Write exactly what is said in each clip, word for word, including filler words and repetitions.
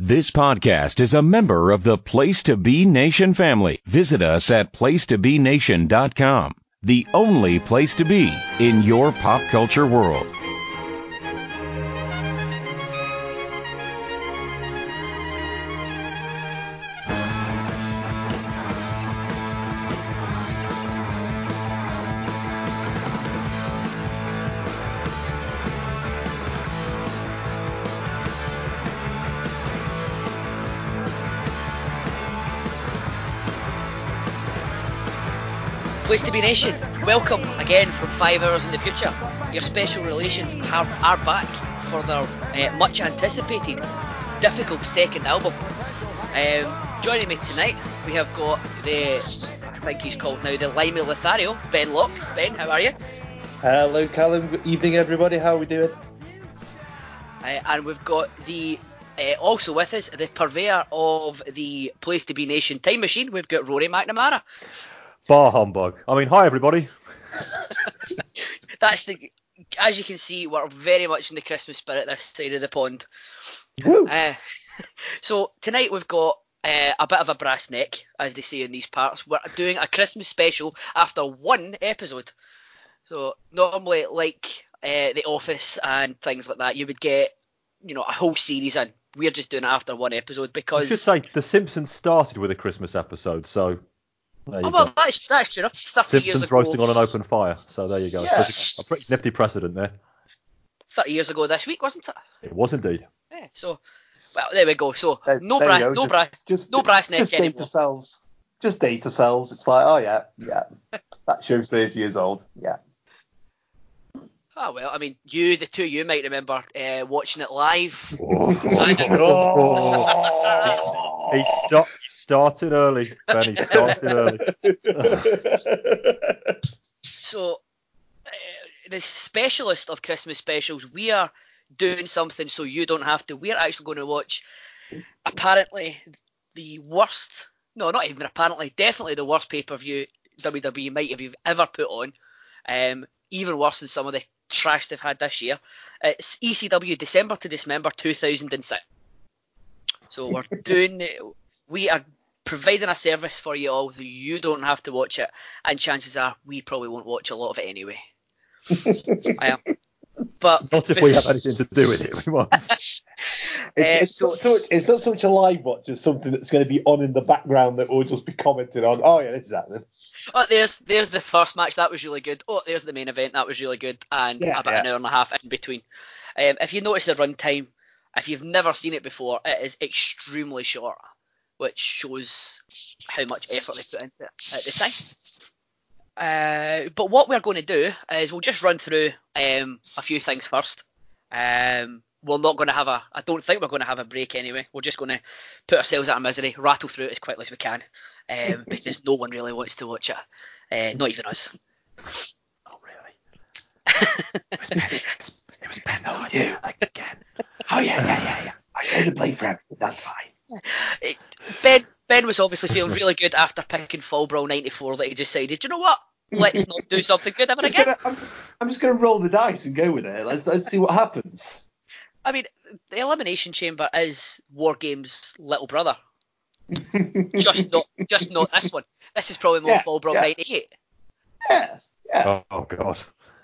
This podcast is a member of the Place to Be Nation family. Visit us at place to be nation dot com, the only place to be in your pop culture world. Place to Be Nation, welcome again from five hours in the future. Your special relations are, are back for their uh, much anticipated difficult second album. Um, joining me tonight, we have got the, I think he's called now the Limey Lothario, Ben Locke. Ben, how are you? Hello Callum, good evening everybody, how are we doing? Uh, and we've got the, uh, also with us, the purveyor of the Place to Be Nation time machine, we've got Rory McNamara. Bar humbug. I mean, hi everybody. That's the, as you can see, we're very much in the Christmas spirit this side of the pond. Woo. Uh, so tonight we've got uh, a bit of a brass neck, as they say in these parts. We're doing a Christmas special after one episode. So normally, like uh, The Office and things like that, you would get, you know, a whole series in. We're just doing it after one episode because. I should say The Simpsons started with a Christmas episode, so. There you oh well, go. that's that's true enough. Thirty Simpsons years ago, roasting on an open fire, so there you go. Yeah. A pretty nifty precedent there. Thirty years ago this week, wasn't it? It was indeed. Yeah. So, well, there we go. So There- no there you brass, go. no Just- brass, just, no brass neck just anymore. data cells. Just data cells. It's like, oh yeah, yeah. That show's thirty years old. Yeah. Oh well, I mean, you, the two of you might remember uh, watching it live. Oh. He, sta- he started early, Ben. He started early. So, uh, the specialist of Christmas specials, we are doing something so you don't have to. We're actually going to watch, apparently, the worst, no, not even apparently, definitely the worst pay-per-view W W E might have ever put on. Um, even worse than some of the trash they've had this year. It's E C W December to Dismember two thousand six. So we're doing, we are providing a service for you all so you don't have to watch it, and chances are we probably won't watch a lot of it anyway. I am. But Not if we have anything to do with it. We won't. It's, it's, not so much, it's not so much a live watch as something that's going to be on in the background that will just be commented on. Oh yeah, this is happening. Oh, there's there's the first match, that was really good. Oh, there's the main event, that was really good, and Yeah, about yeah. an hour and a half in between. Um, if you notice the runtime, if you've never seen it before, it is extremely short, which shows how much effort they put into it at the time. Uh, but what we're going to do is we'll just run through um, a few things first. Um, we're not going to have a, I don't think we're going to have a break anyway. We're just going to put ourselves out of misery, rattle through it as quickly as we can, um, because no one really wants to watch it, uh, not even us. Oh, really? It was Ben. It was, it was Ben. Oh, you again. Oh yeah, yeah, yeah, yeah. I should have played for him. That's fine. It, Ben Ben was obviously feeling really good after picking Fall Brawl ninety-four that he decided, you know what, let's not do something good ever Just again. gonna, I'm just, I'm just going to roll the dice and go with it. Let's let's see what happens. I mean, the Elimination Chamber is War Games' little brother. just not just not this one. This is probably more Yeah, Fall Brawl yeah. ninety-eight. Yeah, yeah. Oh, oh God.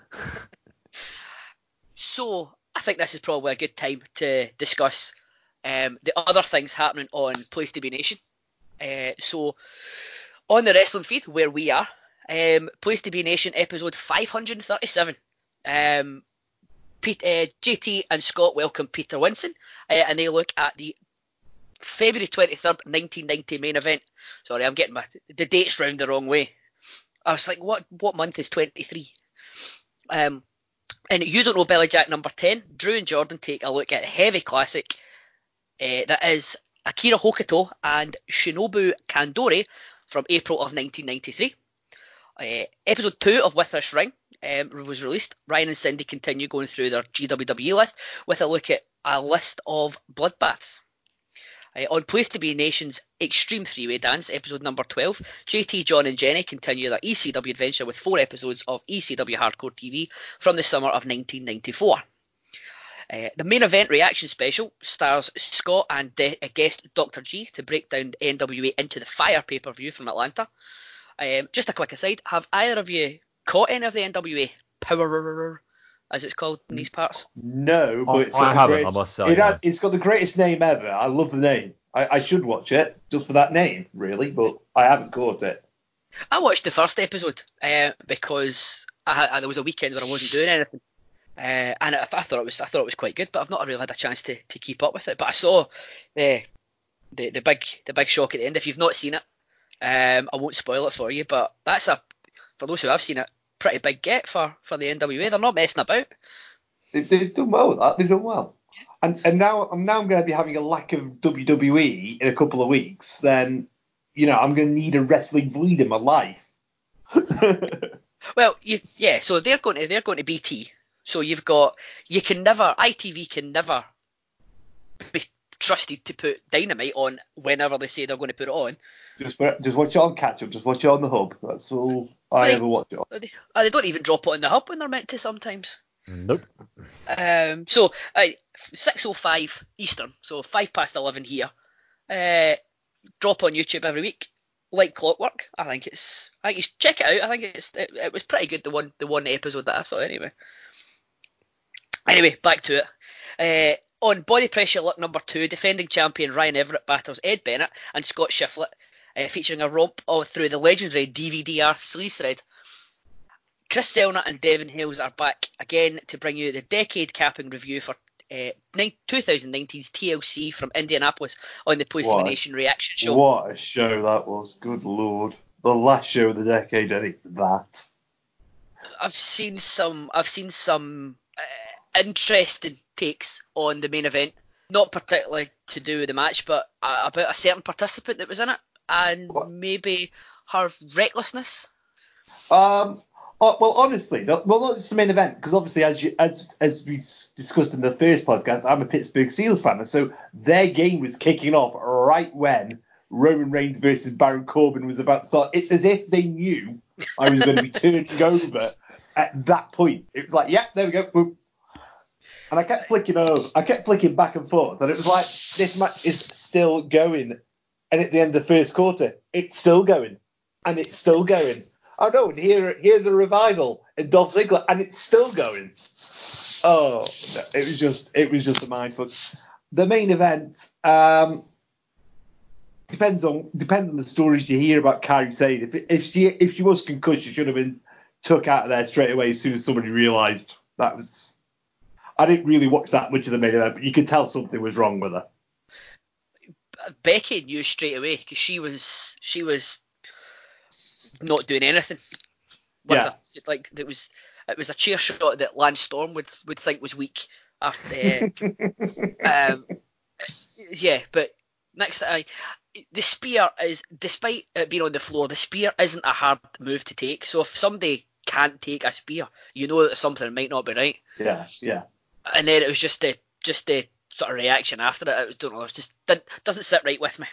So I think this is probably a good time to discuss um, the other things happening on Place to Be Nation. Uh, so on the wrestling feed where we are, um, Place to Be Nation episode five hundred thirty-seven. Um, Pete, uh, J T and Scott welcome Peter Winson, uh, and they look at the February twenty-third, nineteen ninety main event. Sorry, I'm getting my the dates round the wrong way. I was like, what what month is twenty-three? Um, and You Don't Know Billy Jack number ten, Drew and Jordan take a look at a heavy classic uh, that is Akira Hokuto and Shinobu Kandori from April of nineteen ninety-three. Uh, episode two of With This Ring um, was released. Ryan and Cindy continue going through their G W W E list with a look at a list of bloodbaths. Uh, on Place to Be Nation's Extreme Three-Way Dance, episode number twelve, J T, John and Jenny continue their E C W adventure with four episodes of E C W Hardcore T V from the summer of nineteen ninety-four. Uh, the main event reaction special stars Scott and de- guest Doctor G to break down the N W A Into the Fire pay-per-view from Atlanta. Um, just a quick aside, have either of you caught any of the N W A Power, as it's called in these parts? No, but I, it's got I the haven't, greatest, I must say. it no. has, it's got the greatest name ever. I love the name. I, I should watch it just for that name, really, but I haven't caught it. I watched the first episode uh, because I, I, there was a weekend where I wasn't doing anything, uh, and I, I thought it was I thought it was quite good, but I've not really had a chance to, to keep up with it. But I saw the the the big the big shock at the end. If you've not seen it, um, I won't spoil it for you, but that's a for those who have seen it, pretty big get for, for the N W A. They're not messing about. They, they've done well with that. They've done well. And and now I'm now I'm going to be having a lack of W W E in a couple of weeks. Then, you know, I'm going to need a wrestling bleed in my life. Well, you, yeah. So they're going to they're going to B T. So you've got you can never I T V can never be trusted to put Dynamite on whenever they say they're going to put it on. Just just watch it on catch up. Just watch it on the hub. That's all I They- ever watch it on. They, uh, they don't even drop it on the hub when they're meant to sometimes. Nope. Um, so uh, six oh five Eastern, so five past eleven here. Uh, drop on YouTube every week, like clockwork. I think it's. I think you should check it out. I think it's. It, it was pretty good. The one, the one episode that I saw anyway. Anyway, back to it. Uh, on Body Pressure Luck number two, defending champion Ryan Everett battles Ed Bennett and Scott Shiflett, uh, featuring a romp all through the legendary D V D R sleeve thread. Chris Selna and Devin Hales are back again to bring you the decade-capping review for uh, twenty nineteen's T L C from Indianapolis on the Place to Be What? Nation reaction show. What a show that was. Good lord. The last show of the decade, I think that. I've seen some. I've seen some uh, interesting takes on the main event, not particularly to do with the match, but uh, about a certain participant that was in it and What? maybe her recklessness. Um. Oh, well, honestly, not, well, not just the main event, because obviously, as you, as as we discussed in the first podcast, I'm a Pittsburgh Steelers fan, and so their game was kicking off right when Roman Reigns versus Baron Corbin was about to start. It's as if they knew I was going to be turning over at that point. It was like, yeah, there we go, boom. And I kept flicking over, I kept flicking back and forth, and it was like, this match is still going. And at the end of the first quarter, it's still going, and it's still going. Oh no, and here, here's a revival in Dolph Ziggler, and it's still going. Oh, no, it was just, it was just a mindfuck. The main event um, depends on depends on the stories you hear about Kairi Sane. If if she if she was concussed, she should have been took out of there straight away as soon as somebody realised that was. I didn't really watch that much of the main event, but you could tell something was wrong with her. Becky knew straight away because she was she was not doing anything with Yeah. her. Like it was it was a chair shot that Lance Storm would would think was weak after. Uh, um, yeah, but next time the spear is, despite it being on the floor, the spear isn't a hard move to take. So if somebody can't take a spear, you know that something might not be right. Yeah, yeah. And then it was just the just the sort of reaction after it. I don't know. It just didn't, doesn't sit right with me.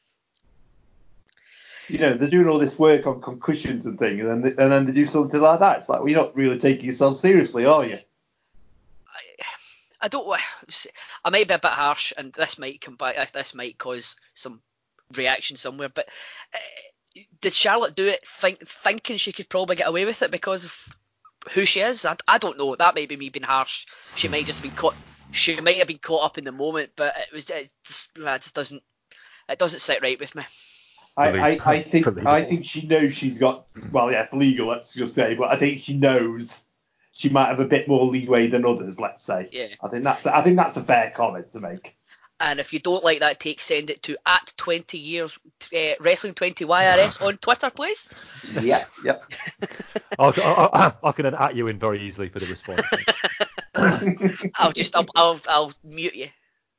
You know, they're doing all this work on concussions and things, and then they, and then they do something like that. It's like, well, you're not really taking yourself seriously, are you? I, I don't. wa- I might be a bit harsh, and this might come back. This might cause some reaction somewhere. But uh, did Charlotte do it think, thinking she could probably get away with it because of who she is? I, I don't know. That might be me being harsh. She might just have been caught. She might have been caught up in the moment, but it was. It just, it just doesn't. It doesn't sit right with me. I, I, I think Believable. I think she knows she's got, well, yeah, for legal, let's just say, but I think she knows she might have a bit more leeway than others, let's say. Yeah. I think that's I think that's a fair comment to make. And if you don't like that take, send it to at twenty years uh, Wrestling twenty Y R S on Twitter, please. Yeah, yep. I'll, I, I, I can at you in very easily for the response. I'll just I'll I'll, I'll mute you.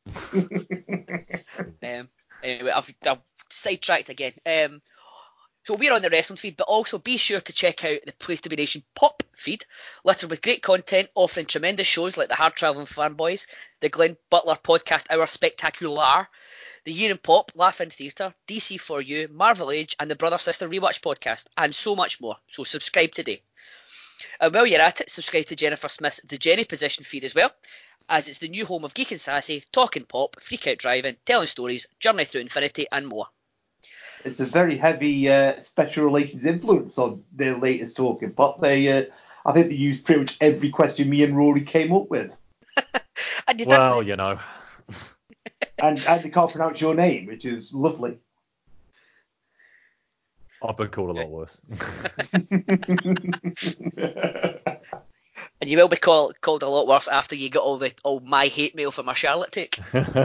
um, anyway, I've, I've sidetracked again. Um, so we're on the wrestling feed, but also be sure to check out the Place to Be Nation pop feed, littered with great content, offering tremendous shows like the Hard Traveling Fanboys, the Glenn Butler Podcast Hour Spectacular, the Year in Pop, Laugh in Theatre, D C four U, Marvel Age, and the Brother Sister Rewatch Podcast, and so much more. So subscribe today. And while you're at it, subscribe to Jennifer Smith's The Jenny Position feed as well. as it's the new home of Geek and Sassy, Talking Pop, Freak Out Driving, Telling Stories, Journey Through Infinity, and more. It's a very heavy uh, special relations influence on their latest Talking Pop. They, uh, I think they used pretty much every question me and Rory came up with. And you Well, didn't. you know. and, and they can't pronounce your name, which is lovely. I've been called a lot worse. And you will be call, called a lot worse after you got all the all my hate mail for my Charlotte take.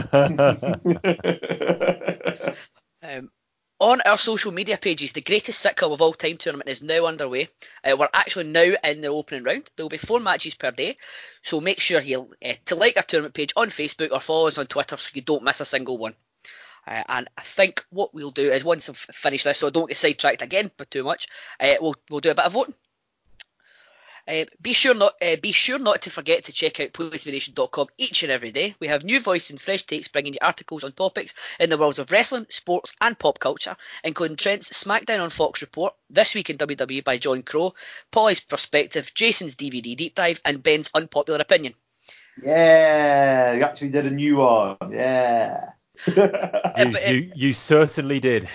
um, on our social media pages, the greatest sitcom of all time tournament is now underway. Uh, we're actually now in the opening round. There will be four matches per day, so make sure you uh, to like our tournament page on Facebook or follow us on Twitter so you don't miss a single one. Uh, and I think what we'll do is once I've finished this, so I don't get sidetracked again by too much, uh, we'll we'll do a bit of voting. Uh, be sure not uh, be sure not to forget to check out place to be nation dot com each and every day. We have new voices and fresh takes bringing you articles on topics in the worlds of wrestling, sports and pop culture, including Trent's SmackDown on Fox report, This Week in W W E by John Crow, Polly's perspective, Jason's D V D deep dive and Ben's unpopular opinion. Yeah, you actually did a new one. Yeah. you, you, you certainly did.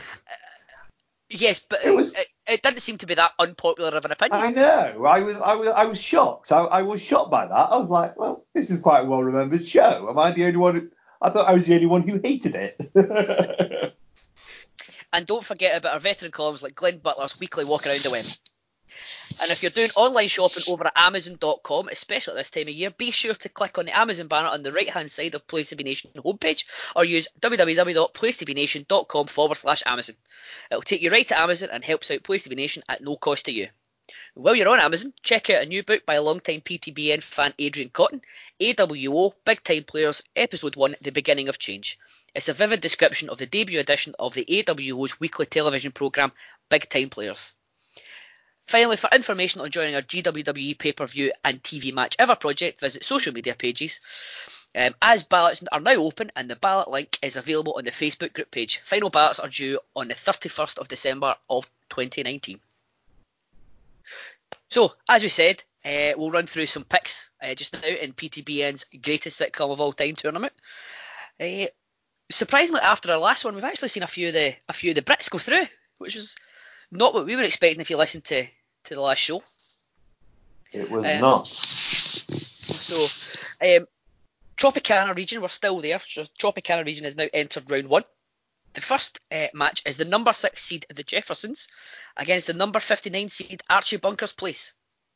Yes, but it was. It, it didn't seem to be that unpopular of an opinion. I know. I was. I was. I was shocked. I, I was shocked by that. I was like, well, this is quite a well-remembered show. Am I the only one? Who, I thought I was the only one who hated it. And don't forget about our veteran columns like Glenn Butler's weekly walk around the web. And if you're doing online shopping over at amazon dot com, especially at this time of year, be sure to click on the Amazon banner on the right-hand side of Place to Be Nation homepage, or use w w w dot place to be nation dot com forward slash Amazon. It'll take you right to Amazon and helps out Place to Be Nation at no cost to you. While you're on Amazon, check out a new book by a longtime P T B N fan Adrian Cotton, A W O Big Time Players, Episode one, The Beginning of Change. It's a vivid description of the debut edition of the A W O's weekly television programme, Big Time Players. Finally, for information on joining our G W W E pay-per-view and T V Match Ever project, visit social media pages. Um, as ballots are now open and the ballot link is available on the Facebook group page. Final ballots are due on the thirty-first of December of twenty nineteen. So, as we said, uh, we'll run through some picks uh, just now in P T B N's greatest sitcom of all time tournament. Uh, surprisingly, after our last one, we've actually seen a few of the a few of the Brits go through, which was not what we were expecting if you listened to, to the last show. It was um, not. So, um, Tropicana region, we're still there. So Tropicana region has now entered round one. The first uh, match is the number six seed, the Jeffersons, against the number fifty-nine seed, Archie Bunker's Place.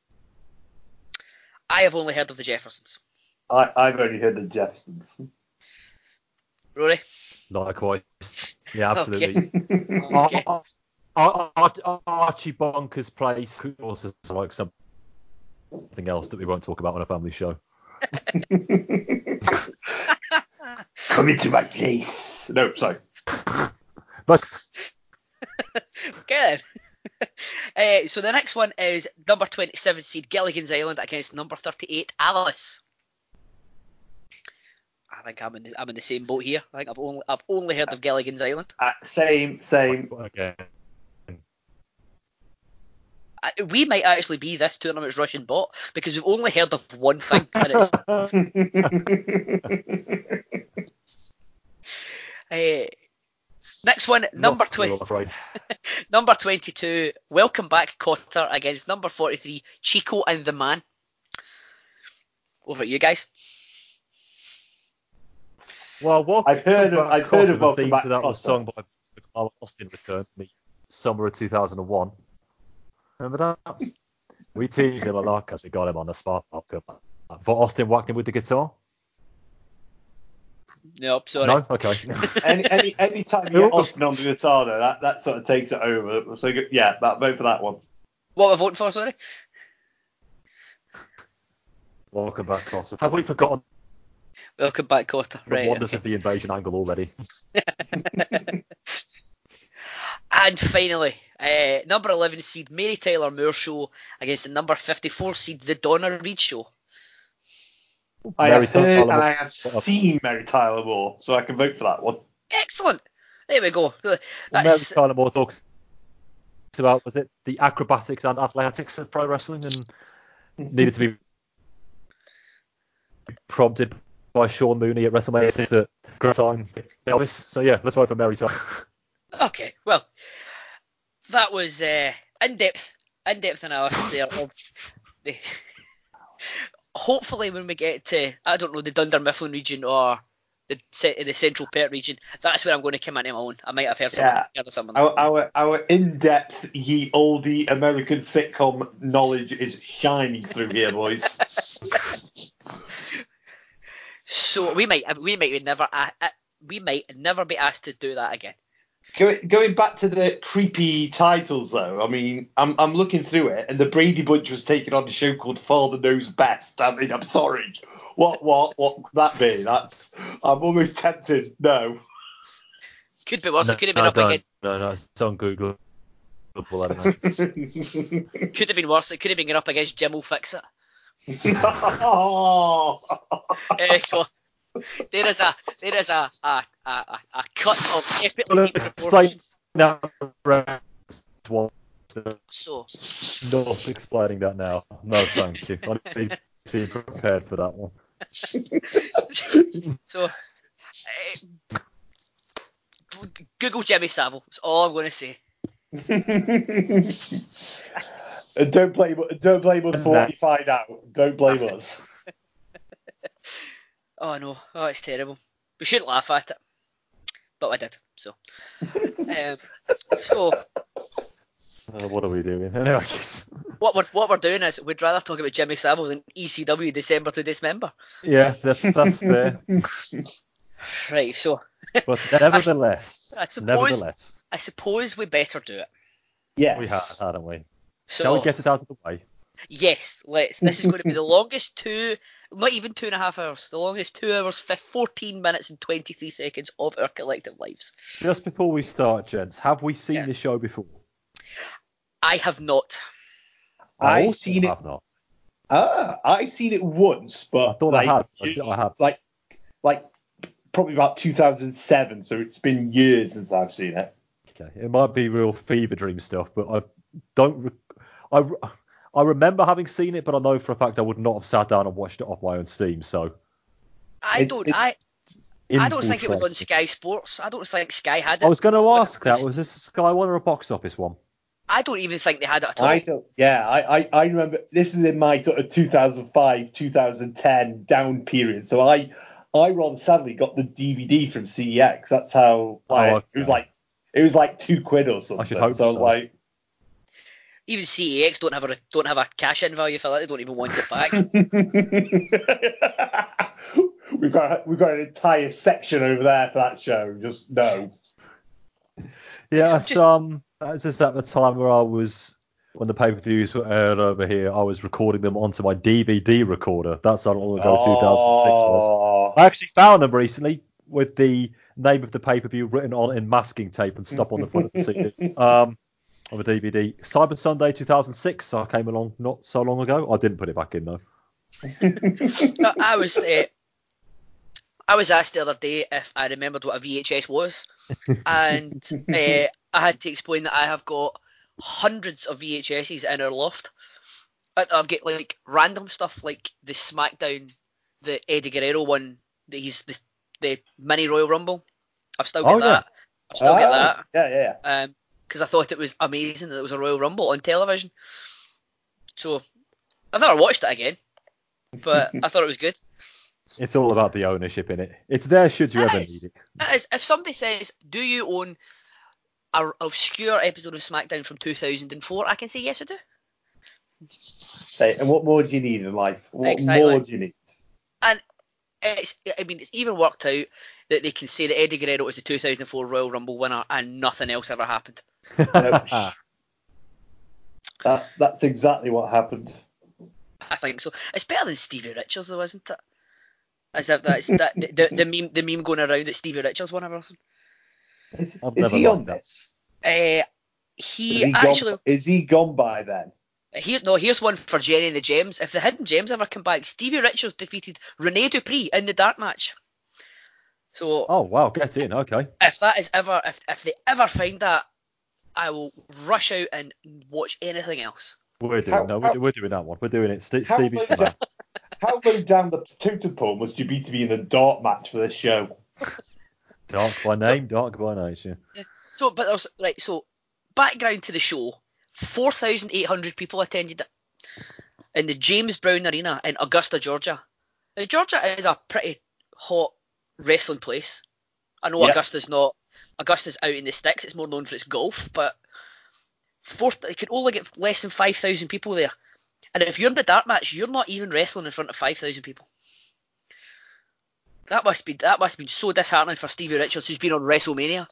I have only heard of the Jeffersons. I, I've only heard of Jeffersons. Rory? Likewise. Yeah, absolutely. Okay. Ar- Ar- Ar- Archie Bunker's Place also sounds like something else that we won't talk about on a family show. Come into my place. No, sorry. But Okay then. uh, so the next one is number twenty-seven seed Gilligan's Island against number thirty-eight Alice. I think I'm in the, I'm in the same boat here. I think I've only I've only heard of Gilligan's Island. Uh, same, same. again, I, we might actually be this tournament's Russian bot because we've only heard of one thing, and it's uh, next one, number twenty, number twenty-two. Welcome back, Cotter against number forty-three, Chico and the Man. Over at you guys. Well, welcome I've heard of, I've heard of the Welcome theme Back, to that was Cotter. sung by Carl Austin Returned to me summer of two thousand one. Remember that? We teased him a lot because we got him on the spot for Austin whacked him with the guitar. Nope, sorry. No, okay. any any any time you get Austin on the guitar, though, that that sort of takes it over. So yeah, that vote for that one. What am I voting for? Sorry. Welcome back, Cotter. Have we forgotten Welcome back, Cotter. the Right. wonders Okay. of the invasion angle already? And finally, uh, number eleven seed Mary Tyler Moore Show against the number fifty-four seed The Donna Reed Show. I Mary have heard Tyler and Moore. I have seen Mary Tyler Moore, so I can vote for that one. Excellent. There we go. Mary That's, Tyler Moore talked about, was it the acrobatics and athletics of pro wrestling, and needed to be prompted by Sean Mooney at WrestleMania six that great time Elvis. So yeah, let's vote for Merry Time. Okay, well, that was uh, in-depth, in-depth analysis there of the. Hopefully, when we get to, I don't know, the Dunder Mifflin region or the the Central Perth region, that's where I'm going to come into my own. I might have heard something. Yeah. Heard something. Our, our our in-depth ye oldie American sitcom knowledge is shining through here, boys. So we might we might never uh, we might never be asked to do that again. Going going back to the creepy titles, though, I mean, I'm I'm looking through it, and the Brady Bunch was taking on a show called Father Knows Best. I mean, I'm sorry, what what what could that be? That's I'm almost tempted. No. Could be worse. No, it could have been no, up don't. against. No, no, it's on Google. Could have been worse. It could have been up against Jim will fix it. Oh. There you go. There is a there is a a, a, a cut of epically proportions. Now, So not explaining that now. No, thank you. I'm be prepared for that one. so uh, Google Jimmy Savile. That's all I'm going to say. And don't blame don't blame us for what you find out. Don't blame us. Oh no, oh it's terrible. We shouldn't laugh at it, but I did. So, um, so Uh, what are we doing? Anyway, what we're what we're doing is we'd rather talk about Jimmy Savile than E C W December to Dismember. yeah, that's that's fair. Right. So, But nevertheless, I suppose nevertheless, I suppose we better do it. Yes. we have, hadn't we? So, Shall we get it out of the way? yes, let's. This is going to be the longest two, not even two and a half hours, the longest two hours, fourteen minutes and twenty-three seconds of our collective lives. Just before we start, gents, have we seen Yeah. this show before? I have not. I've also seen it. have not. Ah, I've seen it once, but I thought like, I had. I, I have. like like probably about two thousand seven, so it's been years since I've seen it. Okay, it might be real fever dream stuff, but I don't. Re- I I remember having seen it, but I know for a fact I would not have sat down and watched it off my own steam. So I It's- don't. it's I. I don't think it was on infiltrated. Sky Sports. I don't think Sky had it. I was going to But ask that. Was this a Sky One or a box office one? I don't even think they had it at all. I don't. Yeah, I, I, I remember this is in my sort of two thousand five, two thousand ten down period. So I, I rather sadly got the D V D from C E X. That's how like, Oh, okay. it was like it was like two quid or something. I should hope so I was so. like, Even C E X don't have a don't have a cash in value for that. They don't even want it back. we've got we've got an entire section over there for that show. Just no. Yeah, So it's, just- um, that's just at the time where I was, when the pay-per-views were aired over here, I was recording them onto my D V D recorder. That's how long ago two thousand six was. I actually found them recently with the name of the pay-per-view written on in masking tape and stuff on the front of the C D. Um, on the D V D. Cyber Sunday two thousand six, I came along not so long ago. I didn't put it back in though. No, I was uh, I was asked the other day if I remembered what a V H S was, and uh, I had to explain that I have got hundreds of V H Ses in our loft. I- I've got like random stuff like the SmackDown, the Eddie Guerrero one. The, he's the the mini Royal Rumble. I've still got Oh, yeah. that. I've still got that. Ah, Yeah, yeah, yeah. Um, because I thought it was amazing that it was a Royal Rumble on television. So I've never watched it again, but I thought it was good. It's all about the ownership in it. It's there should you It ever is. need it. It is. If somebody says, "Do you own an obscure episode of SmackDown from two thousand four?" I can say yes, I do. Hey, and what more do you need in life? What Exactly. more do you need? And it's, I mean, it's even worked out that they can say that Eddie Guerrero was the two thousand four Royal Rumble winner and nothing else ever happened. No, that's that's exactly what happened. I think so. It's better than Stevie Richards, though, isn't it? As if that's that the, the meme the meme going around that Stevie Richards won everything. Is, I've is never he liked on that. this? Uh, Is he he actually gone, is he gone by then? here no here's one for Jerry and the Gems. If the Hidden Gems ever come back, Stevie Richards defeated Rene Dupree in the dark match. So Oh wow, get in, okay. if that is ever if if they ever find that, I will rush out and watch anything else. We're doing How- no, how- we're, we're doing that one. We're doing it. St- How Stevie's the long, man. how low down the totem pole must you be to be in a dart match for this show? Dark by name, dark by nature. Yeah. So, but there's right. So, background to the show: four thousand eight hundred people attended it in the James Brown Arena in Augusta, Georgia. Now, Georgia is a pretty hot wrestling place. I know Yeah. Augusta's not. Augusta's out in the sticks. It's more known for its golf, but four, it could only get less than five thousand people there. And if you're in the dart match, you're not even wrestling in front of five thousand people. That must be that must have been so disheartening for Stevie Richards, who's been on WrestleMania.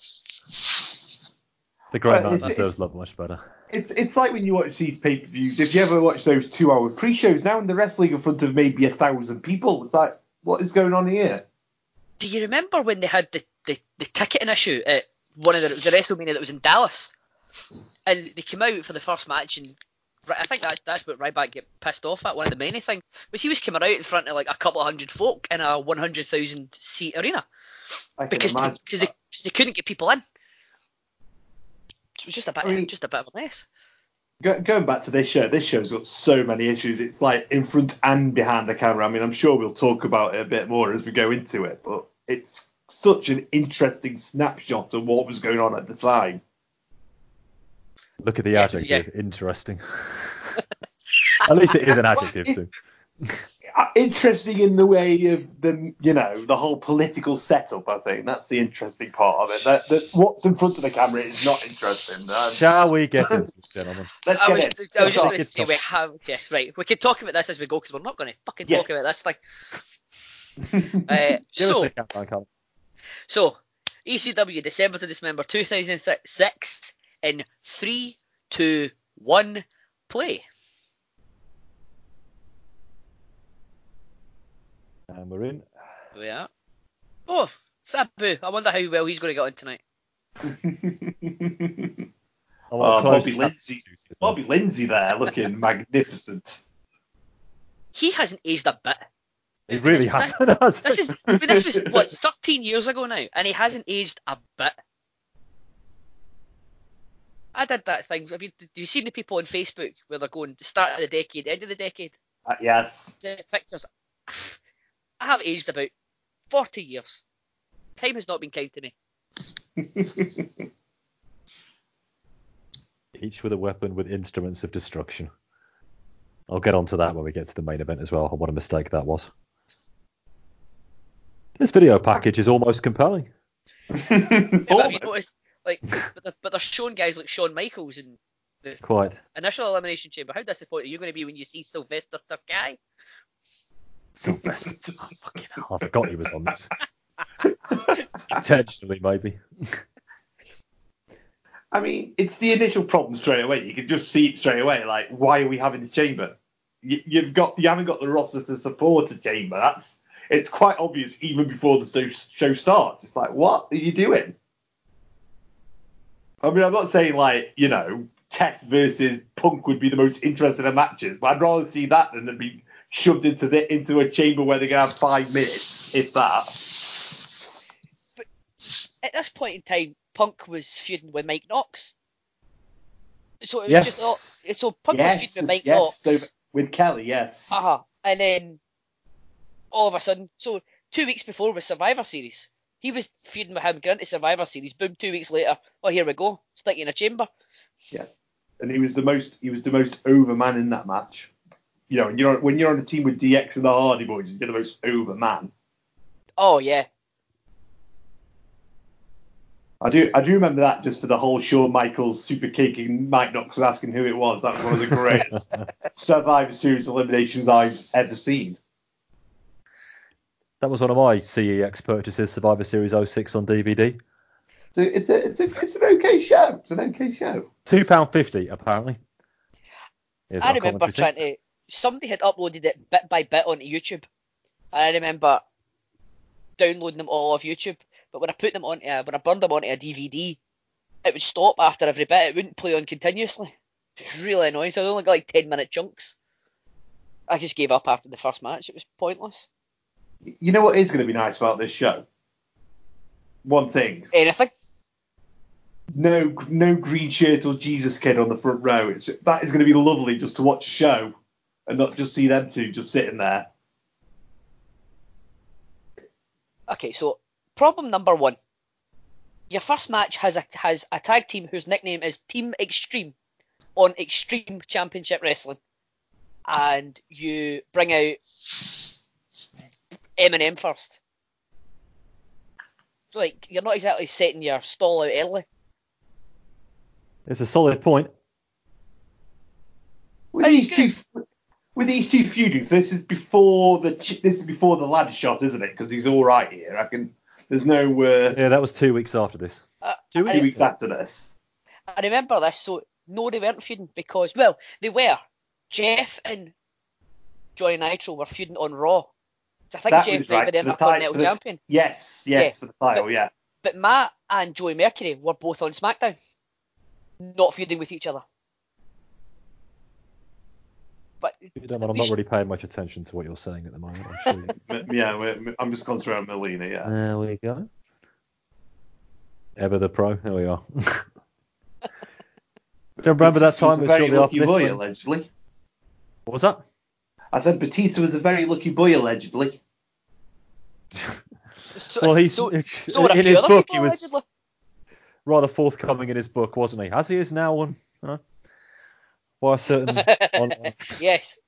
The great Well, man it's- deserves it's- love much better. It's it's like when you watch these pay-per-views. If you ever watch those two-hour pre-shows, now in the wrestling in front of maybe a thousand people, it's like, what is going on here? Do you remember when they had the, the, the ticketing issue at one of the, the WrestleMania that was in Dallas? And they came out for the first match, and I think that's that's what Ryback get pissed off at. One of the many things was he was coming out in front of like a couple of hundred folk in a one hundred thousand seat arena I can because imagine. because they, cause they couldn't get people in. So it was just a bit I mean- just a bit of a mess. Go, going back to this show, this show's got so many issues. It's like in front and behind the camera. I mean, I'm sure we'll talk about it a bit more as we go into it, but it's such an interesting snapshot of what was going on at the time. Look at the Yeah, adjective. Interesting. At least it is an adjective Well, too. Uh, Interesting in the way of the, you know, the whole political setup. I think that's the interesting part of it. That, that what's in front of the camera is not interesting. Um, Shall we get into it, gentlemen? let's I get was, it. I was just Let's going to get say, some- we have, yeah, right, we can talk about this as we go because we're not going to fucking Yeah. talk about this thing. go. Uh, Give so, us the countdown, Callum. So, E C W, December to December two thousand six, in three, two, one, play. And we're in. There we are. Oh, Sabu. I wonder how well he's going to get on tonight. I want Oh, a close Bobby cap- Lindsay. Bobby Lindsay there, looking magnificent. He hasn't aged a bit. He really This- hasn't. has This he? is, I mean, this was, what, thirteen years ago now, and he hasn't aged a bit. I did that thing. Have you, have you seen the people on Facebook where they're going, the start of the decade, end of the decade? Uh, yes. The pictures. I have aged about forty years. Time has not been kind to me. Each with a weapon with instruments of destruction. I'll get onto that when we get to the main event as well. What a mistake that was. This video package is almost compelling. Yeah, but have you Oh, noticed, like, but they're, but they're showing guys like Shawn Michaels in the Quite. initial elimination chamber. How disappointed are you going to be when you see Sylvester Turkey? Sylvester. Oh, fucking hell. I forgot he was on this. Intentionally, maybe. I mean, it's the initial problem straight away. You can just see it straight away. Like, why are we having the chamber? You, you've got, you haven't got the roster to support a chamber. That's, it's quite obvious even before the show, show starts. It's like, what are you doing? I mean, I'm not saying like, you know, Test versus Punk would be the most interesting of matches, but I'd rather see that than to be shoved into the into a chamber where they're gonna have five minutes, if that. At this point in time, Punk was feuding with Mike Knox. So it was Yes. just, oh, so Punk yes, was feuding with Mike yes. Knox. So with Kelly, yes. Uh-huh. And then all of a sudden, so two weeks before was Survivor Series. He was feuding with him, going to Survivor Series. Boom, two weeks later, oh, here we go, stick you in a chamber. Yeah, and he was the most he was the most over man in that match. You know, when you're when you're on a team with D X and the Hardy Boys, you're the most over man. Oh, yeah. I do I do remember that just for the whole Shawn Michaels super kicking Mike Knox was asking who it was. That was one of the greatest Survivor Series eliminations I've ever seen. That was one of my C E X purchases, Survivor Series oh six on D V D. So it's a, it's a, it's an okay show. It's an okay show. two pounds fifty, apparently. Here's I our remember commentary trying to. Somebody had uploaded it bit by bit onto YouTube. And I remember downloading them all off YouTube. But when I put them onto a, when I burned them onto a D V D, it would stop after every bit. It wouldn't play on continuously. It was really annoying. So I only got like ten minute chunks. I just gave up after the first match. It was pointless. You know what is going to be nice about this show? One thing. Anything. No, no green shirt or Jesus kid on the front row. It's, that is going to be lovely just to watch a show and not just see them two just sitting there. Okay, so problem number one. Your first match has a has a tag team whose nickname is Team Extreme on Extreme Championship Wrestling, and you bring out M and M first. So, like, you're not exactly setting your stall out early. It's a solid point. With And these he's two, with these two feudings, this is before the ch- this is before the ladder shot, isn't it? Because he's all right here. I can. There's no uh, Yeah, that was two weeks after this. Uh, Two I, two weeks after this. I remember this, so no, they weren't feuding because, well, they were. Jeff and Johnny Nitro were feuding on Raw. So I think That Jeff was might right. be the for the Intercontinental ti- for the- Champion. Yes, yes, Yeah. for the title, yeah. But Matt and Joey Mercury were both on SmackDown, not feuding with each other. But You don't mind, I'm they not sh- really paying much attention to what you're saying at the moment. I'm sure you... M- yeah, we're- I'm just going through Melina, yeah. There we go. Ever the pro. There we are. Do you remember that Batista was time? a It was very shortly lucky after boy, this. When... allegedly. What was that? I said Batista was a very lucky boy, allegedly. so, Well, he's so, so were a in few his other book. people, He was allegedly. rather forthcoming in his book, wasn't he? As he is now on. Huh? By a certain. on, on... Yes.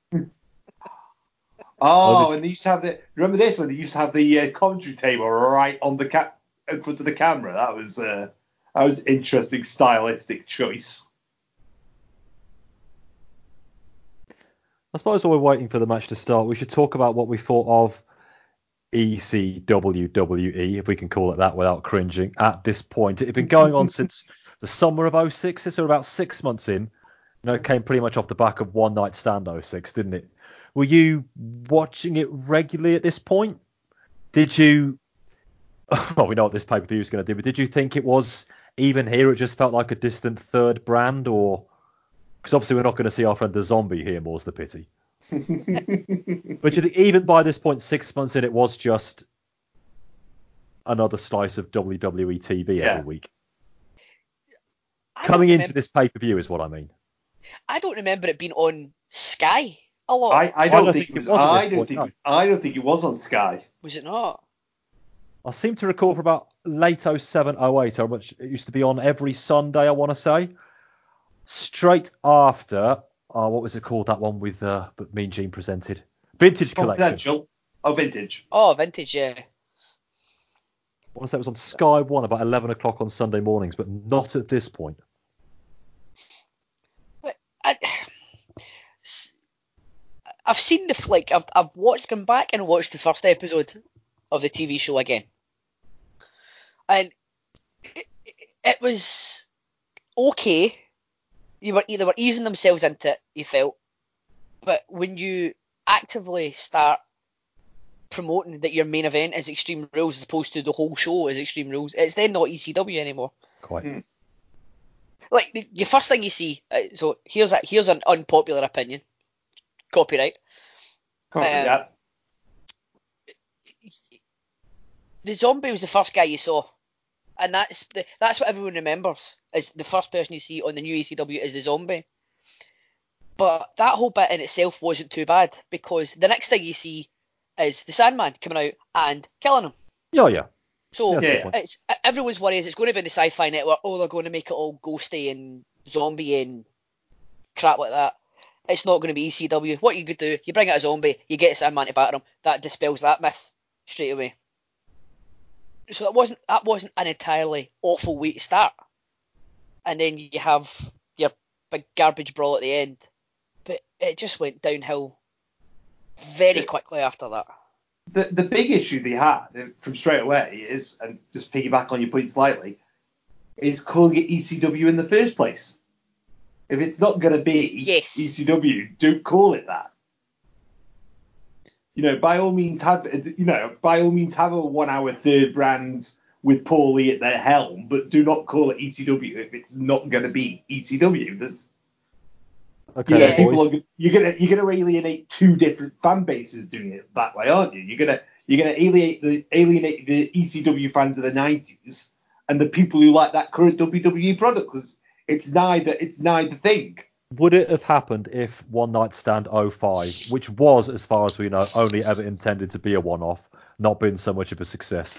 Oh, Oh, and they used to have the. Remember this when they used to have the uh, commentary table right on the ca- in front of the camera. That was uh, that was interesting stylistic choice. I suppose while we're waiting for the match to start, we should talk about what we thought of E C W W E, if we can call it that without cringing, at this point. It had been going on since the summer of oh six, so about six months in. You know, it came pretty much off the back of One Night Stand oh six, didn't it? Were you watching it regularly at this point? Did you... Well, we know what this pay-per-view is going to do, but did you think it was, even here, it just felt like a distant third brand, or... Because obviously we're not going to see our friend the Zombie here, more's the pity. But you think even by this point, six months in, it was just another slice of W W E T V Yeah. every week. I Coming don't into remem- this pay-per-view is what I mean. I don't remember it being on Sky a lot. I, I don't think it was. at I this don't point, think. no. I don't think it was on Sky. Was it not? I seem to recall for about late oh seven oh eight, how much it used to be on every Sunday, I want to say. Straight after, uh, what was it called, that one with uh, but Mean Gene presented? Vintage Collection. Confidential. Oh, vintage. Oh, vintage, yeah. I want to say it was on Sky One about eleven o'clock on Sunday mornings, but not at this point. But I, s- I've seen the flick. I've I've watched, come back and watched the first episode of the T V show again, and it, it was okay. You were they were easing themselves into it, you felt, but when you actively start promoting that your main event is Extreme Rules as opposed to the whole show is Extreme Rules, it's then not E C W anymore. Quite. Mm. Like the, the first thing you see, uh, so here's a, here's an unpopular opinion, copyright. Copy Um, that. The Zombie was the first guy you saw, and that's the, that's what everyone remembers. Is the first person you see on the new E C W is the Zombie. But that whole bit in itself wasn't too bad because the next thing you see is the Sandman coming out and killing him. Yeah, yeah. So Yeah, Yeah. it's everyone's worry is it's going to be in the Sci-Fi Network. Oh, they're going to make it all ghosty and zombie and crap like that. It's not going to be E C W. What you could do, you bring out a zombie, you get a Sandman to batter him. That dispels that myth straight away. So that wasn't that wasn't an entirely awful way to start. And then you have your big garbage brawl at the end, but it just went downhill very quickly after that. The the big issue they had from straight away is, and just piggyback on your point slightly, is calling it E C W in the first place. If it's not going to be Yes. E C W, don't call it that. You know, by all means have you know, by all means have a one-hour third brand with Paulie at their helm, but do not call it E C W if it's not going to be E C W. There's, Okay, you know, Yeah. people boys. are, go- you're gonna you're gonna alienate two different fan bases doing it that way, aren't you? You're gonna you're gonna alienate the alienate the E C W fans of the nineties and the people who like that current W W E product, because it's neither it's neither thing. Would it have happened if One Night Stand oh five, which was, as far as we know, only ever intended to be a one-off, not been so much of a success.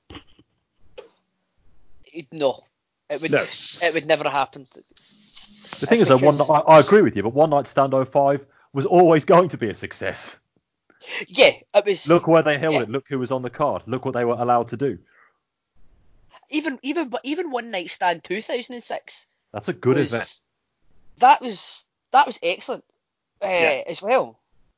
No, it would No. it would never happen. The thing is, though, one, I, I agree with you, but One Night Stand oh five was always going to be a success. Yeah, it was. Look where they held yeah. it. Look who was on the card. Look what they were allowed to do. Even even but even One Night Stand two thousand six. That's a good was, event. That was that was excellent uh, Yeah. as well.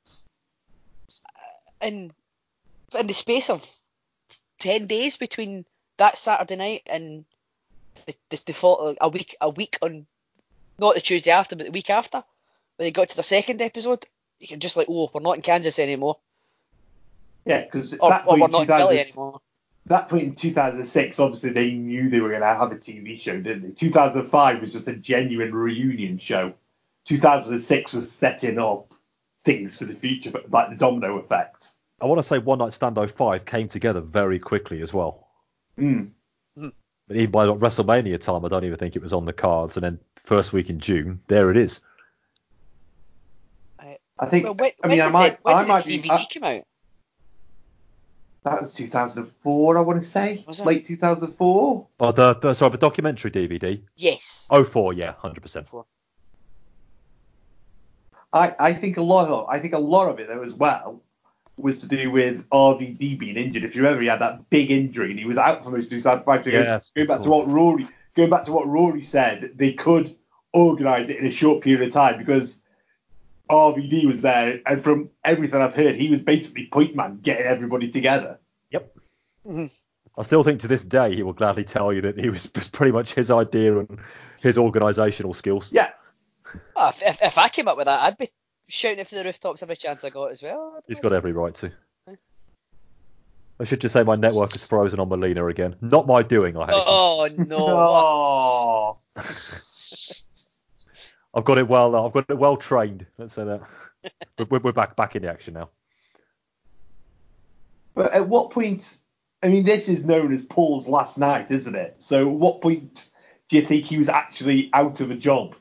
In in the space of ten days between that Saturday night and the the, the fo- a week a week on not the Tuesday after but the week after when they got to the second episode, you can just like, oh, we're not in Kansas anymore, Yeah, because or, that or we're point, not in Philly anymore. that point in two thousand six, obviously they knew they were going to have a T V show, didn't they? two thousand five was just a genuine reunion show. two thousand six was setting up things for the future, but like the domino effect. I want to say One Night Stand oh five came together very quickly as well. Mm. But even by WrestleMania time, I don't even think it was on the cards. And then first week in June, there it is. I think. Well, when, I when mean, I did might. the, when I did might the be. D V D I, come out? that was two thousand four, I want to say. Was it? Late two thousand four. Oh, the, the sorry, the documentary D V D. Yes. oh four, yeah, one hundred percent. I, I think a lot of I think a lot of it though as well was to do with R V D being injured. If you remember, he had that big injury and he was out for most of two thousand five. So Yes, going back cool. to what Rory going back to what Rory said, they could organise it in a short period of time because R V D was there, and from everything I've heard, he was basically point man getting everybody together. Yep. Mm-hmm. I still think to this day he will gladly tell you that he was pretty much his idea and his organisational skills. Yeah. Oh, if, if, if I came up with that, I'd be shouting it from the rooftops every chance I got as well. He's got every right to. I should just say my network is frozen on Molina again. Not my doing, I hasten. Oh no! Oh. I've got it well. I've got it well trained. Let's say that. we're, we're back back in the action now. But at what point? I mean, this is known as Paul's last night, isn't it? So, at what point do you think he was actually out of a job?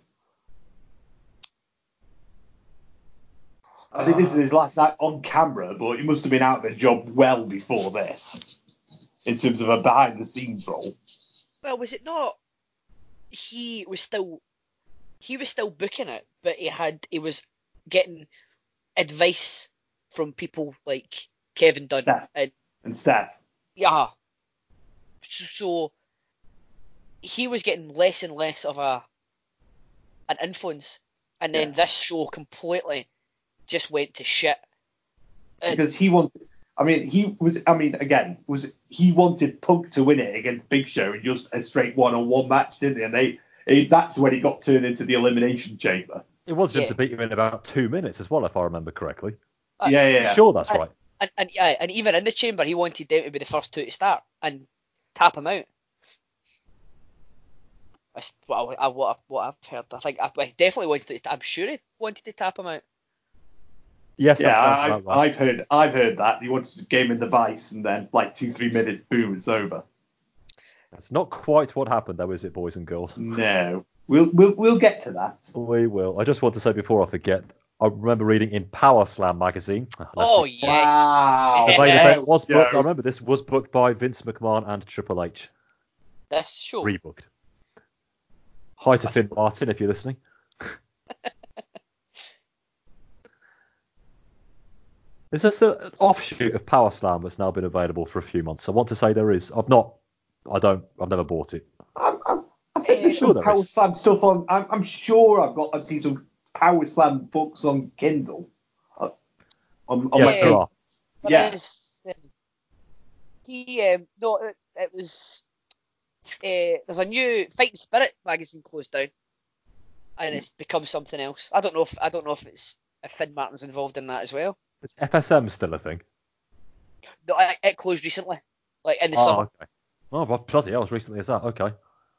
I think this is his last night on camera, but he must have been out of the job well before this, in terms of a behind-the-scenes role. Well, was it not? He was still, he was still booking it, but he had, he was getting advice from people like Kevin Dunn Steph. and And Steph. yeah. So he was getting less and less of a an influence, and then Yeah. this show completely just went to shit. And Because he wanted, I mean, he was, I mean, again, was he wanted Punk to win it against Big Show in just a straight one-on-one match, didn't he? And they, he, that's when he got turned into the Elimination Chamber. It wanted him Yeah. to beat him in about two minutes as well, if I remember correctly. Uh, yeah, yeah, yeah. Sure, that's and, right. And, and yeah, and even in the chamber, he wanted them to be the first two to start and tap him out. That's what, I, I, what, I've, what I've heard. I think I, I definitely wanted to. I'm sure he wanted to tap him out. Yes, Yeah, that sounds I, about right. I've heard, I've heard that he wanted to game in the vice, and then like two, three minutes, boom, it's over. That's not quite what happened, though, is it, boys and girls? No, we'll, we'll, we'll get to that. We will. I just want to say before I forget, I remember reading in Power Slam magazine. Oh Leslie, yes. Wow. the main yes, event was Joe. booked. I remember this was booked by Vince McMahon and Triple H. This show. Rebooked. Hi to Finn Martin if you're listening. Is this an offshoot of Power Slam that's now been available for a few months? I want to say there is. I've not. I don't. I've never bought it. I'm, I'm, I think there's Sure some there Power is. Slam stuff on. I'm, I'm sure I've got. I've seen some Power Slam books on Kindle. Uh, On, on Yes, my there own- are. There Yeah. is, um, he um, no, it, it was. Uh, there's a new Fighting Spirit magazine closed down, and it's become something else. I don't know if I don't know if it's if Finn Martin's involved in that as well. Is F S M still a thing? No, it, it closed recently, like in the Oh, summer. okay. Oh, well, bloody hell, as recently as that. Okay.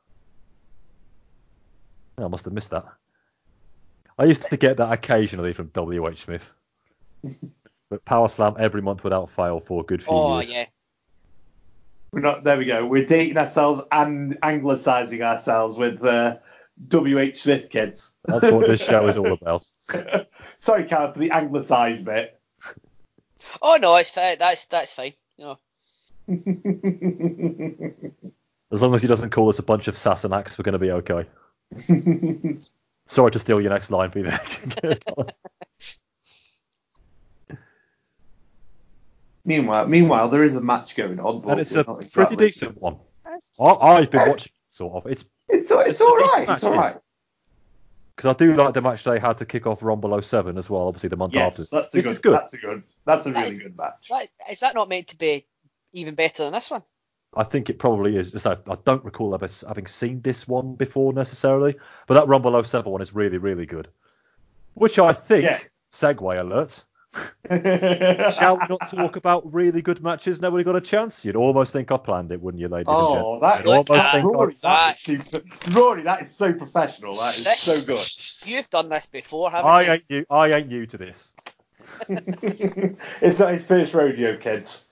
Yeah, I must have missed that. I used to get that occasionally from W H Smith. But Power Slam every month without fail for a good few Oh years. yeah. We're not. There we go. We're dating ourselves and anglicising ourselves with uh, W H Smith kids. That's what this show is all about. Sorry, Cal, for the anglicised bit. Oh no, it's fine. That's that's fine. know. As long as he doesn't call us a bunch of Sassenachs, we're going to be okay. Sorry to steal your next line, B there. meanwhile, meanwhile, there is a match going on, but and it's we're a not pretty exactly- decent one. I, I've been watching, sort of. It's It's all, it's a all decent right. match, It's all it is. right. Because I do like the match they had to kick off Rumble oh seven as well, obviously the month Yes, after. that's a this good, is good. That's a good. That's a That really is- good match. That, is that not meant to be even better than this one? I think it probably is. Just, I, I don't recall ever s- having seen this one before necessarily, but that Rumble oh seven one is really, really good. Which I think, Yeah. segue alert, shall we not talk about really good matches? Nobody got a chance? You'd almost think I planned it, wouldn't you, ladies and Oh, gentlemen? that, You'd almost that- think Rory, I, that is super. Rory, that is so professional. That is This- so good. You've done this before, haven't I you? ain't new. I ain't new to this. It's not his first rodeo, kids.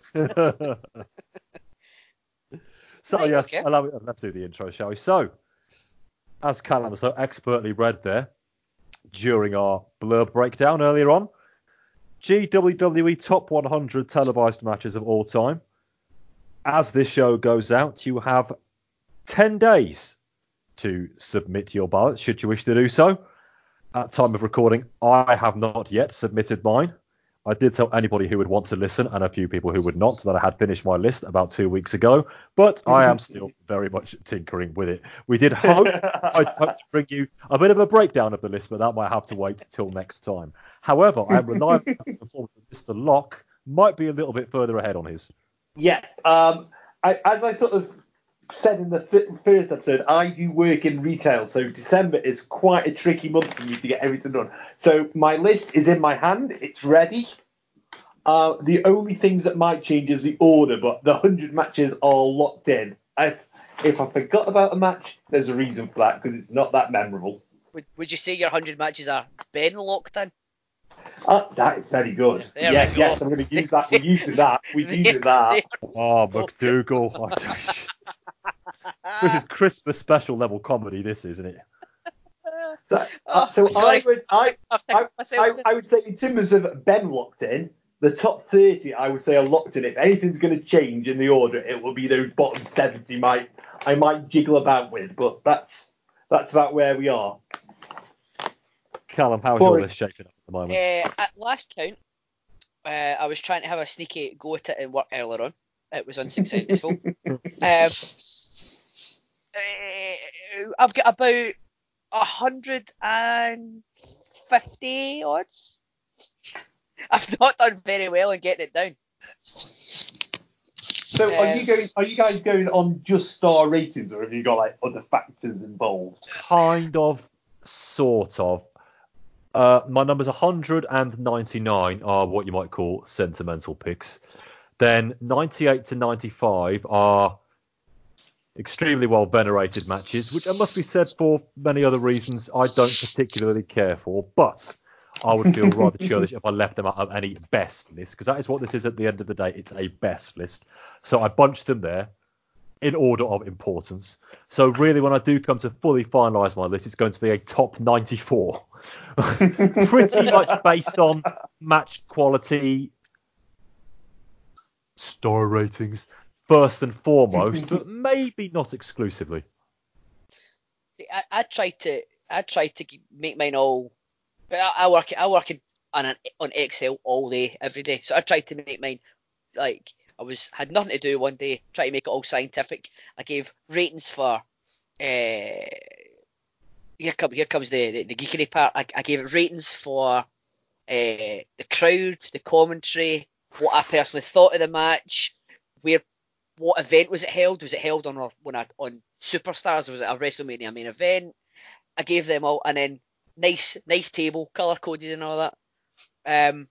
So Right, yes, okay. allow me- let's do the intro, shall we? So, as Callum so expertly read there during our blurb breakdown earlier on, G W W E Top one hundred televised matches of all time. As this show goes out, you have ten days to submit your ballot, should you wish to do so. At time of recording, I have not yet submitted mine. I did tell anybody who would want to listen and a few people who would not that I had finished my list about two weeks ago, but I am still very much tinkering with it. We did hope, I'd hope to bring you a bit of a breakdown of the list, but that might have to wait till next time. However, I am relying on the performance of Mister Locke might be a little bit further ahead on his. Yeah. Um. I, as I sort of said in the f- first episode, I do work in retail, so December is quite a tricky month for me to get everything done. So my list is in my hand. It's ready. Uh, the only things that might change is the order, but the one hundred matches are locked in. If, if I forgot about a match, there's a reason for that, because it's not that memorable. Would, would you say your one hundred matches are Ben locked in? Uh, that is very good. There yes, we go. yes, I'm going to use that. We're using that. We're using that. Oh, McDougal. This is Christmas special level comedy, this, isn't it? So, uh, Oh, so I sorry. would, I, I've I, taken myself I, in. I would say in terms of Ben locked in, the top thirty I would say are locked in. If anything's going to change in the order, it will be those bottom seventy. Might I might jiggle about with, but that's that's about where we are. Callum, how's Boring. your list shaping up at the moment? Uh, at last count, uh, I was trying to have a sneaky go at it in work earlier on. It was unsuccessful. um, uh, I've got about one hundred fifty odds. I've not done very well in getting it down. So are Um, you going? Are you guys going on just star ratings, or have you got like other factors involved? Kind of, sort of. Uh, my numbers one hundred ninety-nine are what you might call sentimental picks. Then ninety-eight to ninety-five are extremely well venerated matches, which I must be said for many other reasons I don't particularly care for, but I would feel rather churlish if I left them out of any best list, because that is what this is at the end of the day. It's a best list. So I bunched them there in order of importance. So really, when I do come to fully finalise my list, it's going to be a top ninety-four. Pretty much based on match quality, star ratings, first and foremost, but maybe not exclusively. I, I tried to I tried to make mine all. I, I work I work in, on an, on Excel all day every day, so I tried to make mine like I was had nothing to do one day. Try to make it all scientific. I gave ratings for. Uh, here comes here comes the, the, the geekery part. I, I gave it ratings for uh, the crowd, the commentary, what I personally thought of the match, where what event was it held? Was it held on when I, on Superstars? Was it a WrestleMania main event? I gave them all, and then nice nice table, color coded and all that. Um,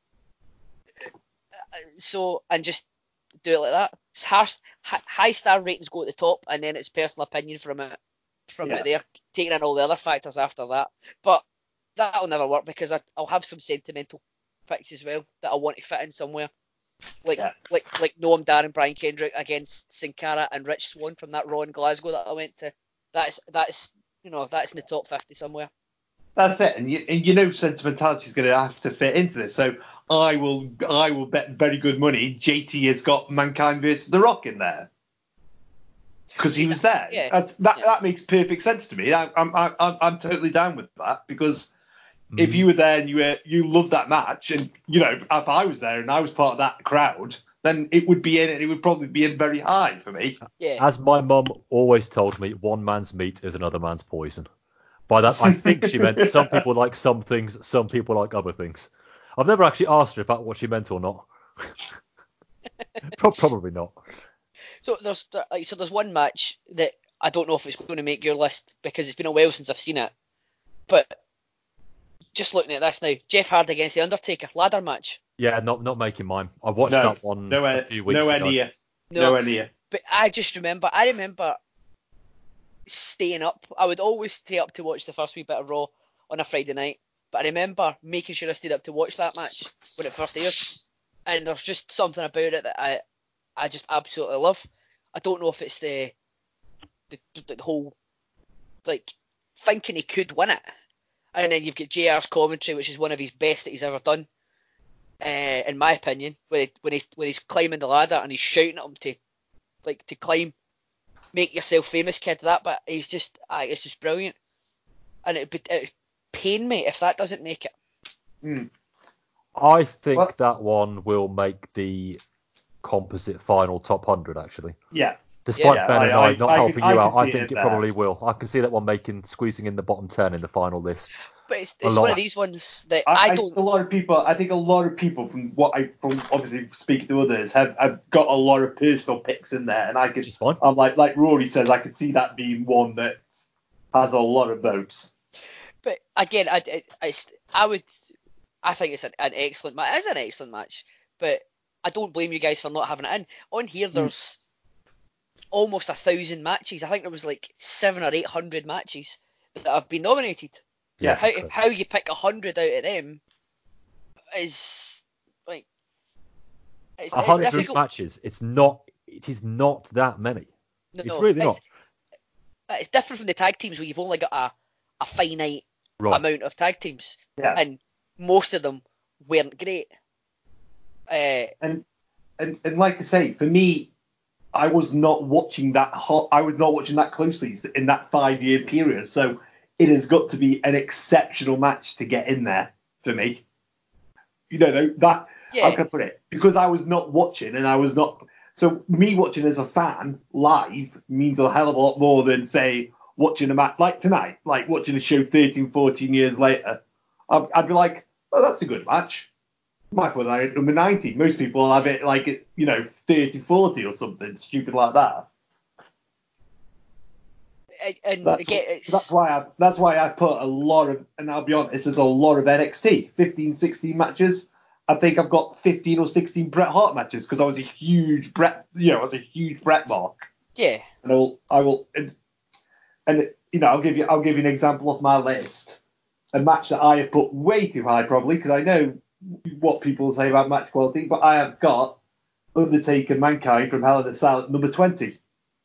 so and just do it like that. It's harsh, high star ratings go at the top, and then it's personal opinion from it from Yeah. it there, taking in all the other factors after that. But that'll never work because I, I'll have some sentimental picks as well that I want to fit in somewhere. Like Yeah. like like Noam Dar and Brian Kendrick against Sin Cara and Rich Swann from that Raw in Glasgow that I went to. That's that's you know that's in the top fifty somewhere. That's it, and you, and you know sentimentality is going to have to fit into this. So I will I will bet very good money J T has got Mankind versus The Rock in there. Because he was there. Yeah. That's, that Yeah. that makes perfect sense to me. I, I'm I'm I'm I'm totally down with that because Mm. if you were there and you were you loved that match, and you know if I was there and I was part of that crowd, then it would be in it would probably be in very high for me. Yeah. As my mum always told me, one man's meat is another man's poison. By that, I think she meant some people like some things, some people like other things. I've never actually asked her about what she meant or not. Pro- Probably not. So there's there- like so there's one match that I don't know if it's going to make your list because it's been a while since I've seen it. But just looking at this now, Jeff Hardy against the Undertaker ladder match. Yeah, not not making mine. I watched No, that one nowhere, a few weeks nowhere ago. near, No. nowhere near. But I just remember, I remember staying up. I would always stay up to watch the first wee bit of Raw on a Friday night. But I remember making sure I stayed up to watch that match when it first aired. And there's just something about it that I, I just absolutely love. I don't know if it's the, the, the whole, like, thinking he could win it. And then you've got J R's commentary, which is one of his best that he's ever done, uh, in my opinion. When he, when he's when he's climbing the ladder and he's shouting at him to, like, to climb, make yourself famous, kid. That, but he's just, uh, it's just brilliant. And it would it pain me if that doesn't make it. Mm. I think Well- that one will make the composite final top one hundred, actually. Yeah. Despite Yeah, Ben and I- I, I- not I helping can- you I can out, I see it think in it there. probably will. I can see that one making squeezing in the bottom ten in the final list. But it's, A it's lot. one of these ones that I, I, I don't. a lot of people. I think a lot of people from what I from obviously speaking to others have, have got a lot of personal picks in there, and I could. Which is fine. I'm like like Rory says, I could see that being one that has a lot of votes. But again, I, I, I, I would. I think it's an, an excellent match. It is an excellent match, but I don't blame you guys for not having it in. On here, there's almost a thousand matches. I think there was like seven or eight hundred matches that have been nominated. Yeah. How how you pick a hundred out of them is like it's, A it's hundred difficult. matches. It's not. It is not that many. No, It's really not. It's different from the tag teams where you've only got a, a finite Right. amount of tag teams, Yeah. and most of them weren't great. Uh, And and and like I say, for me, I was not watching that hot. I was not watching that closely in that five year period. So it has got to be an exceptional match to get in there for me. You know that. Yeah. How can I put it? Because I was not watching, and I was not. So me watching as a fan live means a hell of a lot more than say watching a match like tonight, like watching a show thirteen, fourteen years later. I'd, I'd be like, oh, that's a good match. Might put that at number ninety. Most people have it like, you know, thirty, forty or something stupid like that. and, and That's, again, it's, that's why I that's why I put a lot of, and I'll be honest, there's a lot of N X T, fifteen, sixteen matches. I think I've got fifteen or sixteen Bret Hart matches because I was a huge Bret, you know, I was a huge Bret mark. yeah, And I will, I will, and, and you know, I'll give you, I'll give you an example off my list. A match that I have put way too high, probably because I know what people say about match quality, but I have got Undertaker Mankind from Hell in a Cell at number twenty.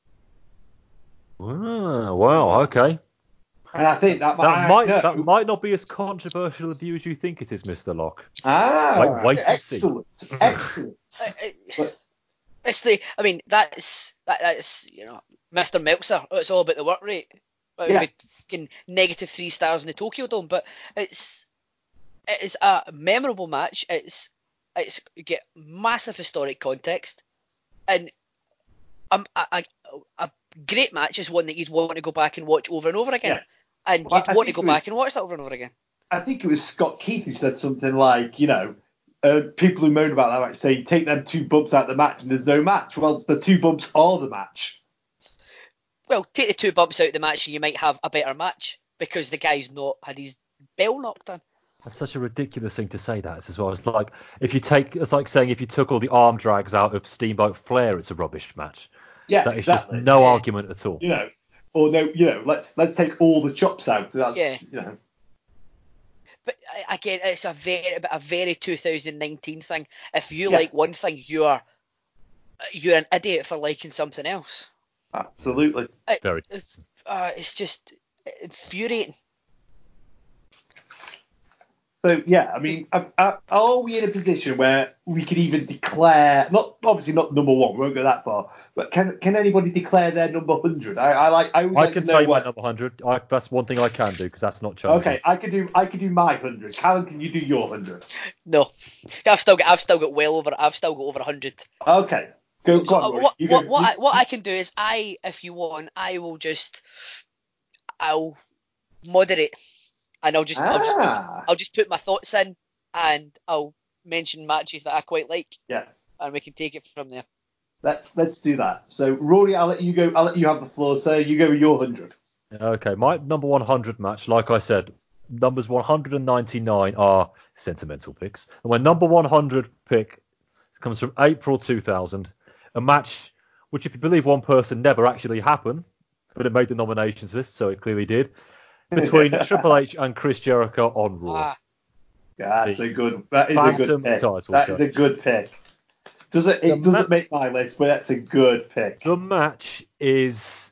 Ah, wow. Okay. And I think that, That I might know- that might not be as controversial a view as you think it is, Mister Locke. Ah, Wait- wait and see. excellent, excellent. Uh, it- But- it's the. I mean, that's that, that's you know, Mister Meltzer. It's all about the work rate. It Yeah. would be fucking negative three stars in the Tokyo Dome, but it's it is a memorable match. It's it's you get massive historic context, and um, a, a, a great match is one that you'd want to go back and watch over and over again, Yeah. and Well, you'd I want to think go it back was- and watch that over and over again. I think it was Scott Keith who said something like, you know, uh, people who moan about that match say take them two bumps out of the match and there's no match. Well, the two bumps are the match. Well, take the two bumps out of the match and you might have a better match because the guy's not had his bell knocked in. That's such a ridiculous thing to say. That as well. It's like if you take, it's like saying if you took all the arm drags out of Steamboat Flair, it's a rubbish match. Yeah, That is exactly. just no Yeah. argument at all. You know, or no, you know, let's let's take all the chops out. That's, Yeah. You know. But uh, again, it's a very a very two thousand nineteen thing. If you Yeah. like one thing, you're you're an idiot for liking something else. Absolutely. It- Very. It's, uh, it's just infuriating. So yeah, I mean, are, are are we in a position where we could even declare, not obviously not number one, we won't go that far, but can can anybody declare their number one hundred? I, I like I always I like can to know say what. my number one hundred. I, that's one thing I can do because that's not changing. Okay, I could do I could do my hundred. Callum, can you do your hundred? No, I've still got I've still got well over I've still got over a hundred. Okay, go, go So, on, uh, Rory. what You what go. what You- I, what I can do is I, if you want, I will just I'll moderate, and I'll just I'll just ah, I'll just put my thoughts in, and I'll mention matches that I quite like, yeah. and we can take it from there. Let's let's do that. So Rory, I'll let you go. I'll let you have the floor. So you go with your hundred. Okay, my number one hundred match, like I said, numbers one hundred ninety-nine are sentimental picks. And my number one hundred pick comes from April two thousand, a match which, if you believe one person, never actually happened, but it made the nominations list, so it clearly did, between Triple H and Chris Jericho on Raw. Ah, Yeah, that's The a good. That is a Phantom good pick. title That shot. is a good pick. Does it? It The doesn't ma- make my list, but that's a good pick. The match is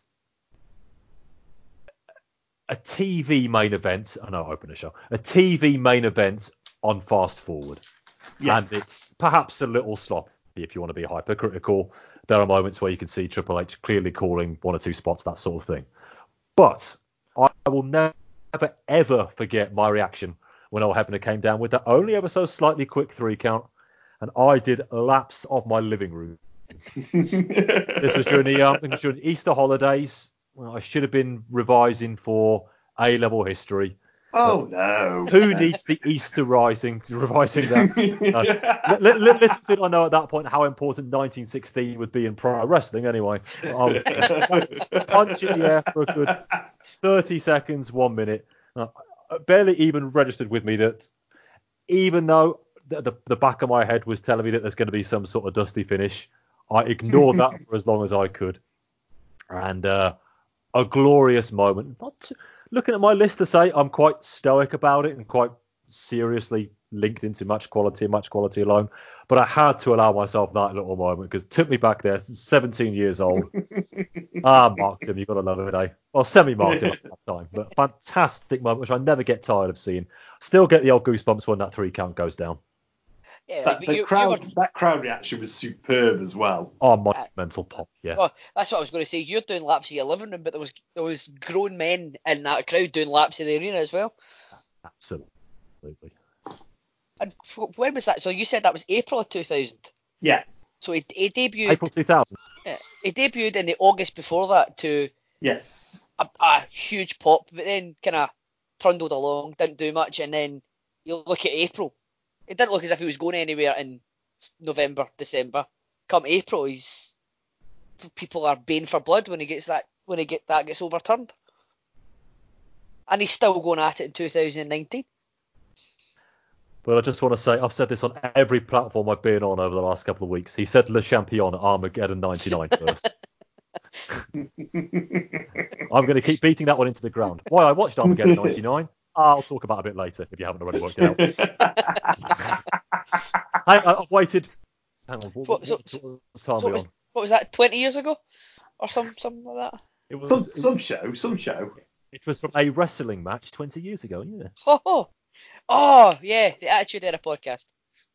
a T V main event. I know I opened a show. A T V main event on Fast Forward. Yeah. And it's perhaps a little sloppy if you want to be hypercritical. There are moments where you can see Triple H clearly calling one or two spots, that sort of thing. But I will never, ever forget my reaction when El Hebner came down with that only ever so slightly quick three count. And I did laps of my living room. This was during the, um, it was during the Easter holidays. Well, I should have been revising for A-level history. Oh no. Who needs the Easter rising, revising that? Uh, li- li- little did I know at that point how important nineteen sixteen would be in pro wrestling anyway. I was punch in the air for a good thirty seconds, one minute. Uh, barely even registered with me that even though the, the, the back of my head was telling me that there's going to be some sort of dusty finish, I ignored that for as long as I could. And uh, a glorious moment. Not too, looking at my list to say I'm quite stoic about it and quite seriously linked into match quality and match quality alone. But I had to allow myself that little moment because it took me back there, seventeen years old. ah, marked him. You've got to love it, eh? Well, semi-marked him at that time. But fantastic moment, which I never get tired of seeing. Still get the old goosebumps when that three count goes down. yeah, That, but the you, crowd, you were, that crowd reaction was superb as well. Oh, my mental pop, yeah. well, that's what I was going to say. You're doing laps of your living room, but there was there was grown men in that crowd doing laps of the arena as well. Absolutely. And when was that? So you said that was April of two thousand. Yeah. So he, he debuted. April two thousand. Yeah, he debuted in the August before that to Yes. a, a huge pop, but then kind of trundled along, didn't do much, and then you look at April. It didn't look as if he was going anywhere in November, December. Come April, he's people are baying for blood when he gets that when he get that gets overturned, and he's still going at it in two thousand nineteen. But I just want to say, I've said this on every platform I've been on over the last couple of weeks. He said Le Champion at Armageddon ninety-nine first. I'm going to keep beating that one into the ground. Why I watched Armageddon ninety-nine, I'll talk about a bit later if you haven't already worked it out. I, I've waited. Hang on, what, what, So- what, so- what time So are what we was on? what was that? Twenty years ago, or some something like that. It was, Some it, some show, some show. it was from a wrestling match twenty years ago, yeah. Oh, oh, oh yeah, the Attitude Era podcast.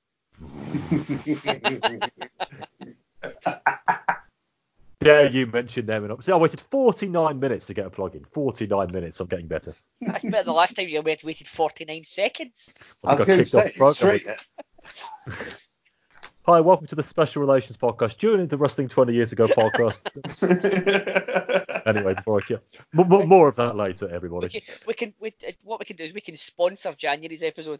Dare you mention them and up. See, I waited forty-nine minutes to get a plug in. forty-nine minutes. I'm getting better. That's better than the last time you waited waited forty-nine seconds. I was got going to kicked off say, the program. straight. Hi, welcome to the Special Relations Podcast, joining the Wrestling twenty Years Ago podcast. Anyway, before I kill. More, more of that later, We everybody. can, we can we, uh, what we can do is we can sponsor January's episode.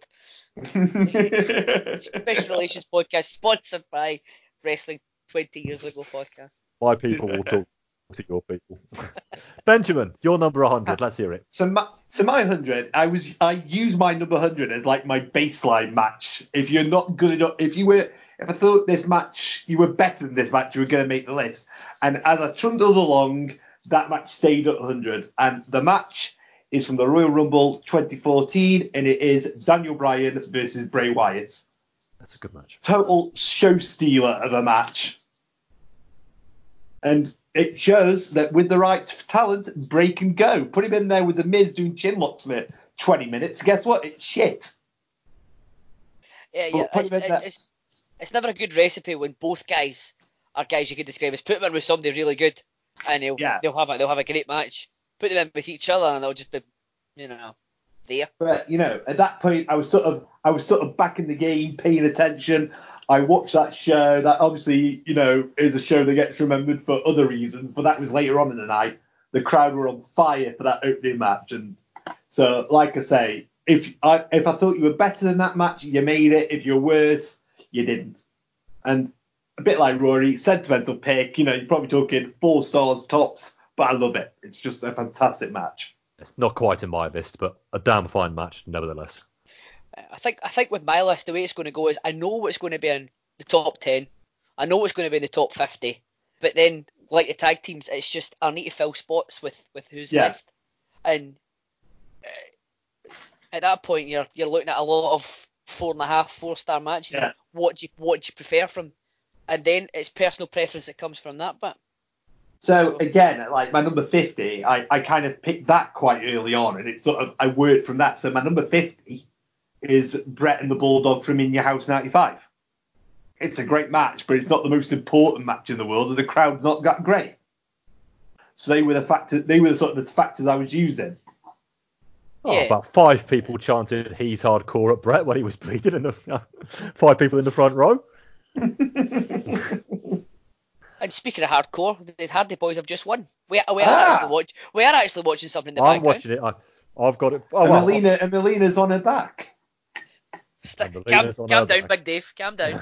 Special Relations Podcast sponsored by Wrestling twenty Years Ago podcast. My people will talk to your people. Benjamin, your number one hundred. Let's hear it. So my, so my hundred, I was I use my number hundred as like my baseline match. If you're not good enough, if you were, if I thought this match you were better than this match, you were going to make the list. And as I trundled along, that match stayed at one hundred. And the match is from the Royal Rumble twenty fourteen, and it is Daniel Bryan versus Bray Wyatt. That's a good match. Total show stealer of a match. And it shows that with the right talent, Bray can go. Put him in there with the Miz doing chin locks for twenty minutes. Guess what? It's shit. Yeah, yeah. But It's, put him in there. it's, it's never a good recipe when both guys are guys you could describe as put them in with somebody really good, and they'll Yeah. they'll have a they'll have a great match. Put them in with each other, and they'll just be, you know, there. But you know, at that point, I was sort of, I was sort of back in the game, paying attention. I watched that show. That obviously, you know, is a show that gets remembered for other reasons, but that was later on in the night. The crowd were on fire for that opening match, and so, like I say, if I if I thought you were better than that match, you made it. If you're worse, you didn't. And a bit like Rory, sentimental pick. You know, you're probably talking four stars tops, but I love it. It's just a fantastic match. It's not quite in my list, but a damn fine match nevertheless. I think I think with my list, the way it's going to go is I know what's going to be in the top ten. I know what's going to be in the top fifty. But then, like the tag teams, it's just I need to fill spots with, with who's Yeah. left. And uh, at that point, you're you're looking at a lot of four and a half, four star matches. Yeah. What do you what do you prefer from? And then it's personal preference that comes from that bit. So again, like my number fifty, I, I kind of picked that quite early on, and it's sort of I worked from that. So my number fifty is Bret and the Bulldog from In Your House ninety-five. It's a great match, but it's not the most important match in the world, and the crowd's not that great. So they were the factors. They were the sort of the factors I was using. Oh, Yeah. about five people chanted "He's hardcore" at Bret when he was bleeding in the five people in the front row. And speaking of hardcore, the Hardy Boys have just won. We, we are Ah. actually watch, we are actually watching something in the I'm background. watching it. I, I've got it. Oh, and, well, Melina, and Melina's on her back. St- And calm Melina's on calm her down, back. Big Dave. Calm down.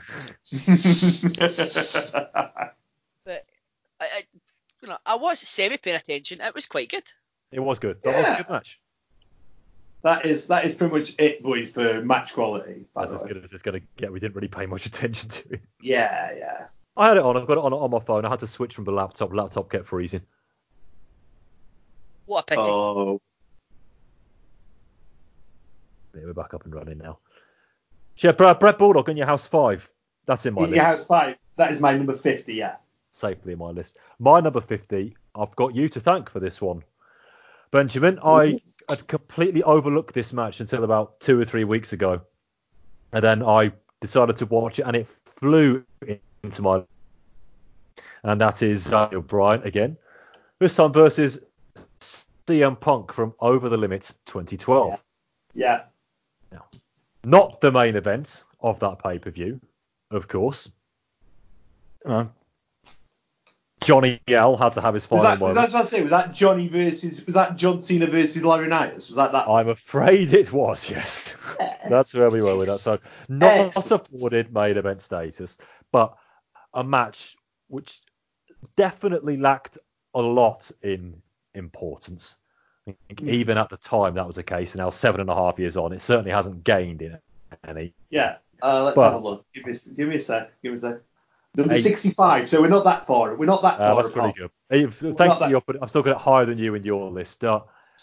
But I, I, you know, I was semi paying attention. It was quite good. It was good. That was a good match. that is that is pretty much it, boys, for match quality. By That's the as way. good as it's going to get. We didn't really pay much attention to it. Yeah, yeah. I had it on. I've got it on on my phone. I had to switch from the laptop. Laptop kept freezing. What a pity. Oh, Yeah, we're back up and running now. Yeah, Brett, Brett Bulldog in Your House five. That's in my In list. Your House five. That is my number fifty. Yeah. Safely in my list. My number fifty, I've got you to thank for this one. Benjamin, I had completely overlooked this match until about two or three weeks ago. And then I decided to watch it and it flew into my... And that is Daniel Bryan again. This time versus C M Punk from Over the Limit twenty twelve. Yeah. Now, not the main event of that pay-per-view, of course. Uh, Johnny L had to have his Was final that, was moment. that what I say? Was that Johnny versus? Was that John Cena versus Laurinaitis? Was that that? I'm afraid it was, yes. That's where we were with that. So, not Excellent. afforded main event status, but a match which definitely lacked a lot in importance. I think Mm. even at the time that was the case, and now seven and a half years on, it certainly hasn't gained in any. Yeah. Uh, let's But- have a look. Give me, give me a sec. Give me a sec. Number Eight. sixty-five. So we're not that far. We're not that Uh, far that's pretty apart. good. Hey, not Thanks that- to you, I've still got it higher than you in your list. Uh,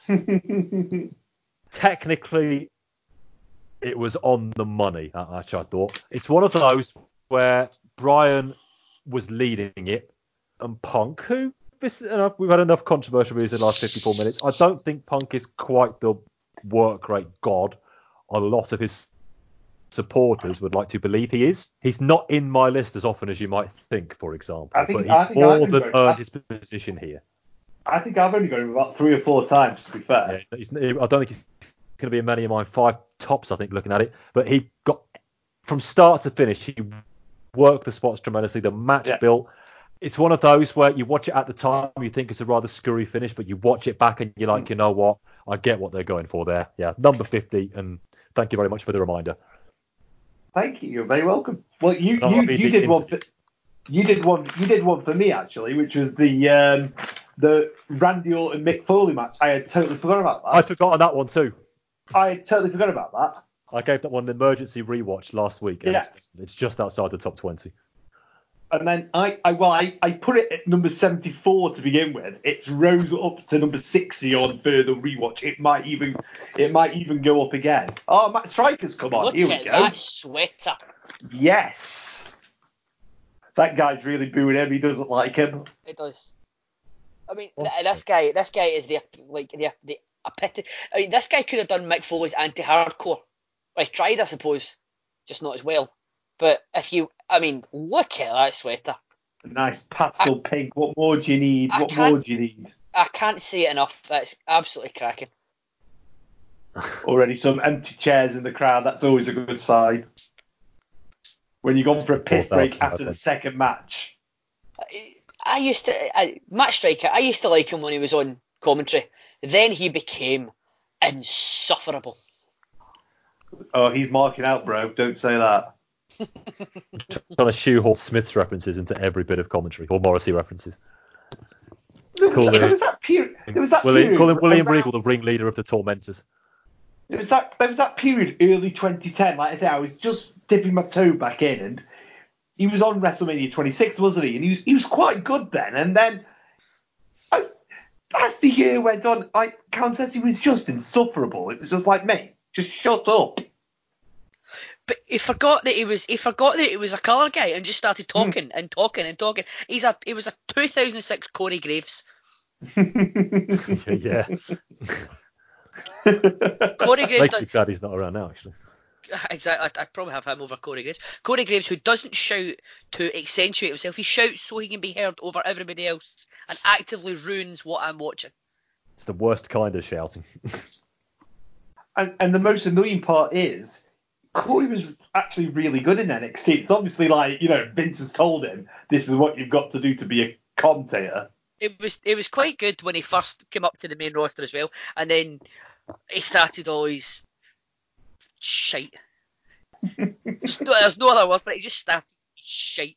technically, it was on the money, that match, I thought. It's one of those where Bryan was leading it, and Punk, who this uh, we've had enough controversial views in the last fifty-four minutes. I don't think Punk is quite the work rate god a lot of his supporters would like to believe he is. He's not in my list as often as you might think, for example, I think- but he I think more I've than been earned going- his position here. I think I've only got him about three or four times, to be fair. Yeah, he's, I don't think he's going to be in many of mine. Five tops, I think, looking at it. But he got, from start to finish, he worked the spots tremendously. The match Yeah. built. It's one of those where you watch it at the time, you think it's a rather screwy finish, but you watch it back and you're like, you know what? I get what they're going for there. Yeah, number fifty, and thank you very much for the reminder. Thank you. You're very welcome. Well, you No, you, I mean, you the did one. For, interview. you did one. You did one for me actually, which was the um, the Randy Orton Mick Foley match. I had totally forgot about that. I'd forgotten that one too. I had totally forgot about that. I gave that one an emergency rewatch last week, and Yeah. it's, it's just outside the top twenty. And then I, I well, I, I put it at number seventy-four to begin with. It's rose up to number sixty on further rewatch. It might even it might even go up again. Oh, Matt Striker's come on. Look Here we at go. that sweater. Yes. That guy's really booing him. He doesn't like him. It does. I mean, th- this guy, this guy is the like the the epitome. I mean, this guy could have done Mick Foley's anti-hardcore. Well, he tried, I suppose. just not as well. But if you, I mean, look at that sweater. A nice pastel I, pink. What more do you need? What more do you need? I can't say it enough. That's absolutely cracking. Already some empty chairs in the crowd. That's always a good sign. When you've gone for a piss break after the second match. I, I used to, I, Matt Striker, I used to like him when he was on commentary. Then he became insufferable. Oh, he's marking out, bro. Don't say that. Trying to shoehorn Smith's references into every bit of commentary, or Morrissey references. No, there was that period. There was that William, period. Call him William around, Regal, the ringleader of the Tormentors. There was that. There was that period, early twenty ten. Like I said, I was just dipping my toe back in, and he was on WrestleMania twenty-six, wasn't he? And he was he was quite good then. And then as as the year went on, like Countess, he was just insufferable. It was just like, mate, just shut up. But he forgot that he was he forgot that he was a colour guy and just started talking mm. and talking and talking. He's a he was a two thousand six Corey Graves. Yeah. Corey Graves. Makes me glad he's not around now, actually. Exactly, I'd, I'd probably have him over Corey Graves. Corey Graves, who doesn't shout to accentuate himself, he shouts so he can be heard over everybody else and actively ruins what I'm watching. It's the worst kind of shouting. and, and the most annoying part is, Corey was actually really good in N X T. It's obviously like, you know, Vince has told him this is what you've got to do to be a commentator. It was it was quite good when he first came up to the main roster as well, and then he started all his shite. no, there's no other word for it. He just started shite.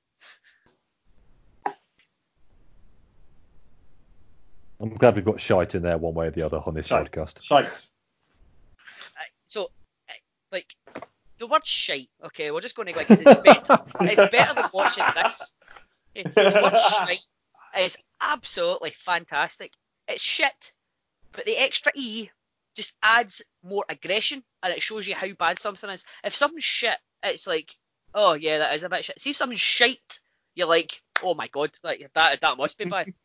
I'm glad we've got shite in there one way or the other on this shite. podcast. Shite. So, like. The word shite, okay, we're just going to go because it's better. It's better than watching this. The word shite is absolutely fantastic. It's shit, but the extra E just adds more aggression and it shows you how bad something is. If something's shit, it's like, oh yeah, that is a bit shit. See if something's shite, you're like, oh my god, like that that must be bad.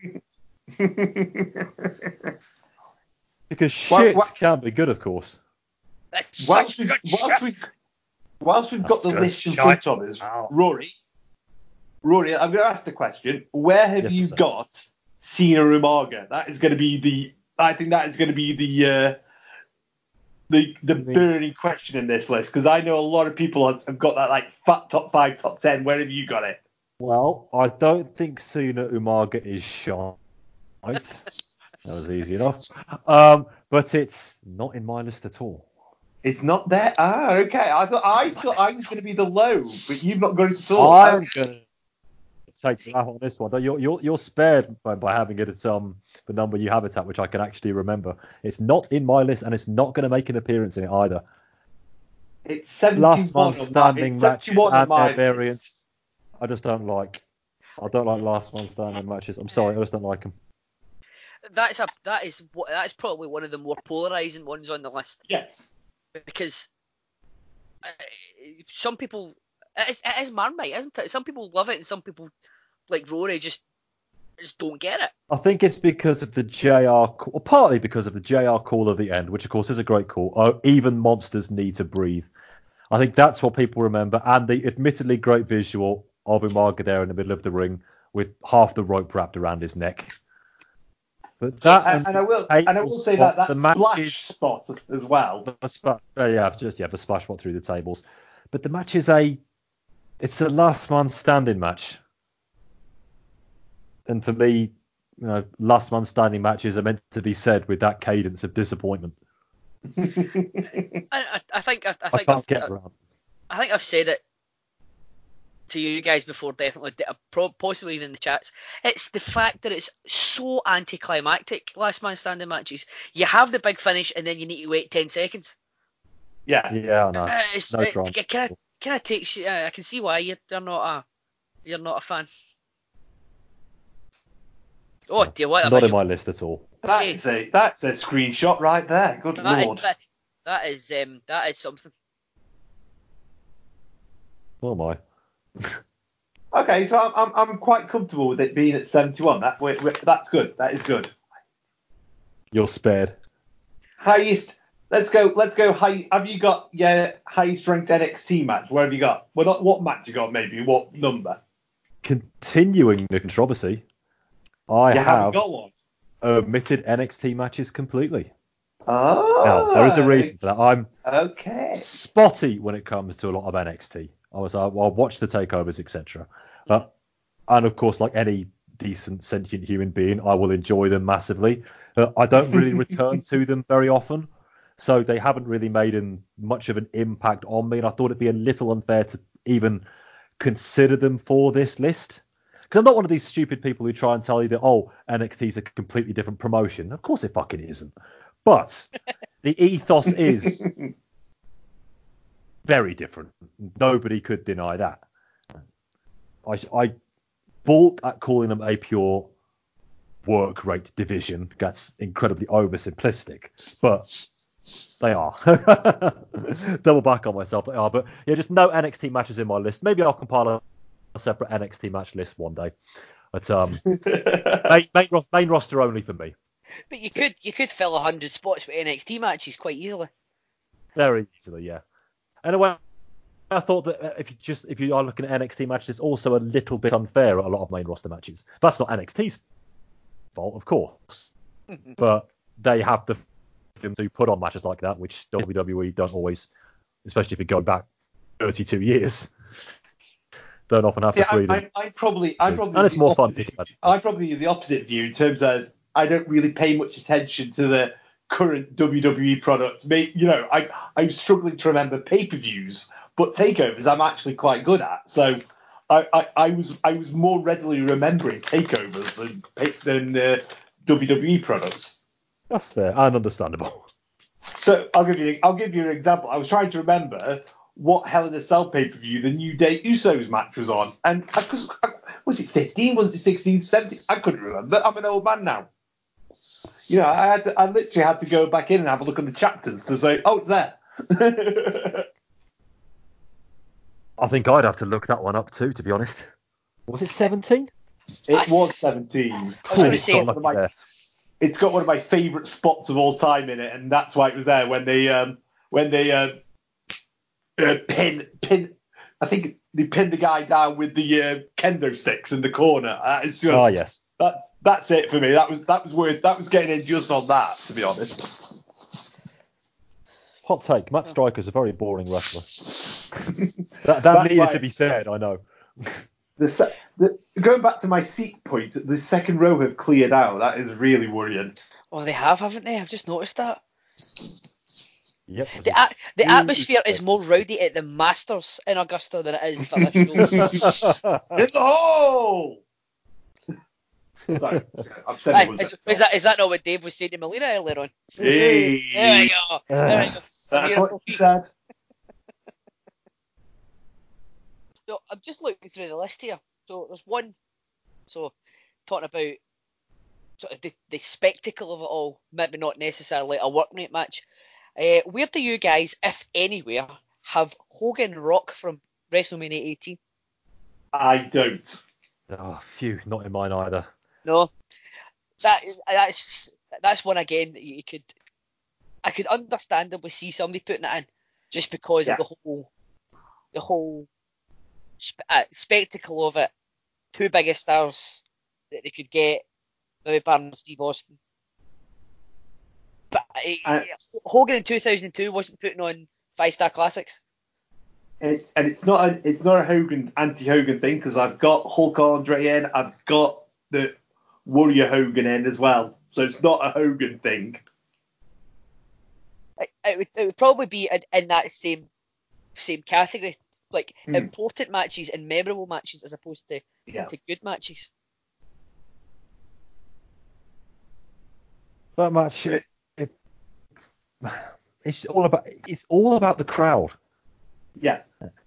Because shit what, what? can be good, of course. That's whilst such we, good whilst shit. We, whilst we've got That's the list in front of us, Rory, Rory, I'm going to ask the question: where have yes, you sir. got Cena Umaga? That is going to be the. I think that is going to be the uh, the the burning question in this list because I know a lot of people have, have got that like fat top five, top ten. Where have you got it? Well, I don't think Cena Umaga is shy. Right? That was easy enough. Um, but it's not in my list at all. It's not there. Ah, okay. I thought I thought I was going to be the low, but you've not got it at all. I'm going to take slap on this one. You're you're you're spared by, by having it at um the number you have it at, which I can actually remember. It's not in my list, and it's not going to make an appearance in it either. It's seventy-one. Last man standing it's matches and their variants. List. I just don't like. I don't like last man standing matches. I'm sorry, I just don't like them. That's a that is that is probably one of the more polarizing ones on the list. Yes. Because uh, some people, it is, it is Marmite, isn't it? Some people love it, and some people, like Rory, just just don't get it. I think it's because of the J R, or partly because of the J R call at the end, which of course is a great call. Oh, even monsters need to breathe. I think that's what people remember, and the admittedly great visual of Umaga there in the middle of the ring with half the rope wrapped around his neck. But that and, and I will and I will say that that the splash is, spot as well. The splash, uh, yeah, just yeah, the splash spot through the tables. But the match is a, it's a last man standing match. And for me, you know, last man standing matches are meant to be said with that cadence of disappointment. I, I, I think I, I I think can't I've, get I, around. I think I've said it to you guys before, definitely, possibly even in the chats. It's the fact that it's so anticlimactic, last man standing matches. You have the big finish and then you need to wait ten seconds. Yeah. Yeah, I know. Uh, it's, no it drama. kind of kind of takes. Uh, I can see why you're, you're not a you're not a fan. Oh No, dear, what a not visual. in my list at all. That is a that's a screenshot right there. Good that lord. Is, that, that is um that is something. Oh my. Okay, so I'm, I'm I'm quite comfortable with it being at seventy-one. That we're, we're, that's good. That is good. You're spared. Highest let's go. Let's go. High. Have you got your highest ranked N X T match? Where have you got? Well, not what match you got. Maybe what number? Continuing the controversy, I You haven't have got one. omitted N X T matches completely. Oh. Now, there is a reason for that. I'm okay. spotty when it comes to a lot of N X T. I was, I, I'll watch the takeovers, et cetera. Uh, and of course, like any decent sentient human being, I will enjoy them massively. Uh, I don't really return to them very often, so they haven't really made an, much of an impact on me. And I thought it'd be a little unfair to even consider them for this list. Because I'm not one of these stupid people who try and tell you that, oh, N X T is a completely different promotion. Of course it fucking isn't. But the ethos is very different. Nobody could deny that. I, I balk at calling them a pure work rate division. That's incredibly oversimplistic, but they are. Double back on myself, they are. But yeah, just no N X T matches in my list. Maybe I'll compile a, a separate N X T match list one day. But um, main, main, main roster only for me. But you could you could fill a hundred spots with N X T matches quite easily. Very easily, yeah. Anyway, I thought that if you just if you are looking at N X T matches, it's also a little bit unfair at a lot of main roster matches. That's not N X T's fault, of course, but they have the freedom to put on matches like that, which W W E don't always, especially if you go back thirty-two years, don't often have See, the freedom. I, I, I probably, I probably, and it's more fun to think about. I probably do the opposite view in terms of I don't really pay much attention to the current W W E product. You know, I I'm struggling to remember pay-per-views, but takeovers I'm actually quite good at. So I, I, I was I was more readily remembering takeovers than than uh, W W E products. That's fair and understandable. So I'll give you I'll give you an example. I was trying to remember what Hell in a Cell pay-per-view the New Day Usos match was on, and I, cause, was it fifteen? Was it sixteen? seventeen? I couldn't remember. I'm an old man now. You know, I had to, I literally had to go back in and have a look at the chapters to say, oh, it's there. I think I'd have to look that one up too, to be honest. Was it seventeen? It was seventeen. I was going to say, got my, it's got one of my favourite spots of all time in it, and that's why it was there when they um, when they uh, uh, pin pin. I think they pinned the guy down with the uh, kendo sticks in the corner. Uh, it's just, oh yes. That's that's it for me. That was that was worth that was getting in just on that, to be honest. Hot take. Matt Stryker's a very boring wrestler. that that needed right. to be said. I know. The, se- the going back to my seat point, the second row have cleared out. That is really worrying. Oh, they have, haven't they? I've just noticed that. Yep. The, a- the atmosphere is more rowdy at the Masters in Augusta than it is for this show. In the hole. Sorry, Aye, is, is that is that not what Dave was saying to Melina earlier on? Hey. There we go. There we go. That's what he said. So I'm just looking through the list here. So there's one. So talking about sort of the, the spectacle of it all, maybe not necessarily a work rate match. Uh, where do you guys, if anywhere, have Hogan Rock from WrestleMania eighteen? I don't. Oh, phew, not in mine either. No, that that's that's one again that you could I could understandably see somebody putting it in just because yeah. of the whole the whole spe- uh, spectacle of it. Two biggest stars that they could get, maybe Barn Steve Austin. But uh, Hogan in two thousand two wasn't putting on five star classics. It's and it's not a it's not a Hogan anti-Hogan thing because I've got Hulk Andre in, I've got the Warrior Hogan in as well, so it's not a Hogan thing. It, it, would, it would probably be in, in that same same category, like mm. important matches and memorable matches as opposed to yeah. to good matches. That match, it, it, it's all about it's all about the crowd. Yeah.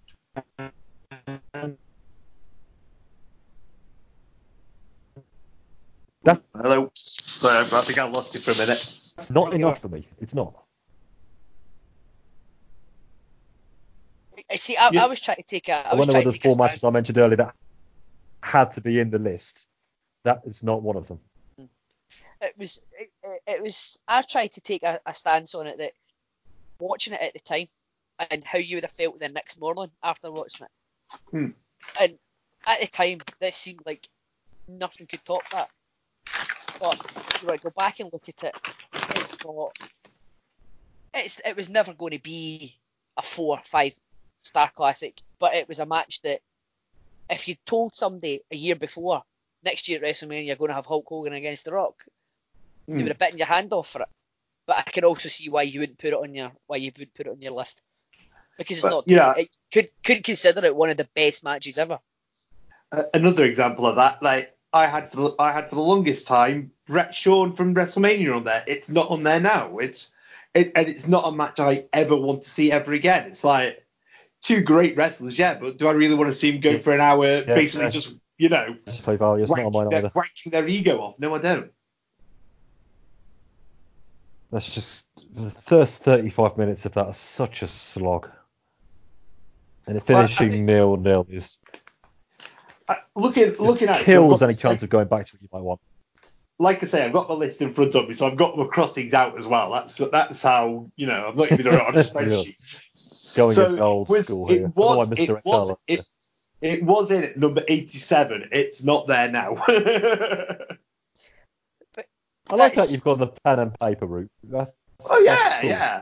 That's, Hello. Sorry, I think I lost you for a minute. It's not enough for me. It's not. I see. I, yeah. I was trying to take a. I, I was wonder trying whether to the take four matches I mentioned earlier that had to be in the list. That is not one of them. It was. It, it was. I tried to take a, a stance on it that watching it at the time and how you would have felt the next morning after watching it. Hmm. And at the time, this seemed like nothing could top that. But you want to go back and look at it, it's got, it's it was never going to be a four or five star classic, but it was a match that if you told somebody a year before, next year at WrestleMania you're going to have Hulk Hogan against The Rock, Hmm. they would have bitten your hand off for it. But I can also see why you wouldn't put it on your why you would put it on your list, because it's But, not. yeah. It could could consider it one of the best matches ever. Uh, another example of that, like I had for the, I had for the longest time, Brett Shawn from WrestleMania on there. It's not on there now. It's it, and it's not a match I ever want to see ever again. It's like two great wrestlers, yeah, but do I really want to see them go for an hour, Yeah, basically yeah. just you know, Slave value, it's not on whacking mine their, either. whacking their ego off? No, I don't. That's just the first thirty-five minutes of that are such a slog, and it Well, I finishing think- nil nil is I, looking looking at it, kills I've any got- chance of going back to what you might want. Like I say, I've got the list in front of me, so I've got the crossings out as well. That's that's how you know I'm not even doing it on a spreadsheet. Going So in old was- school it here. was- Otherwise, it Mister was- Excel. it- It was in at number eighty-seven. It's not there now. I like that That's- you've got the pen and paper route. That's, oh yeah, that's cool. yeah.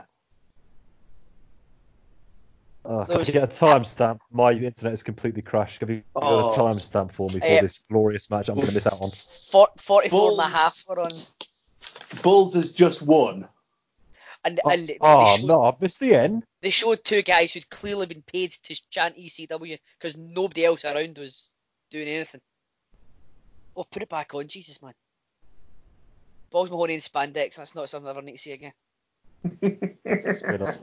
Uh, There can was- you get a timestamp? My internet is completely crashed. Have you got Oh. a timestamp for me for Uh, this glorious match I'm going to miss out on? For, forty-four and a Bulls. half were on, Bulls has just won. and, Oh, and they, oh, showed, no, I've missed the end. they showed two guys who'd clearly been paid to chant E C W because nobody else around was doing anything. Oh, put it back on, Jesus man. Balls Mahoney in spandex. That's not something I ever need to see again. Spin up.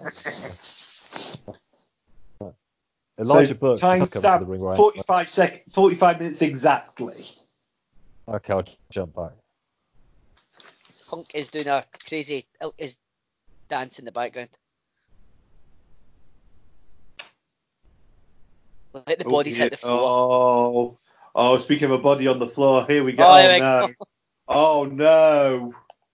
Elijah so Burke time just come to the ring stamp right. forty-five sec, forty-five minutes exactly. Okay, I'll jump back. Punk is doing a crazy is dance in the background. Let the bodies Oh, hit the floor. Oh, oh, speaking of a body on the floor, here we go. Oh, Oh, here we no. go. Oh no.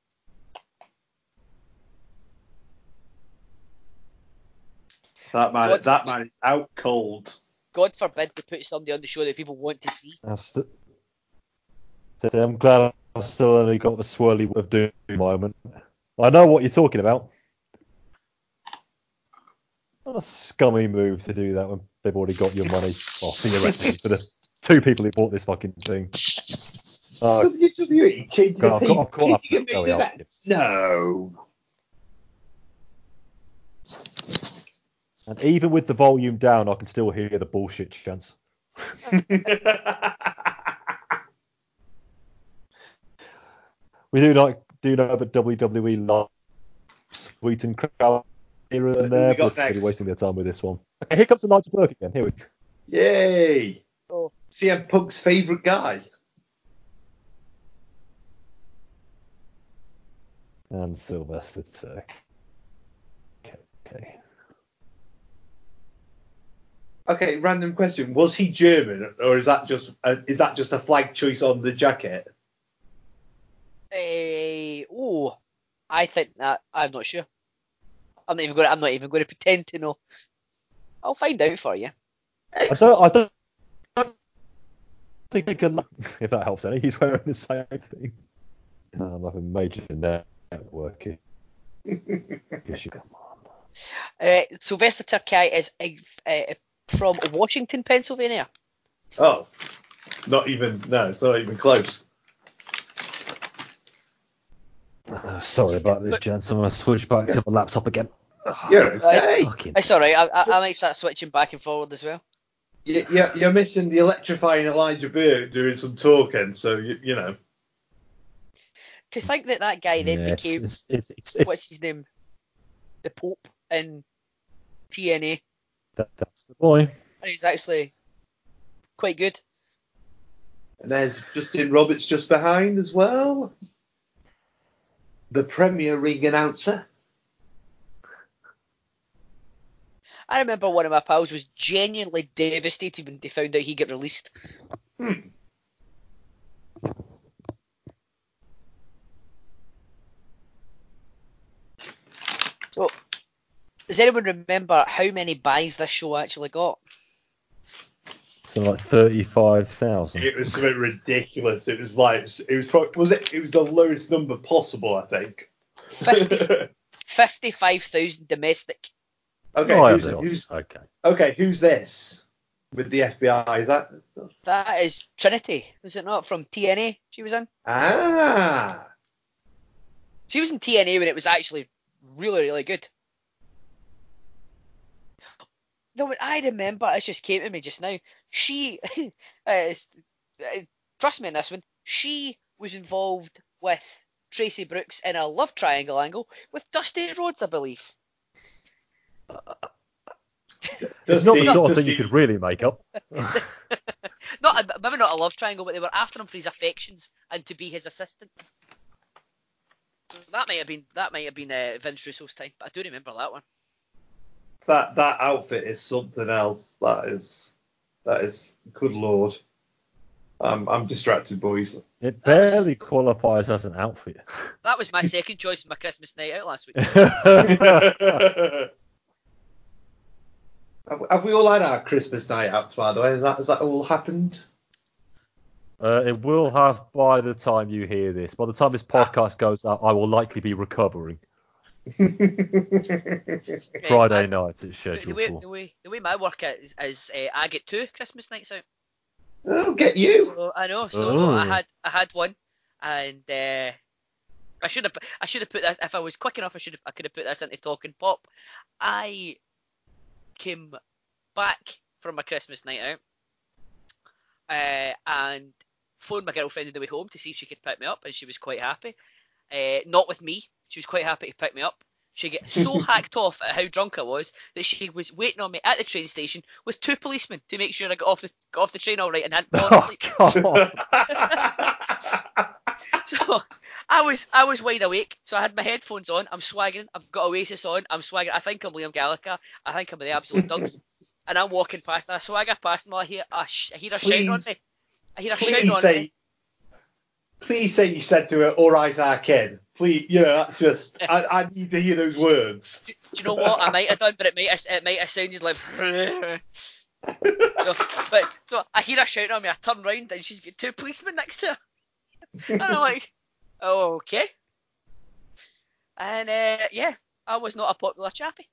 That man, God that forbid. man is out cold. God forbid they put somebody on the show that people want to see. That's the- so I'm glad I've still only got the swirly of doom moment. I know what you're talking about. What a scummy move to do that when they've already got your money. Well, theoretically, for the two people who bought this fucking thing. Oh, W W E changing God, the I've got- I've pay, got changing up the main there, Elliot. event. No. and even with the volume down, I can still hear the bullshit chants. We do like do know that W W E loves sweet and crowd here Who and there, we got but it's really next? wasting their time with this one. Okay, here comes Elijah Burke again. Here we go. Yay. Oh, C M Punk's favourite guy. And Sylvester too. Okay, okay. Okay, random question. Was he German, or is that just a, is that just a flag choice on the jacket? eh, oh, I think that I'm not sure. I'm not even going. To, I'm not even going to pretend to know. I'll find out for you. I don't, I don't, I don't think he can, if that helps any, he's wearing the same thing. I'm having major networking. issue. Come on. Uh, Sylvester Terkay is uh, from Washington, Pennsylvania. Oh, not even. No, it's not even close. Uh, sorry about this, gents. I'm going to switch back to the laptop again. You're okay. Fucking- It's alright. I, I, I might start switching back and forward as well. You, you, you're missing the electrifying Elijah Burke doing some talking, so you, you know. To think that that guy then Yes, became it's, it's, it's, it's, what's his name, the Pope in T N A, that, that's the boy. and he's actually quite good. And there's Justin Roberts just behind as well. The Premier Ring announcer. I remember one of my pals was genuinely devastated when they found out he got released. Hmm. So Does anyone remember how many buys this show actually got? So like thirty-five thousand. It was something ridiculous. It was like it was probably, was it? It was the lowest number possible, I think. fifty, fifty-five thousand domestic. Okay, Oh, who's, yeah, but- who's okay. okay? Who's this with the F B I? Is that That is Trinity, was it not? From T N A she was in? ah? She was in T N A when it was actually really, really good. Though I remember, it just came to me just now. She, uh, is- uh, trust me on this one, she was involved with Tracy Brooks in a love triangle angle with Dusty Rhodes, I believe. It's not the Dusty- sort of Dusty- thing you could really make up. Not a, maybe not a love triangle, but they were after him for his affections and to be his assistant. So that might have been that might have been uh, Vince Russo's time, but I do remember that one. That that outfit is something else. That is that is good lord. I'm I'm distracted, boys. It That was barely qualifies as an outfit. That was my second choice for my Christmas night out last week. have, have we all had our Christmas night out, by the way? Has that has that all happened? Uh, it will have by the time you hear this. By the time this podcast goes out, I will likely be recovering. Friday I- night it's The, scheduled the way for. the way the way my work is, is uh, I get two Christmas nights out. Oh, get you. So I know. So Oh. I had I had one, and uh, I should have I should have put that if I was quick enough. I should have I could have put this into Talking Pop. I came back from my Christmas night out, uh, and phoned my girlfriend on the way home to see if she could pick me up, and she was quite happy. Uh, not with me. She was quite happy to pick me up. She got so hacked off at how drunk I was that she was waiting on me at the train station with two policemen to make sure I got off the got off the train all right and hadn't fallen Oh, asleep. God. So I was I was wide awake. So I had my headphones on. I'm swaggering. I've got Oasis on. I'm swaggering. I think I'm Liam Gallagher. I think I'm the Absolute Dogs. And I'm walking past. And I swagger past them. I hear a sh- I hear a shout on Please. me. I hear a shout Please on say, me. please say you said to her, "All right, our kid." Please, you know, that's just. I, I need to hear those words. Do, do you know what? I might have done, but it might have, it might have sounded like. So, but so I hear her shouting on me. I turn round and she's got two policemen next to her, and I'm like, oh, okay. And uh, yeah, I was not a popular chappie.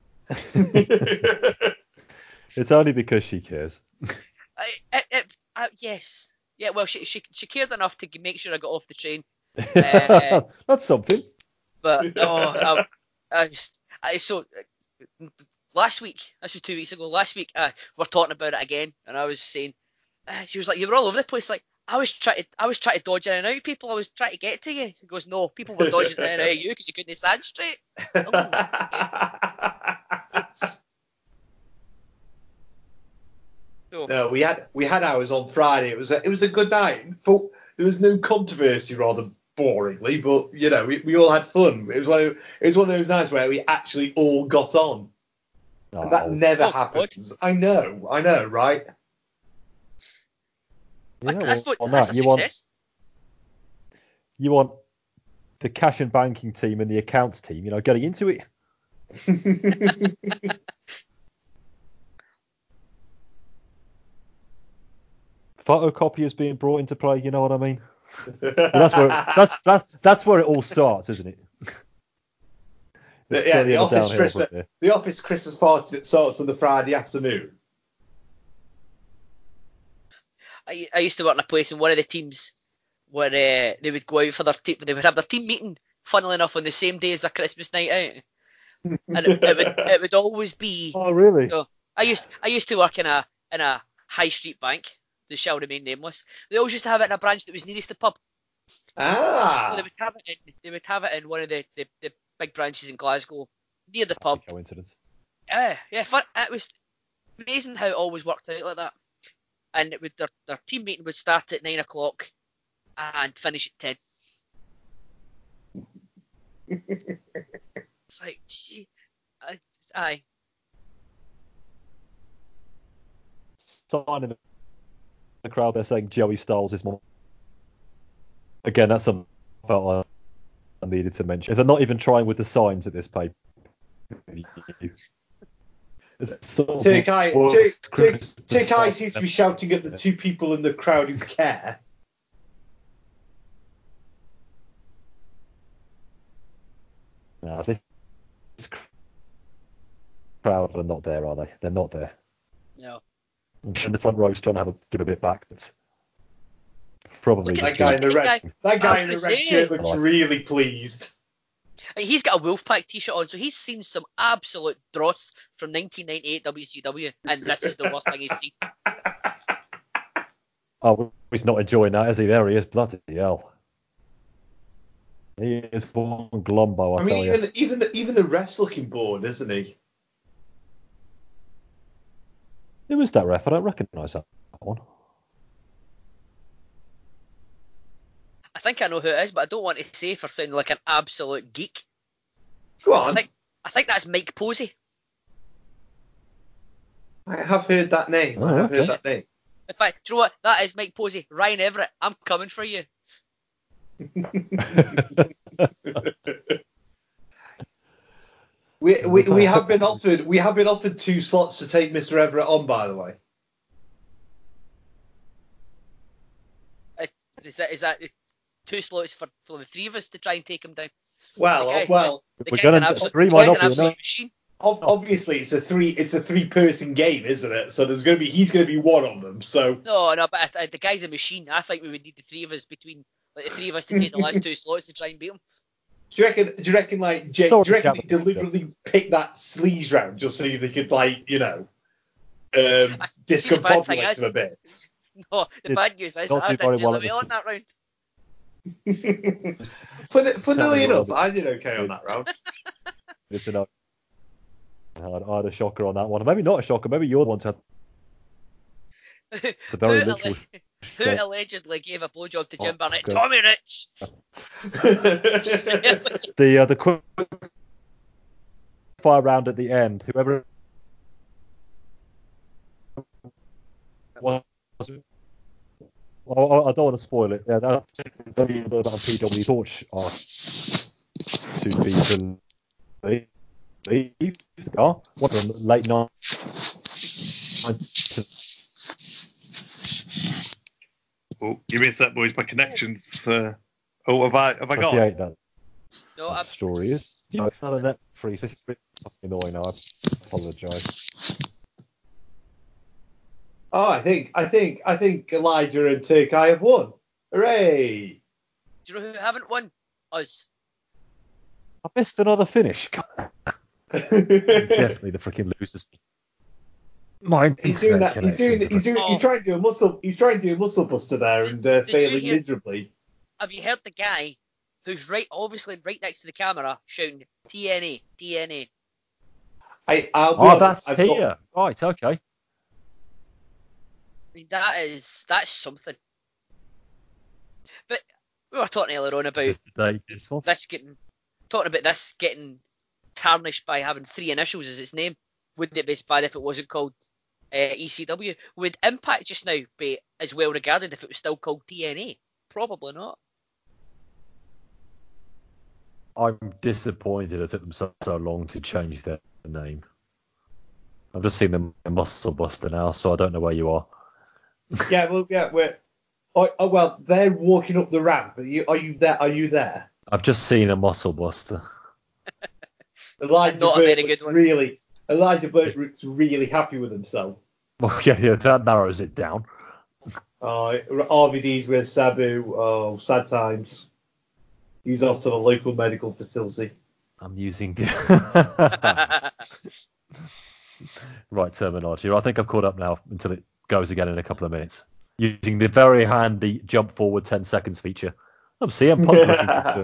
It's only because she cares. I, it, it, uh, yes, yeah. Well, she, she she cared enough to make sure I got off the train. Uh, That's something. But oh, I, I just I so uh, last week, this was two weeks ago. Last week, uh, we're talking about it again, and I was saying, uh, she was like, you were all over the place. Like I was trying to, I was trying to dodge in and out of people. I was trying to get to you. He goes, no, people were dodging in and out of you because you couldn't stand straight. Oh, okay. So, No, we had we had ours on Friday. It was a, it was a good night. For, there was no controversy, rather boringly, but you know, we, we all had fun. It was one of, it was one of those nights where we actually all got on. Oh, And that never Oh, happens. I know, I know, right? yeah, that's well, what on that's that, a you want success. you want the cash and banking team and the accounts team, you know, getting into it. Photocopiers being brought into play, you know what I mean? Well, that's where that's that, that's where it all starts, isn't it? It's yeah, clearly the on a office downhill Christmas from there. the office Christmas party that starts on the Friday afternoon. I, I used to work in a place, and one of the teams where uh, they would go out for their team, they would have their team meeting, funnily enough, on the same day as their Christmas night out, and it, it would it would always be. Oh, really? So I used I used to work in a in a high street bank. They shall remain nameless. They always used to have it in a branch that was nearest the pub. So they Ah, would have it in they would have it in one of the, the, the big branches in Glasgow near the pub. Coincidence. Yeah, yeah, fun. It was amazing how it always worked out like that. And it would their, their team meeting would start at nine o'clock and finish at ten. It's like, gee, I, aye. Sign in the crowd, they're saying Joey Styles is more. Again, that's something I felt I needed to mention. They're not even trying with the signs at this pay Turkai Turkai seems to be shouting at the two people in the crowd who care. No, this crowd are not there, are they? They're not there. No. And the front row's trying to have a, give a bit back. That's probably that guy in the red. guy. That guy in the red say. shirt looks really pleased. He's got a Wolfpack t-shirt on, so he's seen some absolute dross from nineteen ninety-eight W C W, and this is the worst thing he's seen. Oh, he's not enjoying that, is he? There he is. Bloody hell. He is one glombo, I, I mean, tell even you. even the, even the ref's looking bored, isn't he? Who is that ref? I don't recognise that one. I think I know who it is, but I don't want to say for sounding like an absolute geek. Go I on. think, I think that's Mike Posey. I have heard that name. Oh, I have okay. heard that name. In fact, do you know what? That is Mike Posey. Ryan Everett, I'm coming for you. we, we we have been offered we have been offered two slots to take Mister Everett on, by the way. Uh, Is that, is that two slots for, for the three of us to try and take him down? Well, The guy- well, The We're guy's gonna- an absolute, three the might guy's not an be absolute enough. machine. ob- obviously it's a three it's a three person game, isn't it? So there's going to be he's going to be one of them. So No, no, but I, I, the guy's a machine. I think we would need the three of us between, like the three of us to take the last two slots to try and beat him. do you reckon? Do you reckon like Jay, Sorry, do you reckon they Captain. deliberately picked that sleaze round just so they could like you know um, I- see, the bad thing discombobulate is- him a bit? No, the Did bad news is not I do did very really well well, at this- on that round. Fun, funnily Terrible. enough, I did okay on that round. It's enough. I had, I had a shocker on that one. Maybe not a shocker. Maybe you're the one to have the very who, literal. alle- who shock. allegedly gave a blowjob to Jim Oh, Barnett? God. Tommy Rich! The uh, the quick fire round at the end. Whoever was. Well, I don't want to spoil it. Yeah, that's very about a P W Torch are two people leave. Oh, what the late night. Oh, you missed that, boys. My connection's. Uh... Oh, have I? Have I got? Appreciate that. No, That I, story is. No, it's not a net freeze. This is a bit fucking annoying now. I apologise. Oh, I think, I think, I think Elijah and Turkai have won. Hooray! do you know who haven't won? Us. I missed another finish. Definitely the freaking losers. My He's doing internet that. He's doing. connection's He's doing. Oh. He's trying to do a muscle. He's trying to do a muscle buster there and uh, Did you failing hear- miserably. Have you heard the guy who's right, obviously right next to the camera, shouting T N A, T N A? I. I'll be Oh, honest, that's I've here. got- Right, okay. I mean, that is that's something. But we were talking earlier on about Just the day this one. this getting talking about this getting tarnished by having three initials as its name. Wouldn't it be as bad if it wasn't called uh, E C W? Would Impact just now be as well regarded if it was still called T N A? Probably not. I'm disappointed it took them so, so long to change their name. I've just seen them in Muscle Buster now, so I don't know where you are. Yeah. Well. Yeah. We're. Oh, oh well, they're walking up the ramp. Are you? Are you there? Are you there? I've just seen a Muscle Buster. Elijah Not a Burke very good looks one. really. Elijah Burke looks really happy with himself. Well, yeah, yeah, that narrows it down. Oh, R V D's with Sabu. Oh, sad times. He's off to the local medical facility. I'm using the right terminology. I think I've caught up now until it goes again in a couple of minutes. Using the very handy jump forward ten seconds feature. I'm C M Punk looking concerned.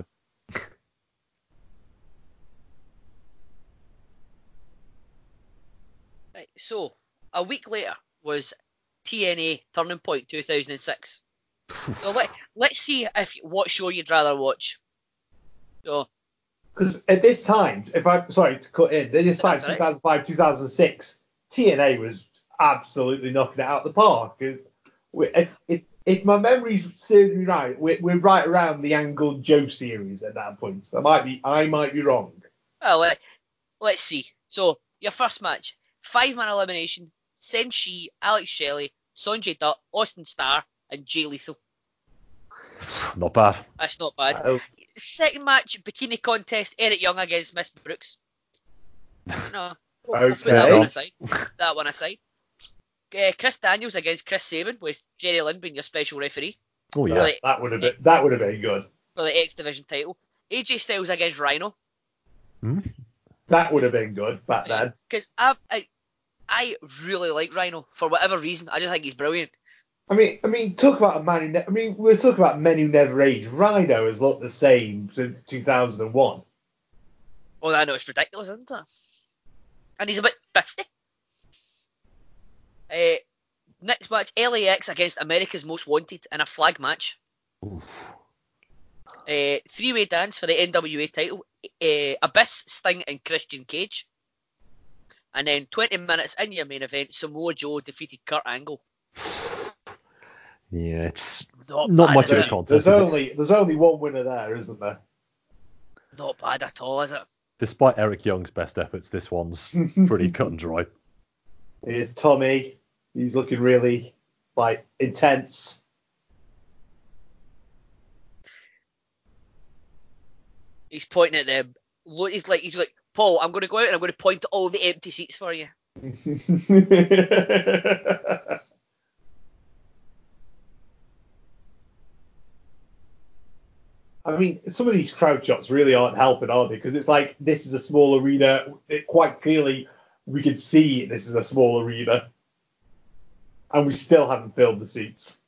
Right, so a week later was T N A Turning Point two thousand six. So let let's see if what show you'd rather watch. So Because at this time, if I'm sorry to cut in, at this time, That's all right. two thousand five, two thousand six, T N A was absolutely knocking it out of the park. If, if, if my memory's serving me right, we're, we're right around the Angled Joe series at that point. So I might be, I might be wrong. well, uh, let's see. So, your first match, five-man elimination, Sen Shi, Alex Shelley, Sonjay Dutt, Austin Starr, and Jay Lethal. Not bad. That's not bad. Oh. Second match, bikini contest, Eric Young against Miss Brooks. No, Okay. let's put that one aside. That one aside. Uh, Chris Daniels against Chris Sabin, with Jerry Lynn being your special referee Oh Yeah, yeah. Right. that would have been that would have been good. for the X Division title. A J Styles against Rhino. Hmm? That would have been good back then. Because I, I, I really like Rhino for whatever reason. I just think he's brilliant. I mean, I mean, talk about a man who. Ne- I mean, we're talking about men who never age. Rhino has looked the same since two thousand one. Oh, I know, it's ridiculous, isn't it? And he's about fifty. Uh, next match, L A X against America's Most Wanted in a flag match. Oof. Uh, three-way dance for the N W A title. Uh, Abyss, Sting, and Christian Cage. And then twenty minutes in your main event, Samoa Joe defeated Kurt Angle. Yeah, it's Not, not bad, much is of a it? contest. There's is it? only there's only one winner there, isn't there? Not bad at all, is it? Despite Eric Young's best efforts, this one's pretty cut and dry. Here's Tommy. He's looking really like intense. He's pointing at them. Lo- He's like, he's like, Paul, I'm going to go out and I'm going to point to all the empty seats for you. I mean, some of these crowd shots really aren't helping, are they? Because it's like this is a small arena. It, quite clearly, we can see this is a small arena, and we still haven't filled the seats.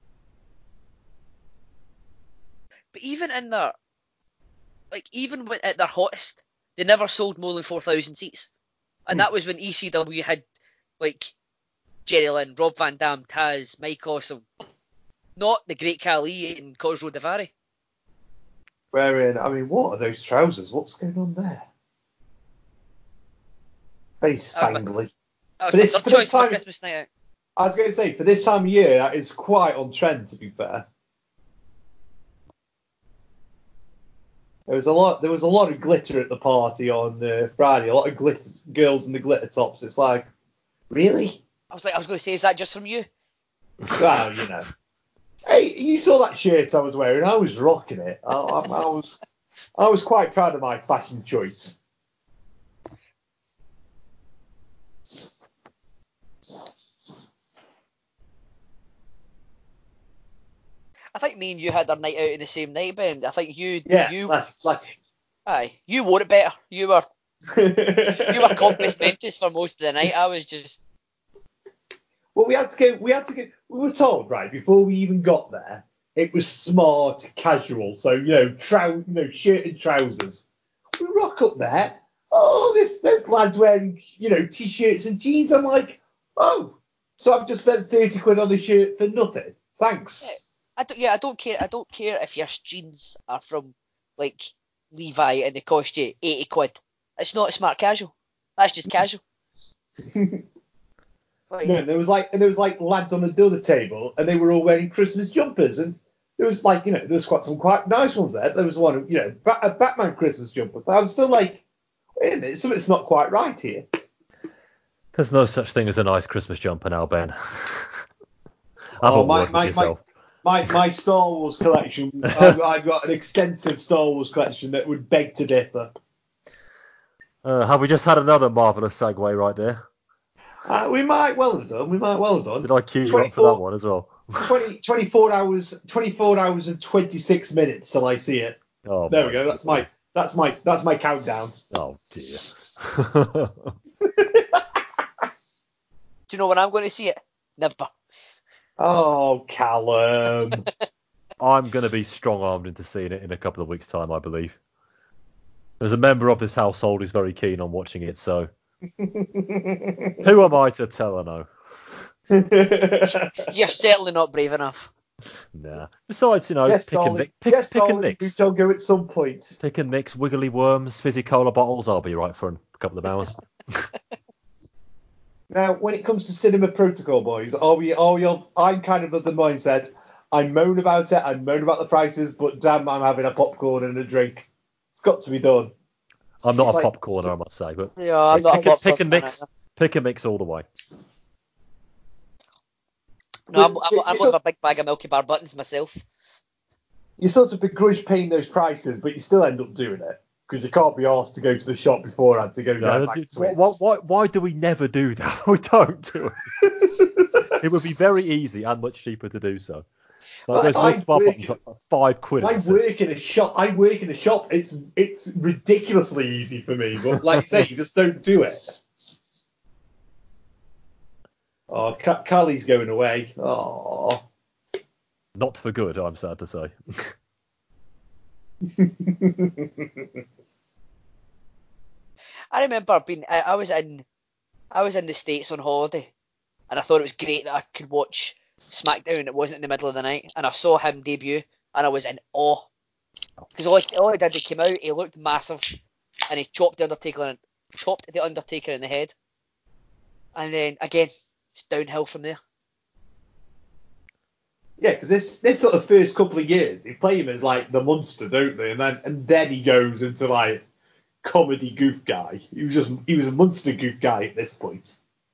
But even in their, like, even when, at their hottest, they never sold more than four thousand seats. And that was when E C W had, like, Jerry Lynn, Rob Van Dam, Taz, Mike Awesome. Not the Great Khali and Khosrow Davari. Wherein, I mean, what are those trousers? What's going on there? Very spangly. That For was this- my for third this choice for time- Christmas night out. I was going to say, for this time of year, that is quite on trend, to be fair. There was a lot. There was a lot of glitter at the party on uh, Friday. A lot of glitter girls in the glitter tops. It's like, really? I was like, I was going to say, is that just from you? Well, you know. Hey, you saw that shirt I was wearing. I was rocking it. I, I, I was, I was quite proud of my fashion choice. I think me and you had our night out in the same night, Ben. I think you, Yeah, you, let's let's. aye, you wore it better. You were, you were compos mentis for most of the night. I was just, Well, we had to go. We had to go. We were told right before we even got there. It was smart, casual. So you know, trou- you know, shirt and trousers. We rock up there. Oh, this there's lads wearing you know t-shirts and jeans. I'm like, oh, so I've just spent thirty quid on a shirt for nothing. Thanks. I don't, yeah, I don't care. I don't care if your jeans are from like Levi and they cost you eighty quid. It's not a smart casual. That's just casual. Like, No, there was like and there was like lads on the other table, and they were all wearing Christmas jumpers, and there was like you know there was quite some quite nice ones there. There was one you know Bat- a Batman Christmas jumper, but I was still like, wait a minute, something's not quite right here. There's no such thing as a nice Christmas jumper now, Ben. Have Oh, a my- word with my- yourself. My my Star Wars collection, I've, I've got an extensive Star Wars collection that would beg to differ. Uh, have we just had another marvellous segue right there? Uh, we might well have done. We might well have done. Did I cue you up for twenty-four that one as well? twenty, twenty-four hours, twenty-four hours and twenty-six minutes till I see it. Oh, There my we go. That's goodness. my that's my that's my countdown. Oh dear. do you know when I'm going to see it? Never. Oh, Callum. I'm going to be strong-armed into seeing it in a couple of weeks' time, I believe. There's a member of this household who's very keen on watching it, so who am I to tell her no? You're certainly not brave enough. Nah. Besides, you know, yes, pick and darling. mix, pick, yes, pick and darling. We mix, shall go at some point. pick and mix, wiggly worms, fizzy cola bottles. I'll be right for a couple of hours. Now, when it comes to cinema protocol, boys, are we? Are we? Of, I'm kind of of the mindset. I moan about it. I moan about the prices, but damn, I'm having a popcorn and a drink. It's got to be done. I'm not It's a like- popcorner, I must say, but Yeah, I'm It's not like a a pop pick and fan. mix, pick and mix all the way. No, I'm, But I'm, you- I'm you more of sort- a big bag of Milky Bar buttons myself. You sort of begrudge paying those prices, but you still end up doing it because you can't be asked to go to the shop beforehand to go No, get back d- to why, it. why, why, why do we never do that? We don't do it. It would be very easy and much cheaper to do so. Like, But those I Milky Bar work- buttons are like five quid. I a set. work in a shop. I work in a shop. It's it's ridiculously easy for me, but like you say, you just don't do it. Oh, Ca- Callie's going away. Oh. Not for good, I'm sad to say. I remember being, I, I was in, I was in the States on holiday, and I thought it was great that I could watch SmackDown. It wasn't in the middle of the night, and I saw him debut, and I was in awe. Because all, he- all he did, he came out, he looked massive, and he chopped the Undertaker, chopped the Undertaker in the head, and then again, it's downhill from there. Yeah, because this this sort of first couple of years, they play him as like the monster, don't they? And then and then he goes into like comedy goof guy. He was just he was a monster goof guy at this point.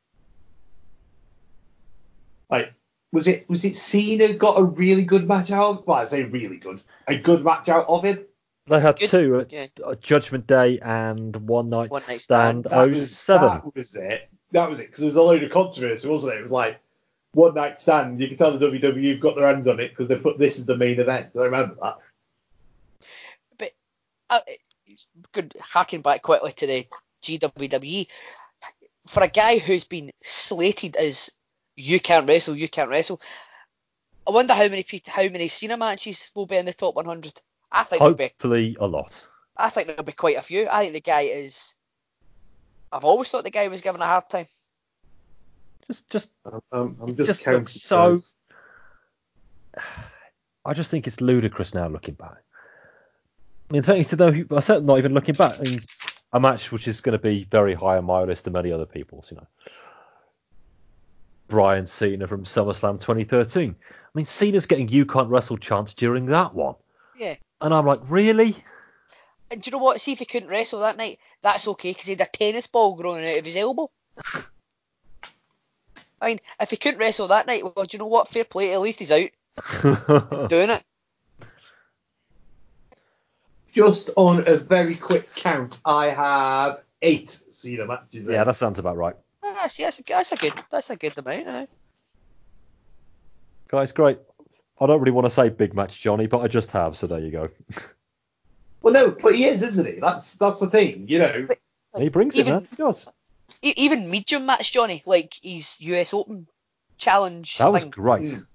Like, was it was it Cena got a really good match out of? Well, I say really good, a good match out of him. They had Good- two, uh, yeah. uh, Judgment Day and One Night, One Night Stand, Stand. That oh was seven. that was it. That was it. Because there was a load of controversy, wasn't it? It was like one night stand. You can tell the W W E have got their hands on it because they put this as the main event. I remember that. But uh, good, harking back quickly to the G W W E, for a guy who's been slated as you can't wrestle, you can't wrestle. I wonder how many pe- how many Cena matches will be in the top one hundred. I think there'll be, Hopefully a lot. I think there'll be quite a few. I think the guy is. I've always thought the guy was given a hard time. Just, just, Um, I'm it just, just counting looks so. those. I just think it's ludicrous now looking back. I mean, thanks to though, I'm certainly not even looking back. I mean, a match which is going to be very high on my list than many other people's. You know, Bryan Cena from SummerSlam twenty thirteen. I mean, Cena's getting "You Can't Wrestle" chants during that one, Yeah. and I'm like, really? And do you know what? See if he couldn't wrestle that night. That's okay because he had a tennis ball growing out of his elbow. I mean, if he couldn't wrestle that night, well, do you know what? Fair play. At least he's out doing it. Just on a very quick count, I have eight Cena matches. Yeah, in. that sounds about right. Ah, see, that's a, that's a good, that's a good amount. Eh? Guys, great. I don't really want to say big match Johnny, but I just have, so there you go. Well, no, but he is, isn't he? That's that's the thing, you know. But, He brings it, even, man. He does. e- even medium match Johnny, like his U S Open challenge That was thing. great. Mm.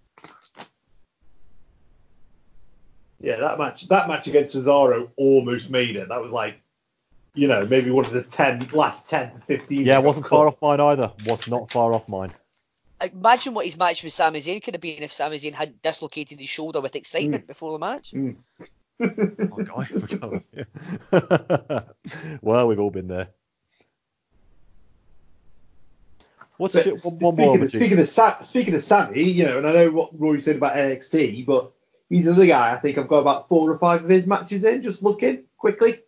Yeah, that match that match against Cesaro almost made it. That was like, you know, maybe one of the ten last ten to fifteen. Yeah, that it wasn't got far cut. off mine either. Was not far off mine. Imagine what his match with Sami Zayn could have been if Sami Zayn had dislocated his shoulder with excitement before the match. Mm. Oh, God. Well, we've all been there. What's But your, s- one, one speaking, more? of, speaking of Sa- speaking of Sammy, you know, and I know what Rory said about N X T, but he's another guy. I think I've got about four or five of his matches in. Just looking quickly.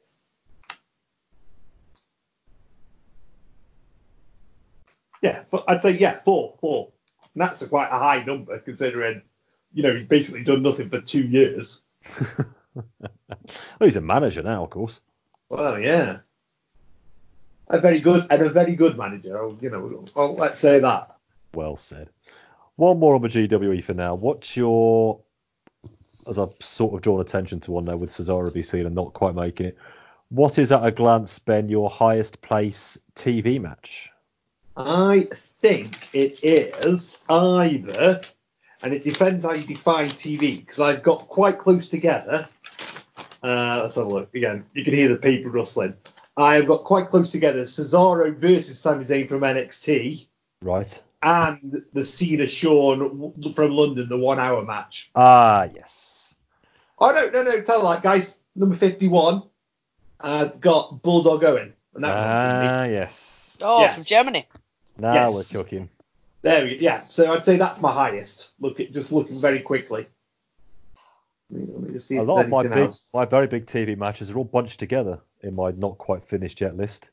Yeah, but I'd say yeah, four, four. And that's a quite a high number considering, you know, he's basically done nothing for two years. Well, he's a manager now, of course. Well, yeah. A very good and a very good manager. Oh, you know, well, let's say that. Well said. One more on the G W E for now. What's your, as I've sort of drawn attention to one there with Cesaro B C and not quite making it, what is at a glance, Ben, your highest place T V match? I think it is either, and it depends how you define T V, because I've got quite close together. Uh, let's have a look. Again, you can hear the paper rustling. I've got quite close together Cesaro versus Sami Zayn from N X T Right. and the Cena Shawn from London, the one hour match. Ah, yes. Oh, no, no, no, tell that, guys. Number fifty-one, I've got Bulldog Owen. And that was on T V. Ah, yes. Oh, Yes. from Germany. Now Yes. we're cooking. There we go. Yeah, so I'd say that's my highest. Look at just looking very quickly. Let me, let me just see A if lot there's of my anything big, else. my very big T V matches are all bunched together in my not quite finished yet list.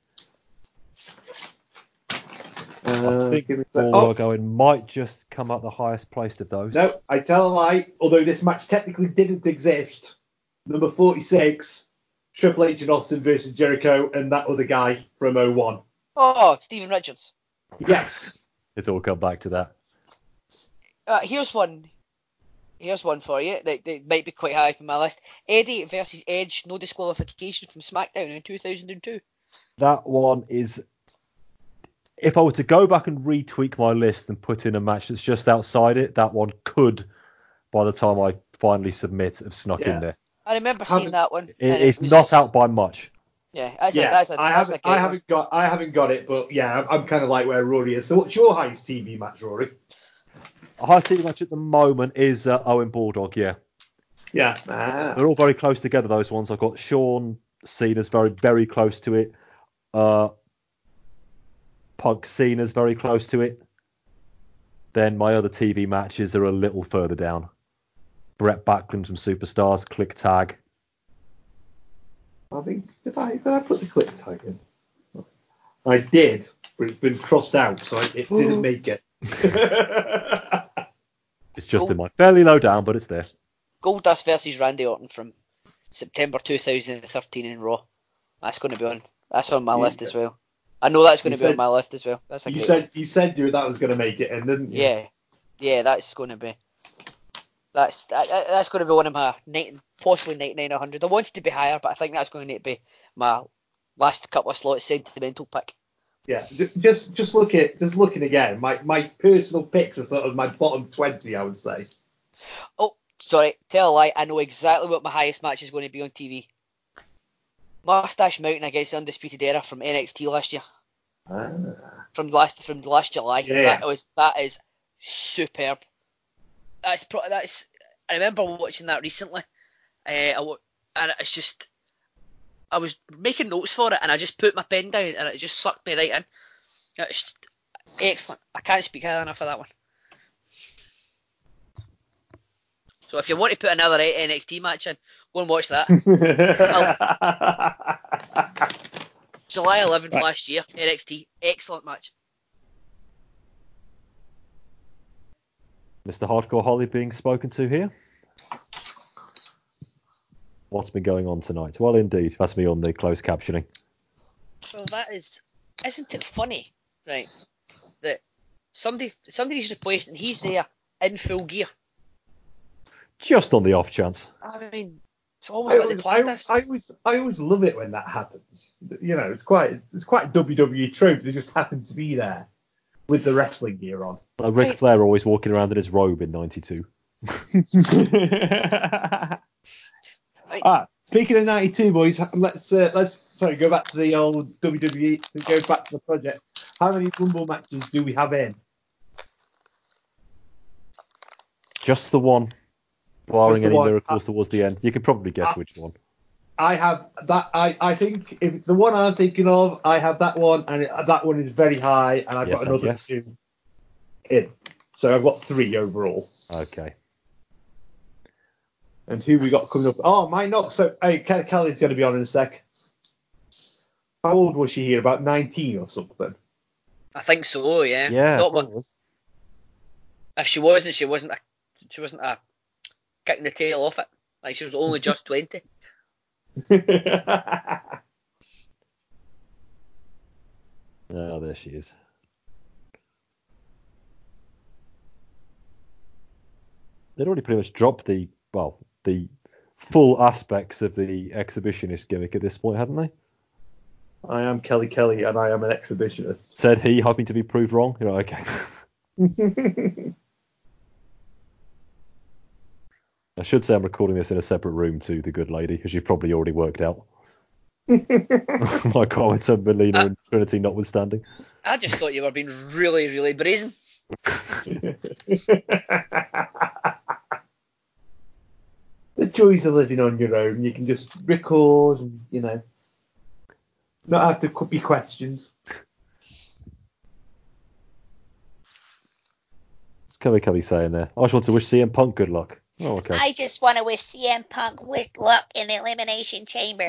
Uh, I think give me a Raw sec. Oh, are going might just come out the highest placed of those. no, I tell a lie. Although this match technically didn't exist. Number forty-six, Triple H and Austin versus Jericho and that other guy from oh one. Oh, Stephen Richards. Yes. It's all come back to that. Uh, here's one. Here's one for you that, that might be quite high up on my list. Eddie versus Edge, no disqualification from SmackDown in two thousand two. That one is. If I were to go back and retweak my list and put in a match that's just outside it, that one could, by the time I finally submit, have snuck Yeah. in there. I remember Haven't- seeing that one. It, and it's it was, not out by much. Yeah, that's Yeah, a, that's a, I that's haven't, a great I haven't got, I haven't got it, but yeah, I'm, I'm kind of like where Rory is. So, what's your highest T V match, Rory? A high T V match at the moment is uh, Owen Bulldog, yeah. Yeah, ah. They're all very close together, those ones. I've got Sean Cena's very, very close to it. Uh, Punk Cena's very close to it. Then my other T V matches are a little further down. Brett Backlund from Superstars, Click Tag. I think did I did I put the click tag in? I did, but it's been crossed out, so I, it didn't make it. It's just Cool. in my fairly low down, but it's there. Goldust versus Randy Orton from September two thousand thirteen in Raw. That's going to be on. That's on my You- list as well. I know that's going you to be on said- my list as well. That's a You great said one. you said you that was going to make it, and didn't you? Yeah, yeah, that's going to be. That's that, that's going to be one of my nine, possibly ninety-nine or one hundred. I wanted to be higher, but I think that's going to be my last couple of slots sentimental pick. Yeah. J- Just just look at just looking again. My my personal picks are sort of my bottom twenty, I would say. Oh, sorry, tell a lie. I know exactly what my highest match is going to be on T V. Mustache Mountain against the Undisputed Era from N X T last year. Ah. From last from last July. Yeah. That was that is superb. That's pro- that's. I remember watching that recently, uh, I wa- and it's just. I was making notes for it, and I just put my pen down, and it just sucked me right in. It's just excellent. I can't speak highly enough of that one. So if you want to put another N X T match in, go and watch that. July eleventh Right. last year, N X T, excellent match. Mister Hardcore Holly being spoken to here. What's been going on tonight? Well, indeed. That's me on the closed captioning. Well, that is, isn't it funny, right? That somebody's somebody's replaced and he's there in full gear. Just on the off chance. I mean, it's I almost like always, they planned I, this. I always I always love it when that happens. You know, it's quite it's quite a W W E trope. They just happen to be there with the wrestling gear on. Like Ric Right. Flair always walking around in his robe in ninety-two. Right. Ah, speaking of ninety-two, boys, let's uh, let's sorry go back to the old W W E. It goes back to the project. How many Rumble matches do we have in? Just the one. Barring Just the any one. miracles Uh, towards the end. You can probably guess uh, which one. I have that. I, I think if it's the one I'm thinking of, I have that one, and it, that one is very high, and I've Yes got and another yes. two in. So I've got three overall. Okay. And who we got coming up? Oh, my not so. Hey, Ke- Kelly's going to be on in a sec. How old was she here? About nineteen or something. I think so, yeah. Yeah. Not probably mu- was. if she wasn't, she wasn't a, she wasn't a kicking the tail off it. Like she was only just twenty. Oh, there she is. They'd already pretty much dropped the, well, the full aspects of the exhibitionist gimmick at this point, hadn't they? I am Kelly Kelly, and I am an exhibitionist. Said he, hoping to be proved wrong. You're like, okay. I should say I'm recording this in a separate room to the good lady, as you've probably already worked out. My comments on Melina Uh, and Trinity notwithstanding. I just thought you were being really, really brazen. The joys of living on your own. You can just record and, you know, not have to be questioned. What's Kelly Kelly saying there? I just want to wish C M Punk good luck. Oh, okay. I just want to wish C M Punk with luck in the Elimination Chamber.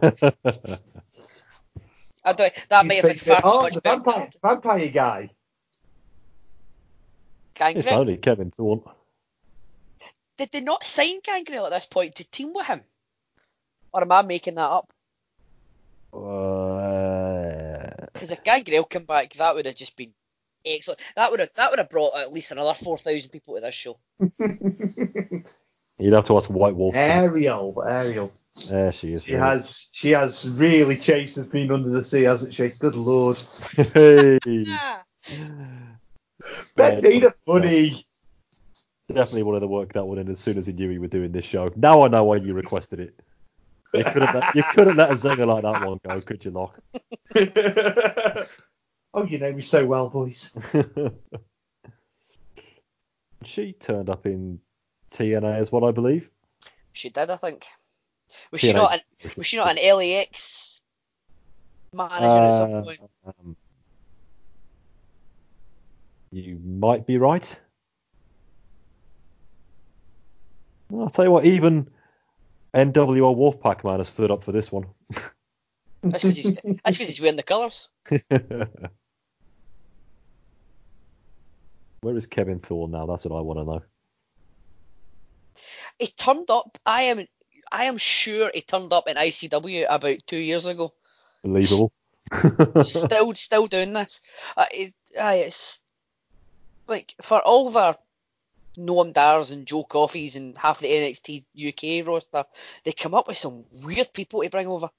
I don't. That may have been far too Oh, much the better. vampire, vampire guy. Gangrel. It's only Kevin Thorne. Did they not sign Gangrel at this point to team with him? Or am I making that up? Uh, Because if Gangrel came back, that would have just been excellent. That would have that would have brought at least another four thousand people to this show. You'd have to ask White Wolf. Ariel, Ariel. There she is. She really. has, she has really chased us being under the sea, hasn't she? Good lord. Hey. Ah. Ben made it funny. Definitely wanted to work that one in as soon as he knew we were doing this show. Now I know why you requested it. You couldn't let, you couldn't let a zinger like that one go, could you, Locke? Oh, you know me so well, boys. She turned up in T N A as well, I believe. She did, I think. Was T she N A not? An, was she not an L A X manager at some Uh, point? um, you might be right. Well, I'll tell you what, even N W O Wolfpack man has stood up for this one. That's because he's that's 'cause he's wearing the colours. Where is Kevin Thorne now? That's what I want to know. He turned up. I am I am sure he turned up in I C W about two years ago. Believable. Still, still doing this. Uh, it, uh, it's like for all their Noam Dars and Joe Coffees and half the N X T U K roster, they come up with some weird people to bring over.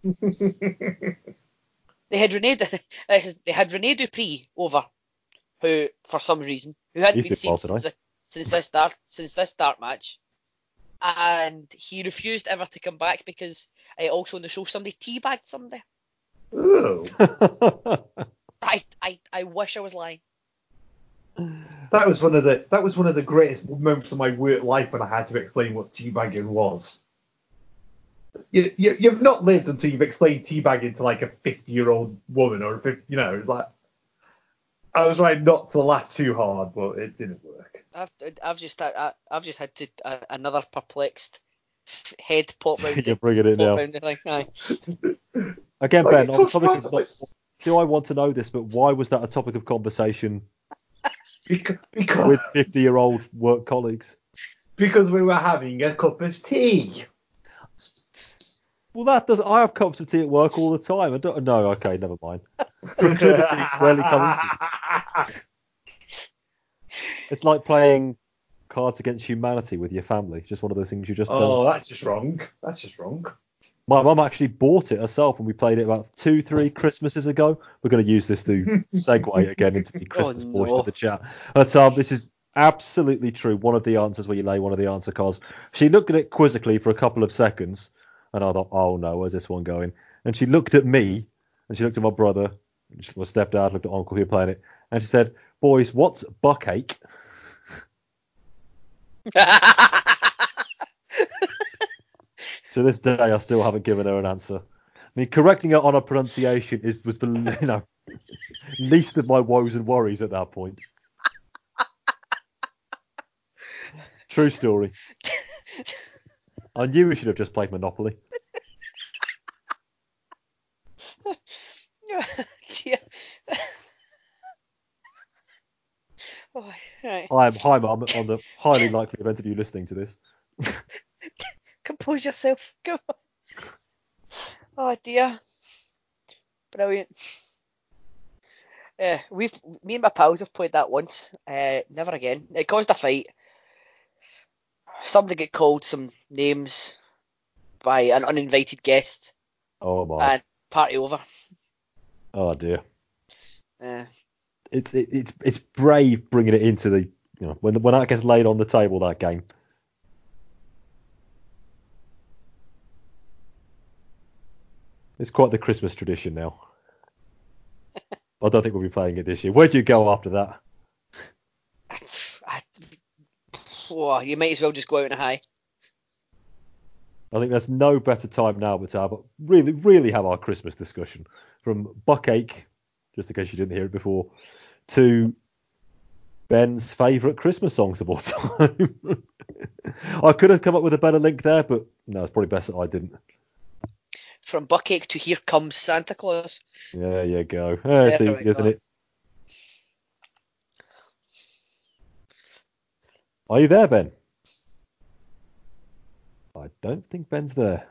They had Rene, they had Rene Dupree over, who for some reason who hadn't He's been doing seen well since, today. the, since this start since this start match, and he refused ever to come back because uh, also on the show somebody teabagged somebody. Ooh. I, I I wish I was lying. That was one of the that was one of the greatest moments of my work life when I had to explain what teabagging was. You, you you've not lived until you've explained teabagging to like a fifty year old woman or a fifty, you know, it's like I was trying not to laugh too hard, but it didn't work. I've I've just I, I've just had to uh, another perplexed head pop round. You're bringing it pop now. round the thing. Aye. Again, Like, Ben, it on the touched topic my- of not, do I want to know this, but why was that a topic of conversation Because, because, with fifty-year-old work colleagues? because we were having a cup of tea. Well, that does. I have cups of tea at work all the time. I don't. No, okay, never mind. Proclivities rarely come into. It's like playing Cards Against Humanity with your family. Just one of those things you just Oh, don't. that's just wrong. That's just wrong. My mum actually bought it herself, and we played it about two, three Christmases ago. We're going to use this to segue again into the Christmas Oh, portion no. of the chat. But um, this is absolutely true. One of the answers where you lay one of the answer cards. She looked at it quizzically for a couple of seconds, and I thought, oh no, where's this one going? And she looked at me, and she looked at my brother, and she, my stepdad looked at Uncle who were playing it, and she said, "Boys, what's buckache?" To this day, I still haven't given her an answer. I mean, correcting her on her pronunciation is was the you know least of my woes and worries at that point. True story. I knew we should have just played Monopoly. Dear. Oh, right. Hi, hi, Mum, on the highly likely event of you listening to this. Compose yourself. Go on. Oh dear. Brilliant. Yeah, we've me and my pals have played that once. Uh, never again. It caused a fight. Somebody got called some names by an uninvited guest, Oh my. and party over. Oh dear. Uh, It's it, it's it's brave bringing it into the you know when when that gets laid on the table, that game. It's quite the Christmas tradition now. I don't think we'll be playing it this year. Where do you go after that? I, oh, you might as well just go out on a high. I think there's no better time now but to have really, really have our Christmas discussion. From Buckache, just in case you didn't hear it before, to Ben's favourite Christmas songs of all time. I could have come up with a better link there, but no, it's probably best that I didn't. From Buckache to Here Comes Santa Claus. There you go. Yeah, it's There easy, we isn't go. it? Are you there, Ben? I don't think Ben's there.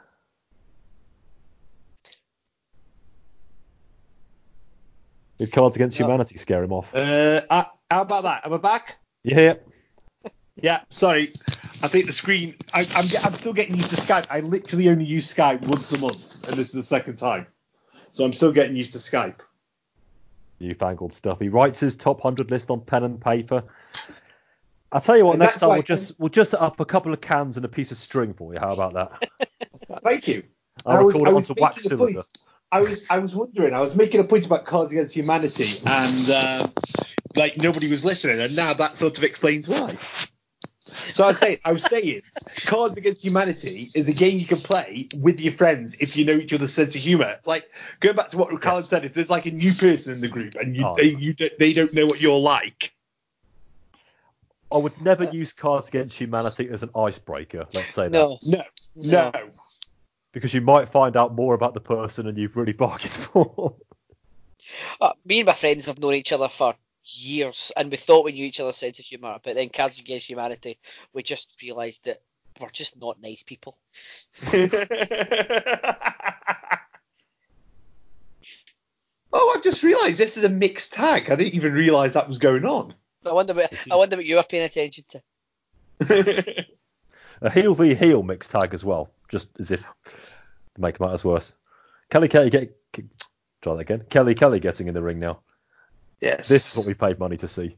Did Cards Against No. Humanity scare him off? Uh, uh, how about that? Am I back? Yeah. Yeah, sorry. I think the screen. I, I'm I'm still getting used to Skype. I literally only use Skype once a month, and this is the second time, so I'm still getting used to Skype. Newfangled stuff. He writes his top one hundred list on pen and paper. I'll tell you what, And next that's time why- we'll just we'll just set up a couple of cans and a piece of string for you. How about that? Thank you. I'll I was- record I it was onto wax making a cylinder. point. I was I was wondering. I was making a point about Cards Against Humanity, and uh, like nobody was listening, and now that sort of explains why. So I was saying, I was saying, Cards Against Humanity is a game you can play with your friends if you know each other's sense of humour. Like going back to what Callum Yes. said, if there's like a new person in the group and you, Oh. they you don't- they don't know what you're like. I would never use Cards Against Humanity as an icebreaker. Let's say that. No. No, no. No. Because you might find out more about the person than you've really bargained for. Uh, me and my friends have known each other for years, and we thought we knew each other's sense of humour, but then Cards Against Humanity, we just realised that we're just not nice people. Oh, I've just realised this is a mixed tag. I didn't even realise that was going on. I wonder what I wonder what you were paying attention to. A heel v heel mixed tag as well, just as if to make matters worse. Kelly Kelly get try that again. Kelly Kelly getting in the ring now. Yes. This is what we paid money to see.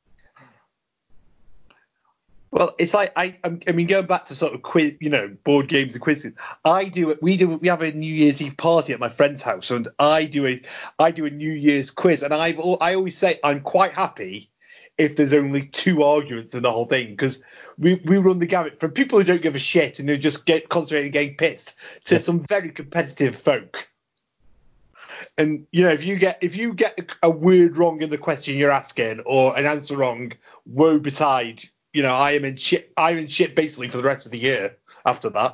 Well, it's like I, I mean, going back to sort of quiz, you know, board games and quizzes. I do it. We do. We have a New Year's Eve party at my friend's house, and I do a, I do a New Year's quiz, and I, I always say I'm quite happy if there's only two arguments in the whole thing, because we, we run the gamut from people who don't give a shit and who just get concentrating getting pissed to Yeah. some very competitive folk. And you know, if you get if you get a, a word wrong in the question you're asking or an answer wrong, woe betide. You know, I am in shit. I'm in shit basically for the rest of the year after that.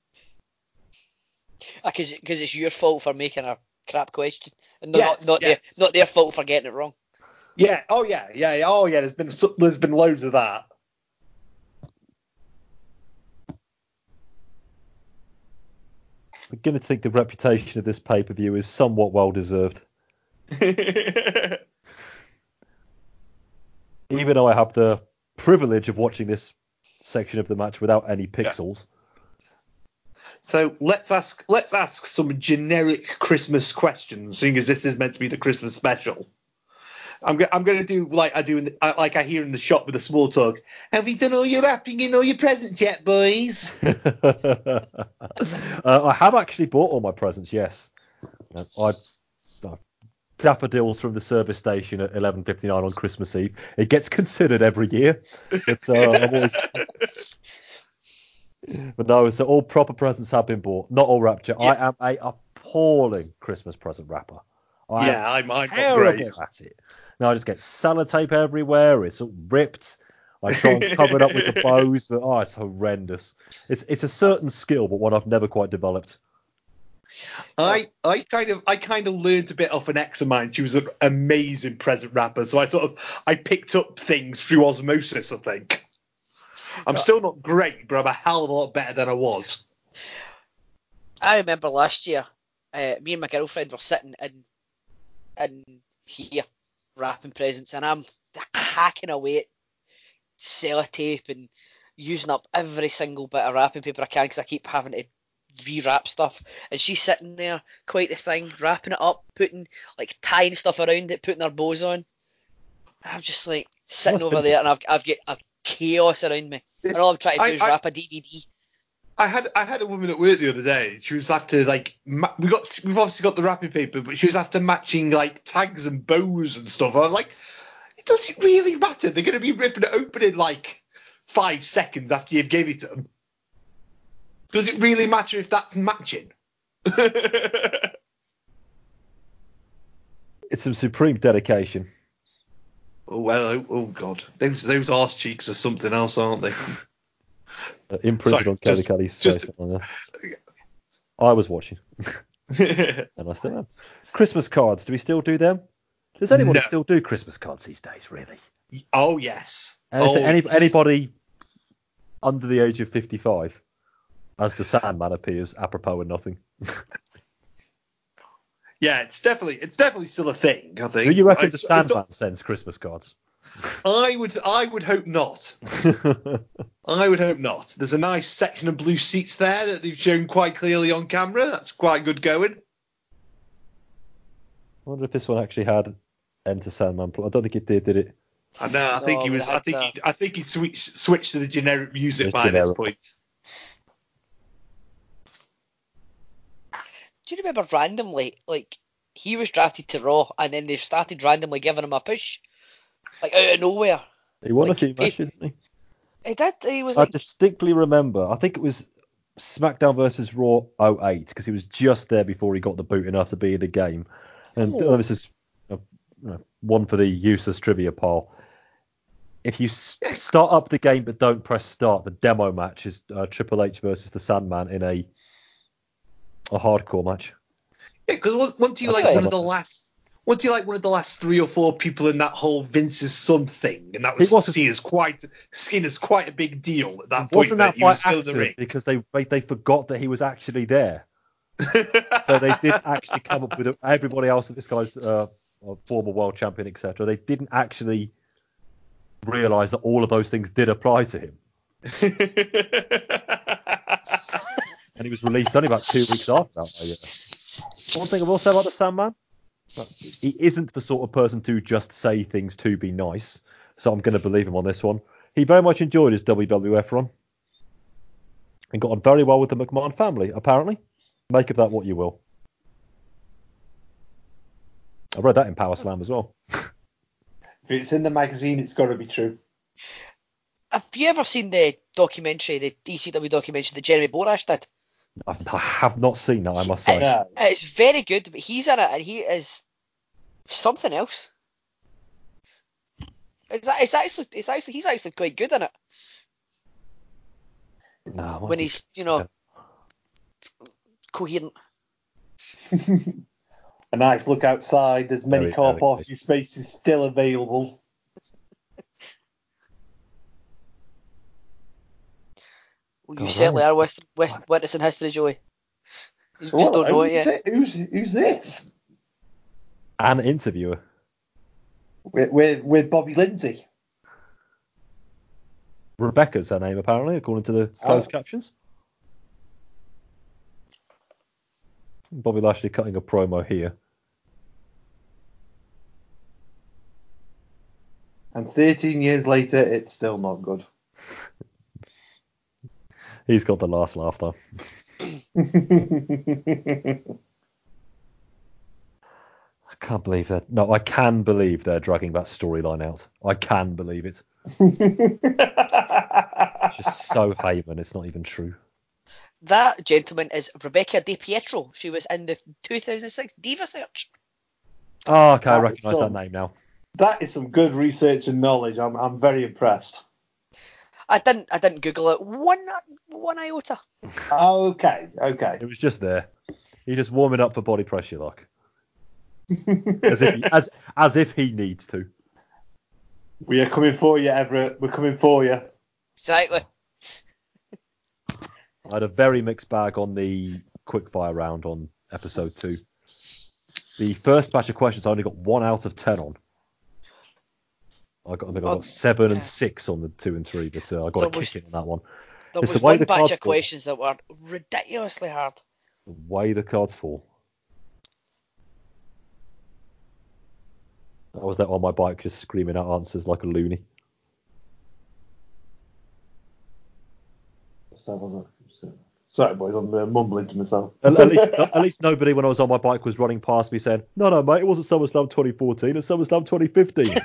Because it's your fault for making a crap question, and not Yes, not yes. their not their fault for getting it wrong. Yeah. Oh yeah. Yeah. yeah, Oh yeah. There's been so- there's been loads of that. I'm beginning to think the reputation of this pay per view is somewhat well deserved. Even though I have the privilege of watching this section of the match without any pixels. So let's ask let's ask some generic Christmas questions, seeing as this is meant to be the Christmas special. I'm go- I'm going to do like I do in the, uh, like I hear in the shop with the small talk. Have you done all your wrapping and all your presents yet, boys? uh, I have actually bought all my presents, yes. Uh, I, I daffodils from the service station at eleven fifty-nine on Christmas Eve. It gets considered every year, but uh, I'm always. But no, so all proper presents have been bought. Not all rapture. Yeah. I am a appalling Christmas present wrapper. I Yeah, am I'm- I'm not terrible great. at it. Now I just get sellotape everywhere. It's all ripped. I try and cover it up with the bows, but oh, it's horrendous. It's it's a certain skill, but one I've never quite developed. I I kind of I kind of learned a bit off an ex of mine. She was an amazing present wrapper, so I sort of I picked up things through osmosis. I think I'm still not great, but I'm a hell of a lot better than I was. I remember last year, uh, me and my girlfriend were sitting in in here wrapping presents, and I'm hacking away at sellotape and using up every single bit of wrapping paper I can because I keep having to rewrap stuff. And she's sitting there, quite the thing, wrapping it up, putting like tying stuff around it, putting her bows on. And I'm just like sitting over there, and I've I've got a chaos around me. And all I'm trying to do I- is I- wrap a D V D. I had I had a woman at work the other day. She was after like ma- we got we've obviously got the wrapping paper, but she was after matching like tags and bows and stuff. I was like, it doesn't really matter. They're going to be ripping it open in like five seconds after you've gave it to them. Does it really matter if that's matching? It's some supreme dedication. Oh well, oh, oh god, those those arse cheeks are something else, aren't they? Uh, imprinted Sorry, on Kelly just- Kelly's just- face. Uh, I was watching, and I still am. Christmas cards. Do we still do them? Does anybody No. still do Christmas cards these days? Really? Oh yes. And is oh, there any, yes. anybody under the age of fifty-five, as the Sandman appears, apropos of nothing? Yeah, it's definitely it's definitely still a thing. I think. Do you reckon I- the it's Sandman not- sends Christmas cards? I would I would hope not. I would hope not. There's a nice section of blue seats there that they've shown quite clearly on camera. That's quite good going. I wonder if this one actually had Enter Sandman. I don't think it did, did it? I know. I No, think he we was. had I think. to- He, I think he switched switched to the generic music It's by this generic. point. Do you remember randomly, like, he was drafted to Raw, and then they started randomly giving him a push, like out of nowhere. He won Like, a few pe- matches, didn't he? He did. He was I like, distinctly remember. I think it was SmackDown versus Raw oh eight because he was just there before he got the boot enough to be in the game. And Oh. this is uh, you know, one for the useless trivia pile. If you s- start up the game but don't press start, the demo match is uh, Triple H versus the Sandman in a a hardcore match. Yeah, because once you like Okay. one of the last, once you like one of the last three or four people in that whole Vince's son thing, and that was It wasn't- seen as quite seen as quite a big deal at that point. Wasn't that he by was still in the accident ring. because they, they they forgot that he was actually there? So they didn't actually come up with it. Everybody else. This guy's uh, a former world champion, et cetera. They didn't actually realise that all of those things did apply to him, and he was released only about two weeks after that. by, uh, One thing I will say about the Sandman, uh, he isn't the sort of person to just say things to be nice. So I'm going to believe him on this one. He very much enjoyed his W W F run and got on very well with the McMahon family, apparently. Make of that what you will. I read that in Power Slam as well. If it's in the magazine, it's got to be true. have you ever seen the documentary, the E C W documentary that Jeremy Borash did? I've, I have not seen that, I must say. It's, Yeah. it's very good, but he's in it, and he is something else. It's, it's actually, it's actually, he's actually quite good in it No, when he's, you know, coherent. A nice look outside. There's many Very, car very parking nice. spaces still available. Well, you God, certainly I- are West, West, witnessing history, Joey. You just What- don't know it who's yet. it? Who's who's this? An interviewer. With with, with Bobby Lindsay. Rebecca's her name, apparently, according to the closed Oh. captions. Bobby Lashley cutting a promo here. And thirteen years later, it's still not good. He's got the last laugh, though. I can't believe that. No, I can believe they're dragging that storyline out. I can believe it. It's just so Heyman, it's not even true. That gentleman is Rebecca DiPietro. She was in the two thousand six Diva Search. Oh, okay, I That is recognise that some- name now. That is some good research and knowledge. I'm I'm very impressed. I didn't, I didn't Google it one, one iota. Okay, okay. It was just there. He just warming up for body pressure, like as if he, as as if he needs to. We are coming for you, Everett. We're coming for you. Exactly. I had a very mixed bag on the quickfire round on episode two. The first batch of questions I only got one out of ten on. I got I think I Oh, got seven yeah. and six on the two and three, but uh, I got There a was- kick in on that one. There It's was the way one the batch cards of fall. questions that were ridiculously hard. The way the cards fall. I was there on my bike just screaming out answers like a loony. Let's have a look. Sorry, boys, I'm uh, mumbling to myself. At, at least, at least nobody when I was on my bike was running past me saying, "No, no, mate, it wasn't SummerSlam twenty fourteen, it's SummerSlam twenty fifteen."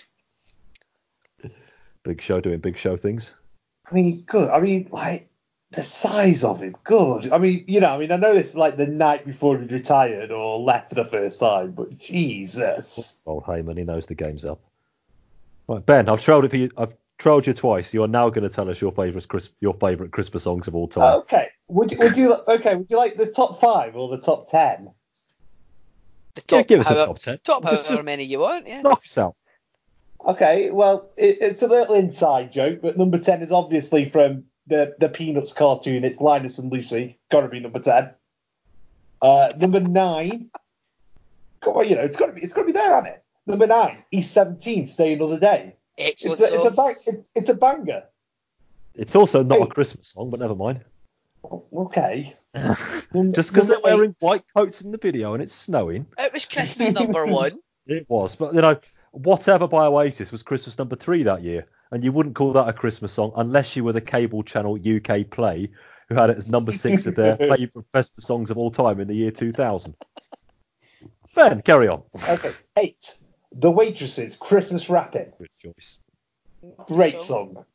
Big Show doing big show things. I mean, good. I mean, like, The size of him, good. I mean, you know, I mean, I know this is like the night before he retired or left for the first time, but Jesus. Old Heyman, he knows the game's up. Right, Ben, I've trolled it for you. I've trolled you twice. You are now going to tell us your favourite Chris, your favourite Christmas songs of all time. Okay. Would you, would you? Okay. Would you like the top five or the top ten? The top, Yeah, give us however, a top ten. Top Just- however just many you want, yeah. knock us out. Okay. Well, it, it's a little inside joke, but number ten is obviously from the the Peanuts cartoon. It's Linus and Lucy. Got to be number ten. Uh, number nine. Come on, you know, it's got to be. It's got to be there, hasn't it? Number nine. East seventeen. Stay another day. Excellent It's a, it's a song. bang, it's, it's a banger. It's also not Hey. a Christmas song, but never mind. Okay. Just because they're Number eight. wearing white coats in the video and it's snowing. It was Christmas number one. It was, but you know, Whatever by Oasis was Christmas number three that year, and you wouldn't call that a Christmas song unless you were the cable channel U K Play, who had it as number six of their favourite festive songs of all time in the year two thousand. Ben, carry on. Okay. Eight. The Waitresses, Christmas Rapping. Good choice. Great So- song.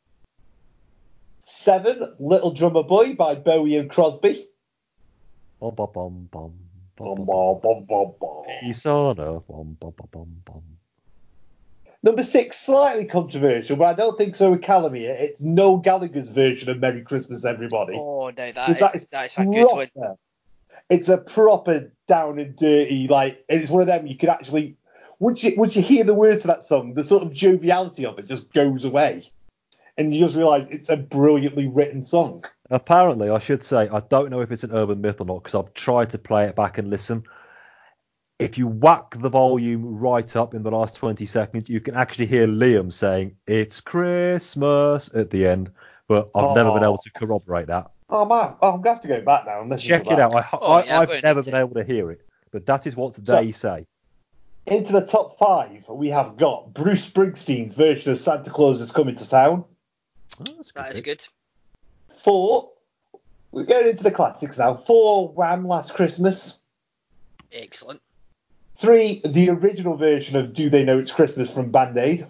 Seven. Little Drummer Boy by Bowie and Crosby. Bum, bum, bum, bum, bum, Bum, bum. bum, bum, bum, bum. Peace on earth. Bum, bum, bum, bum, bum. Number six, slightly controversial, but I don't think so with Callum here. It's Noel Gallagher's version of Merry Christmas, Everybody. Oh, no, that Because is, that is that's a good one. proper. It's a proper down and dirty, like, it's one of them you could actually, once you, once you hear the words of that song, the sort of joviality of it just goes away. And you just realise it's a brilliantly written song. Apparently, I should say, I don't know if it's an urban myth or not, because I've tried to play it back and listen. If you whack the volume right up in the last twenty seconds, you can actually hear Liam saying, "It's Christmas" at the end, but I've never been Oh. able to corroborate that. Oh, man. Oh, I'm going to have to go back now and listen Check to it that. out. I, Oh, I, yeah, I'm I've going never to. been able to hear it, but that is what So- they say. Into the top five, we have got Bruce Springsteen's version of Santa Claus is Coming to Town. Oh, that's a good That is pick. good. Four, we're going into the classics now. Four, Wham! Last Christmas. Excellent. Three, the original version of Do They Know It's Christmas from Band-Aid.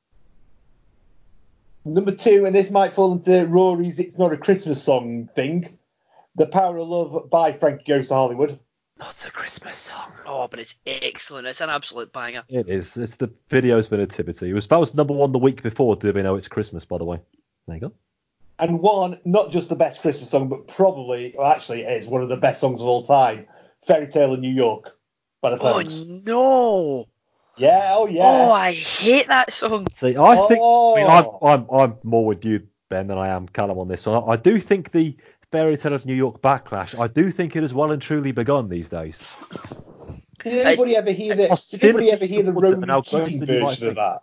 Number two, and this might fall into Rory's It's Not a Christmas Song thing, The Power of Love by Frankie Goes to Hollywood. Not a Christmas song. Oh, but it's excellent. It's an absolute banger. It is. It's the video's been a nativity. It was that was number one the week before. Do we know it's Christmas? By the way, there you go. And one, not just the best Christmas song, but probably, well, actually, it is one of the best songs of all time, Fairy Tale in New York by the Oh, Pogues. no. Yeah, oh yeah. Oh, I hate that song. See, I think I mean, I'm, Oh. I'm I'm more with you, Ben, than I am Callum on this. So I, I do think the Fairy Tale of New York backlash. I do think it has well and truly begun these days. Did anybody ever hear the, did anybody ever hear the Hostilities Ronan towards it and Keating outgrown than you might version of think. that?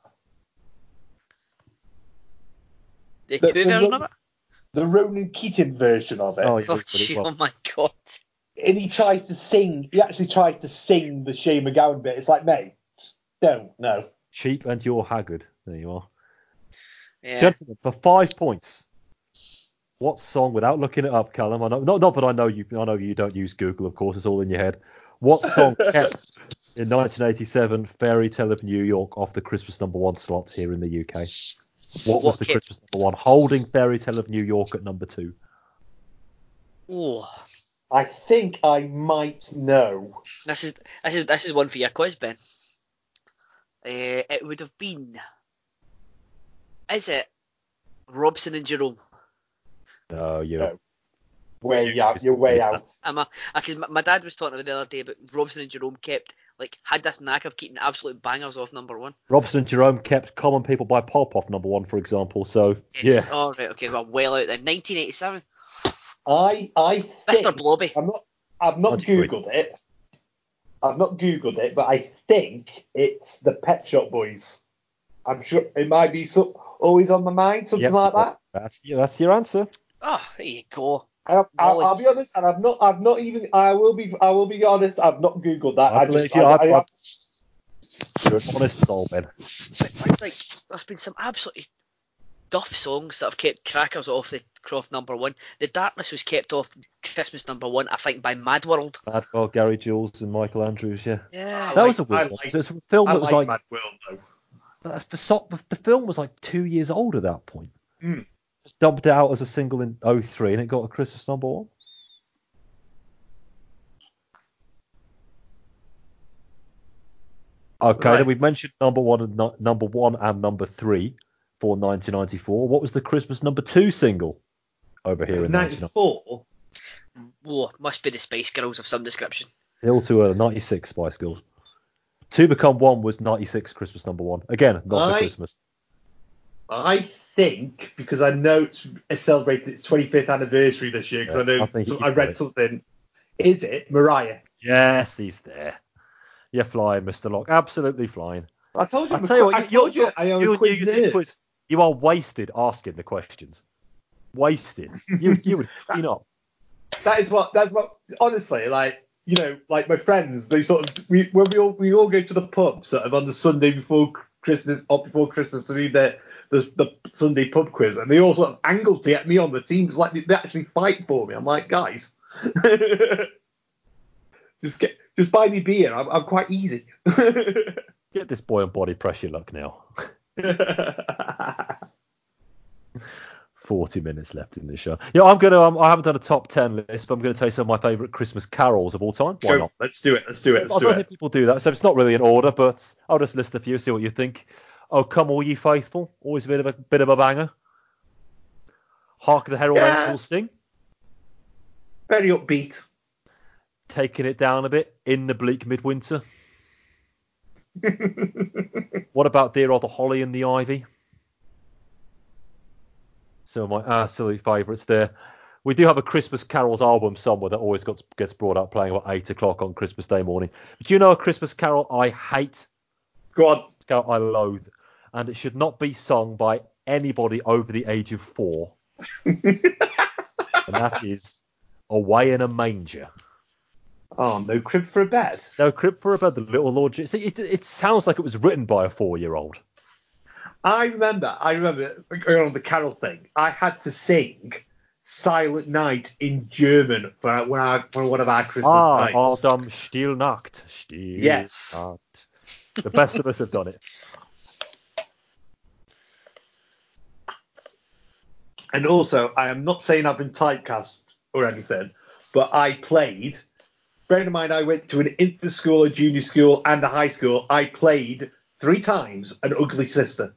The, The- Who the version Ro- of it? The Ronan Keating version of it. Oh, yeah, Oh, but it- gee, well, oh my god. And he tries to sing, he actually tries to sing the Shane McGowan bit. It's like, mate, don't, no. cheap and you're haggard. There you are, Yeah. gentlemen. For five points, what song? Without looking it up, Callum. I know, not not, but I know you. I know you don't use Google, of course. It's all in your head. What song kept in nineteen eighty-seven Fairy Tale of New York off the Christmas number one slot here in the U K? What was What the kept- Christmas number one, holding Fairy Tale of New York at number two? Oh, I think I might know. this is this is this is one for your quiz, Ben. Uh, it would have been. Is it Robson and Jerome? No, you. No. Way out, you're way out. I'm a because my, my dad was talking about the other day about Robson and Jerome kept like had this knack of keeping absolute bangers off number one. Robson and Jerome kept Common People by Pulp off number one, for example. So Yes. yeah, All right. Okay. Well, well out then. nineteen eighty-seven. I, I think, Mister Blobby. I'm not, I've not I'd agree. Googled it. I've not Googled it, but I think it's the Pet Shop Boys. I'm sure it might be so, always on my mind, something Yep. like that. that's yeah, that's your answer. Oh, there you go. I, I, I'll Knowledge. be honest, and I've not, I've not even, I will be, I will be honest, I've not Googled that. I I, believe just, you. I, I- I, I- You're an honest soul, Ben. But, but, like, there's been some absolutely duff songs that have kept crackers off the Croft number one. The Darkness was kept off Christmas number one, I think, by Mad World. Madwell, Gary Jules, and Michael Andrews. Yeah, Yeah. that like- was a weird I one. like- So it's a film I that was like like, Mad World though. but the, so- the film was like two years old at that point. Mm. Just dumped it out as a single in oh three and it got a Christmas number one. Okay, Right. then we've mentioned number one and no, number one and number three for nineteen ninety-four. What was the Christmas number two single over here in nineteen ninety-four? ninety-four. Whoa, must be the Spice Girls of some description. Hill to a ninety-six Spice Girls. Two Become One was ninety-six Christmas number one. Again, not I- for Christmas. I think, because I know it's, it's celebrating its twenty-fifth anniversary this year, because Yeah, I know I think so he's I read got it. something. Is it Mariah? Yes, he's there. You're flying, Mister Locke. Absolutely flying. I told you. I I'm a tell you qu- what, I told you, I am you, a quiz you, nerd. quiz. You are wasted asking the questions. Wasted. You you would clean up. That is what. That's what. Honestly, like you know, like my friends, they sort of we when we all we all go to the pub sort of on the Sunday before Christmas, up before Christmas to do the the, the Sunday pub quiz, and they all sort of angle to get me on the teams, like they, they actually fight for me. I'm like, guys, just get just buy me beer. I'm, I'm quite easy. Get this boy on body pressure luck now. forty minutes left in this show. Yeah, I'm gonna. Um, I haven't done a top ten list, but I'm gonna tell you some of my favourite Christmas carols of all time. Why Go, not? Let's do it. Let's do it. Let's I do don't it. think people do that, so it's not really in order. But I'll just list a few, see what you think. Oh, Come All Ye Faithful, always a bit of a bit of a banger. Hark the Herald Yeah. Angels Sing, Very upbeat. taking it down a bit. In the Bleak Midwinter. What about Dear Old the Holly and the Ivy? Some of my absolute favourites there. We do have a Christmas carols album somewhere that always gets gets brought up, playing about eight o'clock on Christmas Day morning. But do you know a Christmas carol I hate? Go on. Carol I loathe, and it should not be sung by anybody over the age of four. And that is Away in a Manger. Oh, no crib for a bed. No Crib for a Bed, the Little Lord. Je- See, it, it sounds like it was written by a four-year-old. I remember, I remember going on the carol thing. I had to sing Silent Night in German for when I, for one of our Christmas Ah, nights. Adam Stille Nacht. Stille Yes. Nacht. The best of us have done it. And also, I am not saying I've been typecast or anything, but I played. Bear in mind, I went to an infant school, a junior school, and a high school. I played three times an ugly sister.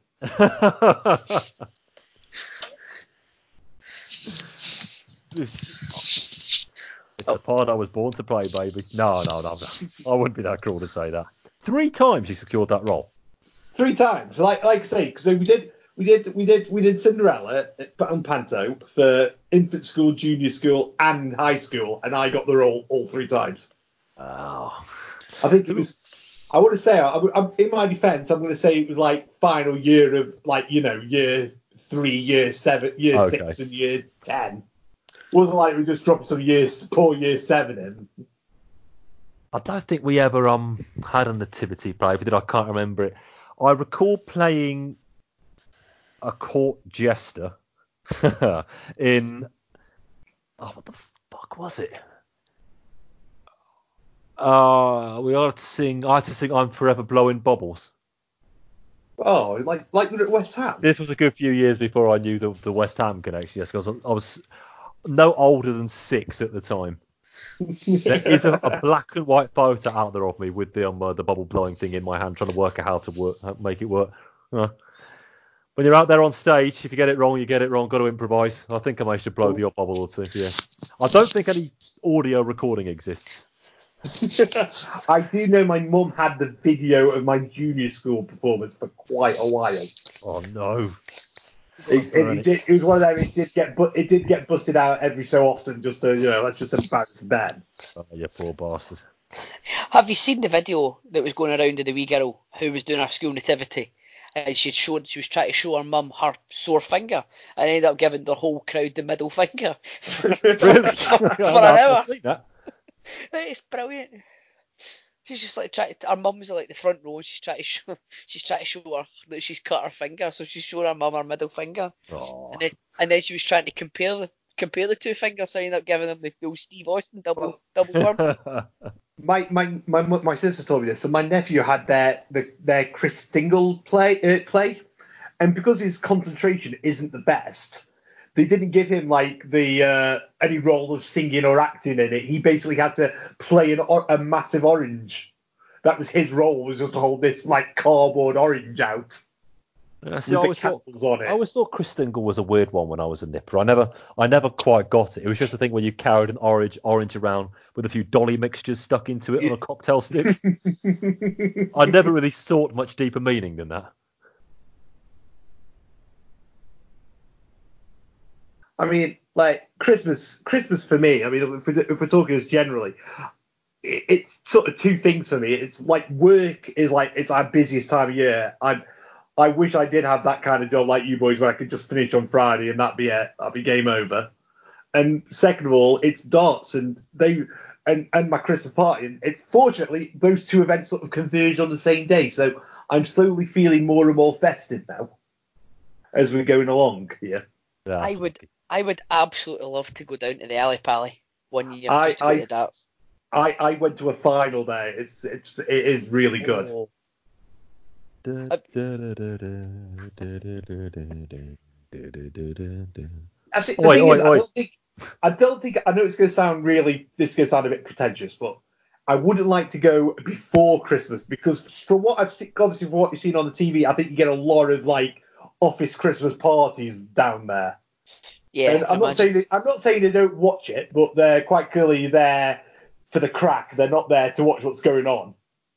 It's the part I was born to play, baby. No, no, no, no. I wouldn't be that cruel to say that. Three times you secured that role. Three times, like like I say, so we did we did we did we did Cinderella and Panto for infant school, junior school, and high school, and I got the role all three times. Oh. I think it was. I want to say, I, I'm, in my defence, I'm going to say it was like final year of like you know year three, year seven, year Okay. six, and year ten. It wasn't like we just dropped some years, poor year seven in. I don't think we ever um had a nativity play. If we did, I can't remember it. I recall playing a court jester in. Oh, what the fuck was it? Uh, we had to sing. I had to sing "I'm Forever Blowing Bubbles." Oh, like like we're at West Ham. This was a good few years before I knew the the West Ham connection. Yes, because I was, I was no older than six at the time. There is a, a black and white photo out there of me with the um, uh, the bubble blowing thing in my hand, trying to work out how to work, how to make it work. Uh, when you're out there on stage, if you get it wrong, you get it wrong. Got to improvise. I think I managed to blow the odd bubble or two. Yeah, I don't think any audio recording exists. I do know my mum had the video of my junior school performance for quite a while. Oh no! It, it, it, did, it was one of them. It did get, but it did get busted out every so often, just to you know, let's just embarrass Ben. Oh, you poor bastard. Have you seen the video that was going around of the wee girl who was doing her school nativity? And she showed she was trying to show her mum her sore finger, and ended up giving the whole crowd the middle finger for, for, for an hour. I've seen that. It's brilliant. She's just like trying to, her mum's at like the front row, and she's trying to show she's trying to show her that she's cut her finger, so she's showing her mum her middle finger, Oh. and then and then she was trying to compare the compare the two fingers, so I ended up giving them the, the old Steve Austin double double worm. My, my my my sister told me this. So my nephew had their the, their Chris Dingle play uh, play, and because his concentration isn't the best, they didn't give him like the uh, any role of singing or acting in it. He basically had to play an, a massive orange. That was his role, was just to hold this like cardboard orange out. Yeah, see, I with the always thought, candles on it. I always thought Chris Dingle was a weird one when I was a nipper. I never, I never quite got it. It was just a thing where you carried an orange, orange around with a few dolly mixtures stuck into it on a cocktail stick. I never really sought much deeper meaning than that. I mean, like Christmas, Christmas for me. I mean, if we're, if we're talking as generally, it, it's sort of two things for me. It's like work is like it's our busiest time of year. I'm I wish I did have that kind of job like you boys where I could just finish on Friday and that'd be it. That'd be game over. And second of all, it's darts and they and, and my Christmas party. And it's fortunately those two events sort of converge on the same day. So I'm slowly feeling more and more festive now as we're going along here. Yeah, I would I would absolutely love to go down to the Alley Pally one year I, just to go I, to darts. I, I went to a final there. It's it's it is really good. Oh. I, think, the oi, thing oi, is, oi. I don't think, I don't think, I know it's going to sound really, this is going to sound a bit pretentious, but I wouldn't like to go before Christmas because from what I've seen, obviously from what you've seen on the T V, I think you get a lot of like office Christmas parties down there. Yeah, and I'm not saying they, I'm not saying they don't watch it, but they're quite clearly there for the crack. They're not there to watch what's going on.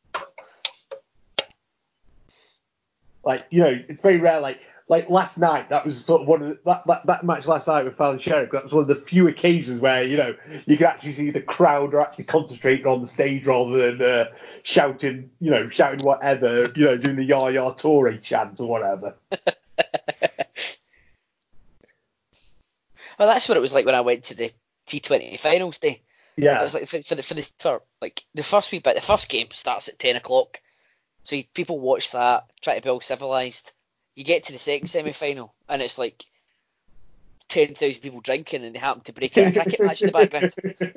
Like, you know, it's very rare. Like, like last night, that was sort of one of the, that, that, that match last night with Fallon Sherrick. That was one of the few occasions where, you know, you could actually see the crowd are actually concentrating on the stage rather than uh, shouting, you know, shouting whatever, you know, doing the Yaya Toure chant or whatever. Well, that's what it was like when I went to the T twenty finals day. Yeah. It was like for, for the for the for like the first wee bit. The first game starts at ten o'clock, so you, people watch that, try to be all civilised. You get to the second semi-final, and it's like ten thousand people drinking, and they happen to break out a cricket match in the background.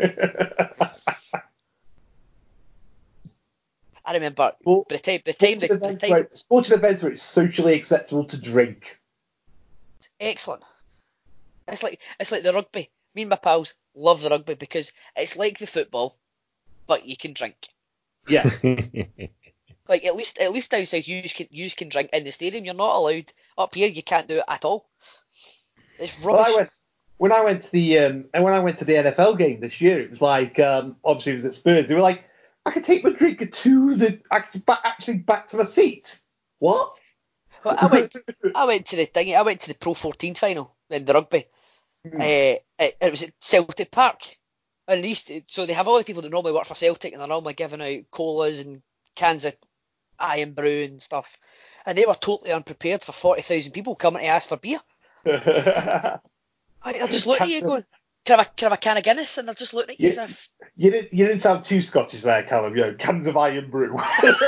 I remember Well, by the time the time the, sporting, the events time where, sporting events where it's socially acceptable to drink. it's excellent. It's like it's like the rugby. Me and my pals love the rugby because it's like the football, but you can drink. Yeah. Like at least at least down south you can you can drink in the stadium. You're not allowed up here. You can't do it at all. It's rubbish. Well, I went when I went to the um, and when I went to the N F L game this year. It was like um, obviously it was at Spurs. They were like, I could take my drink to the actually back, actually back to my seat. What? Well, I went I went to the thing. I went to the Pro fourteen final in the rugby. Hmm. Uh, it, it was at Celtic Park, and these so they have all the people that normally work for Celtic, and they're normally giving out colas and cans of Iron Brew and stuff, and they were totally unprepared for forty thousand people coming to ask for beer. I, they're just looking at you going, can I, have a, can I have a can of Guinness? And they're just looking at you You, as if... you didn't you didn't sound too Scottish there, Callum. You know, cans of Iron Brew.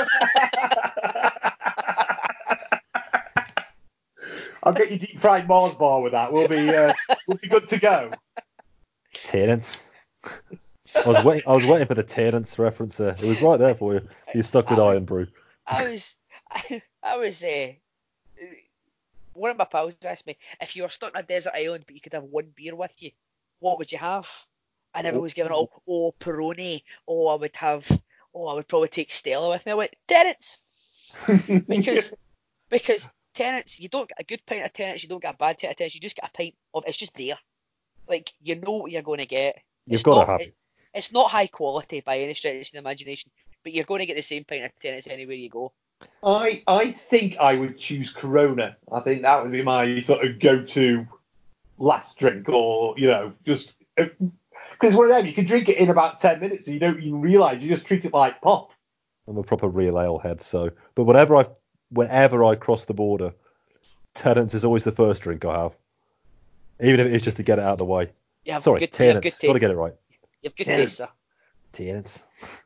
I'll get you deep fried Mars bar with that. We'll be uh, we'll be good to go. Terence. I was waiting. I was waiting for the Terence reference there. It was right there for you. You stuck with I, Iron Brew. I was, I, I was. Uh, one of my pals asked me if you were stuck on a desert island, but you could have one beer with you, what would you have? And everyone was giving it all. Oh, Peroni. Oh, I would have. Oh, I would probably take Stella with me. I went Terence, because because Terence, you don't get a good pint of Terence, you don't get a bad pint of Terence, you just get a pint of. It's just there. Like you know what you're going to get. You've It's got not, to have it, it. It's not high quality by any stretch of the imagination, but you're going to get the same pint of Terence anywhere you go. I I think I would choose Corona. I think that would be my sort of go-to last drink, or you know, just because one of them you can drink it in about ten minutes and you don't even realise. You just treat it like pop. I'm a proper real ale head, so. But whenever I, whenever I cross the border, Terence is always the first drink I have, even if it is just to get it out of the way. You have Sorry, good, you have Terence. good Got to taste. get it right. You have good Terence. taste, sir. Terence.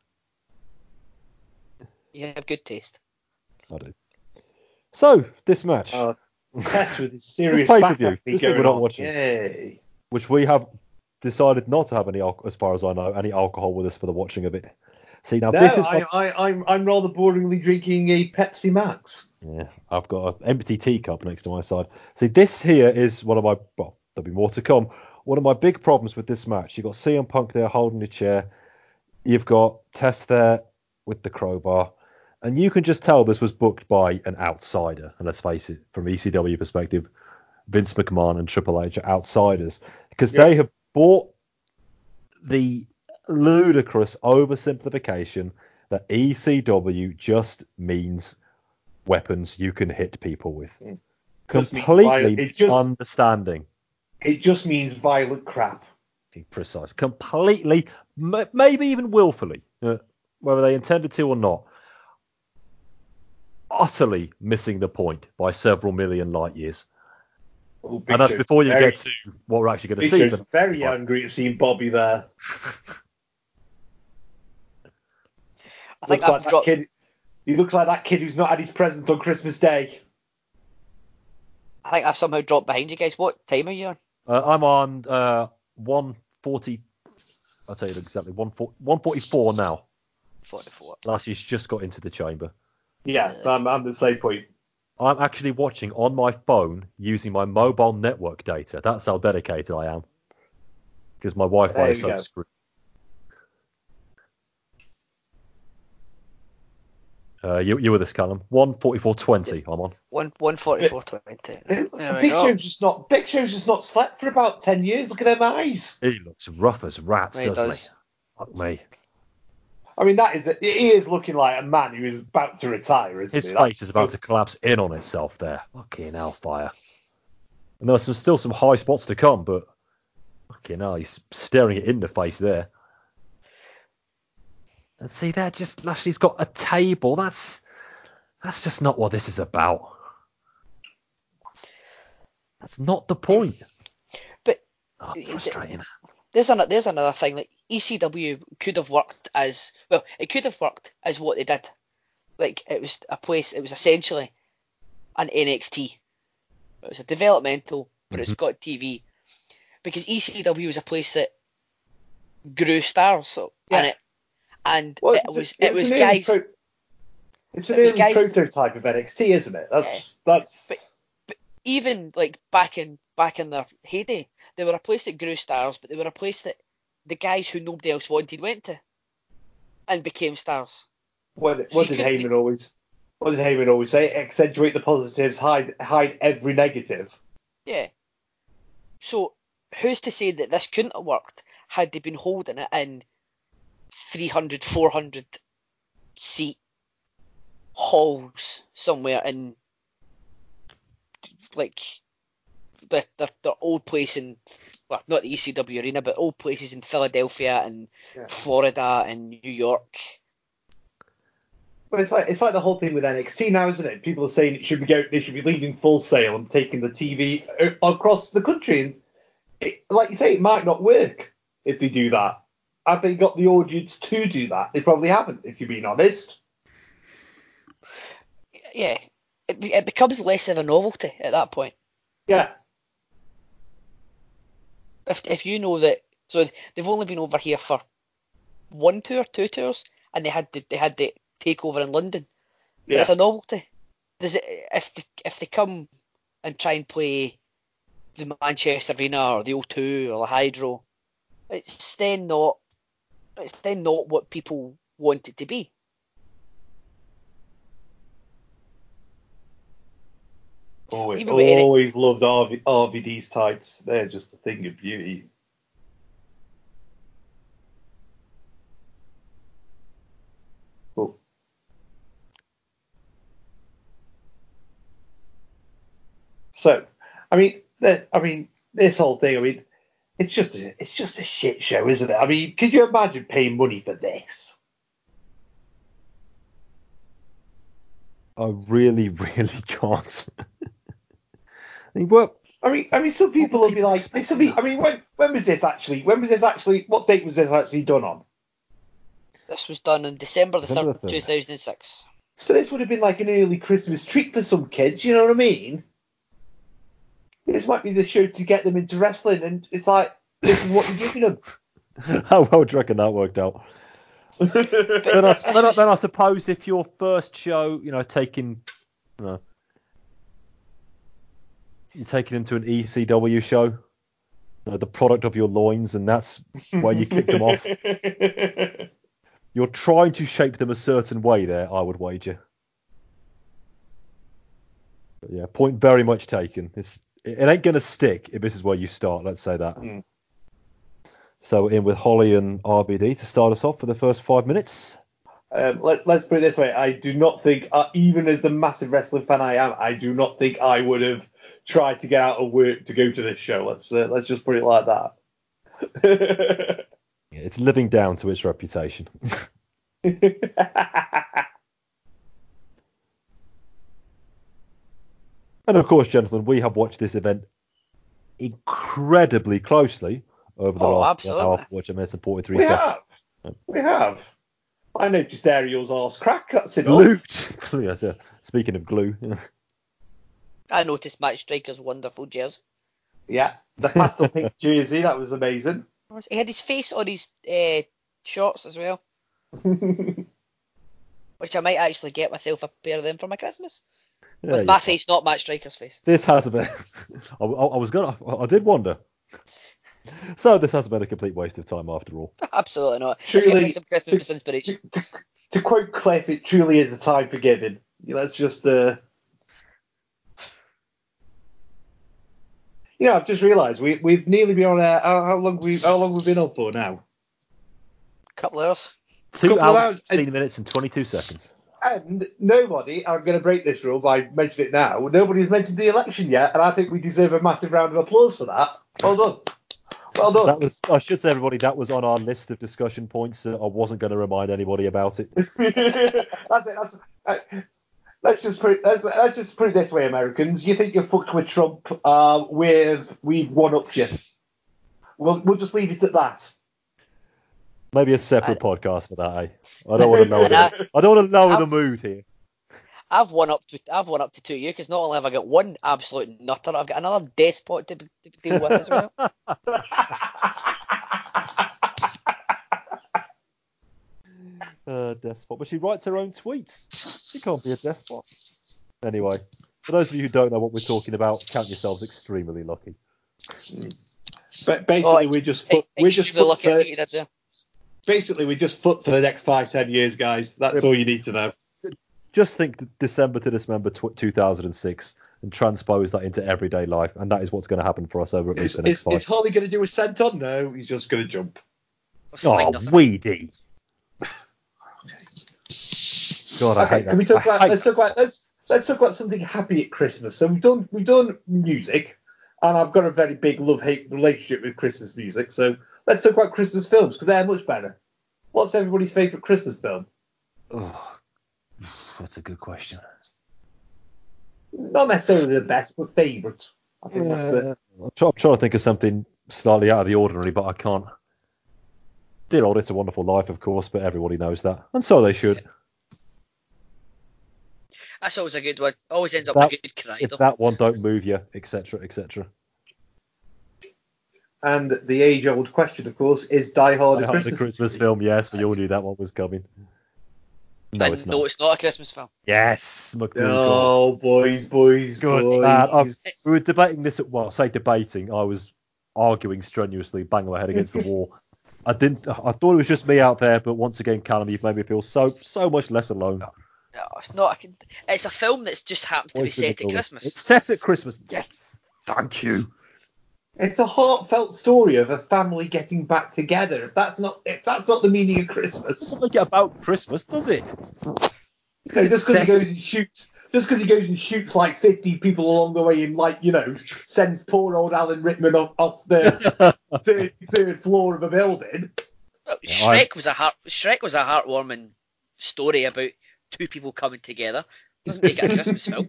You have good taste. I do. So this match, Oh, Tess with his serious This pay-per-view, back this thing going we're not on. watching. Yay. which we have decided not to have any, al- as far as I know, any alcohol with us for the watching of it. See, now No, this is I, my... I, I'm I'm rather boringly drinking a Pepsi Max. Yeah, I've got an empty teacup next to my side. See, this here is one of my, well, there'll be more to come. One of my big problems with this match, you've got C M Punk there holding the chair. You've got Test there with the crowbar. And you can just tell this was booked by an outsider. And let's face it, from E C W perspective, Vince McMahon and Triple H are outsiders. Because yeah. they have bought the ludicrous oversimplification that E C W just means weapons you can hit people with. It Completely it just, understanding. It just means violent crap. Be precise. Completely, m- maybe even willfully, uh, whether they intended to or not. Utterly missing the point by several million light years. Oh, and that's Show's before you very, get to what we're actually going to Big see. Show's very right. angry to see Bobby there. I think looks like that dropped... kid. He looks like that kid who's not had his present on Christmas Day. I think I've somehow dropped behind you guys. What time are you on? Uh, I'm on uh, one forty. I'll tell you exactly. one forty-four now. forty-four. Lashley's just got into the chamber. Yeah, I'm, I'm the same point. I'm actually watching on my phone using my mobile network data. That's how dedicated I am. Because my Wi-Fi is so go. screwed. Uh, you, you were this, Callum. one forty-four twenty. I'm on. One one forty-four twenty. Big Show's just not. Big Show's just not slept for about ten years. Look at them eyes. He looks rough as rats, He doesn't does. he? Fuck me. I mean, that is. A, he is looking like a man who is about to retire, isn't His he? face That's is about just... to collapse in on itself there. Fucking hellfire. And there's some, still some high spots to come, but fucking hell, he's staring it in the face there. And see there, just Lashley's got a table. That's that's just not what this is about. That's not the point. But oh, frustrating. There's another there's another thing. Like E C W could have worked as well. It could have worked as what they did. Like it was a place. It was essentially an N X T. It was a developmental, but mm-hmm. it's got T V. Because E C W was a place that grew stars, so yeah. and it and well, it was it, it was, was guys. Pro- it's an it early guys, prototype of N X T, isn't it? That's yeah. that's. But, but even like back in back in their heyday, they were a place that grew stars, but they were a place that the guys who nobody else wanted went to, and became stars. What, so what did Heyman be... always? What does Heyman always say? Accentuate the positives, hide hide every negative. Yeah. So who's to say that this couldn't have worked had they been holding it in three hundred, four hundred seat halls somewhere in like the the, the old place in well not the E C W arena but old places in Philadelphia and yeah. Florida and New York. But it's like it's like the whole thing with N X T now, isn't it? People are saying it should be go they should be leaving Full Sail and taking the T V across the country, and it, like you say, it might not work if they do that. Have they got the audience to do that? They probably haven't, if you're being honest. Yeah, it, it becomes less of a novelty at that point. Yeah. If if you know that, so they've only been over here for one tour, two tours, and they had the, they had the takeover in London. But yeah. It's a novelty. Does it if they, if they come and try and play the Manchester Arena or the O two or the Hydro, it's then not it's then not what people want it to be. Always, Even always loved R V, R V D's tights. They're just a thing of beauty. Cool. So, I mean, the, I mean, this whole thing. I mean, it's just a, it's just a shit show, isn't it? I mean, could you imagine paying money for this? I really, really can't. I mean, what? I mean, I mean, some people will be like, this will be. I mean, when when was this actually? When was this actually? What date was this actually done on? This was done on December the third, two thousand and six. So this would have been like an early Christmas treat for some kids. You know what I mean? This might be the show to get them into wrestling, and it's like this is what you're giving them. How well do you reckon that worked out? then, I, then, I, then I suppose if your first show, you know, taking, you know, you're taking them to an E C W show, uh, the product of your loins, and that's where you kick them off. You're trying to shape them a certain way there, I would wager. But yeah, point very much taken. It's, it ain't going to stick if this is where you start, let's say that. Mm. So in with Holly and R B D to start us off for the first five minutes. Um, let, let's put it this way. I do not think, uh, even as the massive wrestling fan I am, I do not think I would have tried to get out of work to go to this show. Let's uh, let's just put it like that. Yeah, it's living down to its reputation. And of course, gentlemen, we have watched this event incredibly closely over the oh, last absolutely. one hour, which I minutes and forty-three we seconds. Have. We have. I noticed Ariel's arse crack. That's it. Glued. Yes, yeah. Speaking of glue. I noticed Matt Striker's wonderful jersey. Yeah, the pastel pink jersey. That was amazing. He had his face on his uh, shorts as well. Which I might actually get myself a pair of them for my Christmas. Yeah, With my yeah. face, not Matt Striker's face. This has been. I, I, I was gonna. I did wonder. So this has been a complete waste of time after all. Absolutely not. Truly, Let's get some Christmas to, inspiration. To, to, to quote Cliff, it truly is a time for giving. Let's just. Uh... You know, I've just realised we we've nearly been on air. How, how long we how long we've been on for now? A couple of hours. Two couple hours, hours, sixteen and, minutes, and twenty-two seconds. And nobody, I'm going to break this rule by mentioning it now. Nobody's mentioned the election yet, and I think we deserve a massive round of applause for that. Well done. Well done. That was, I should say, everybody, that was on our list of discussion points. Uh, I wasn't going to remind anybody about it. that's it. That's, uh, let's just put it. Let's, let's just put it this way, Americans. You think you're fucked with Trump? Uh, we've we've one upped you. We'll we'll just leave it at that. Maybe a separate I, podcast for that. Eh? I don't want to know. I, I don't want to know the mood here. I've won up to I've won up to two you because not only have I got one absolute nutter, I've got another despot to, to deal with as well. uh, despot, but she writes her own tweets. She can't be a despot. Anyway, for those of you who don't know what we're talking about, count yourselves extremely lucky. But basically, oh, we're just foot, we're just foot lucky for, you did there. Basically, we're just foot for the next five ten years, guys. That's yeah. all you need to know. Just think December to December two thousand six and transpose that into everyday life, and that is what's going to happen for us over at least is, the next is, five. Is Holly going to do a cent on? No, he's just going to jump. Oh, weedy. Okay. God, I okay, hate that. Can we talk I about? Let's talk about. Let's let's talk about something happy at Christmas. So we've done we've done music, and I've got a very big love-hate relationship with Christmas music. So let's talk about Christmas films because they're much better. What's everybody's favourite Christmas film? Oh. That's a good question. Not necessarily the best, but favourite. I think yeah, that's it. I'm, try, I'm trying to think of something slightly out of the ordinary, but I can't. Dear old It's a Wonderful Life, of course, but everybody knows that, and so they should. Yeah. That's always a good one. Always ends up that, a good cry. If though. that one don't move you, et cetera, et cetera. And the age-old question, of course, is Die Hard Die a Hard Christmas, a Christmas film? Yes, we all knew that one was coming. No, and it's not. No, it's not a Christmas film. Yes, McDougal. Oh, boys, boys, Good. boys. Uh, we were debating this. At, well, I say debating. I was arguing strenuously, banging my head against the wall. I didn't. I thought it was just me out there, but once again, Callum, you've made me feel so so much less alone. No, no it's not. I can, it's a film that just happens to Always be set at Christmas. It's set at Christmas. Yes. Thank you. It's a heartfelt story of a family getting back together. If that's not, if that's not the meaning of Christmas, it doesn't make it about Christmas, does it? No, just because he goes and shoots, just because he goes and shoots like fifty people along the way, and like you know, sends poor old Alan Rickman off, off the third, third floor of a building. Well, Shrek yeah, was a heart, Shrek was a heartwarming story about two people coming together. Doesn't make it a Christmas film.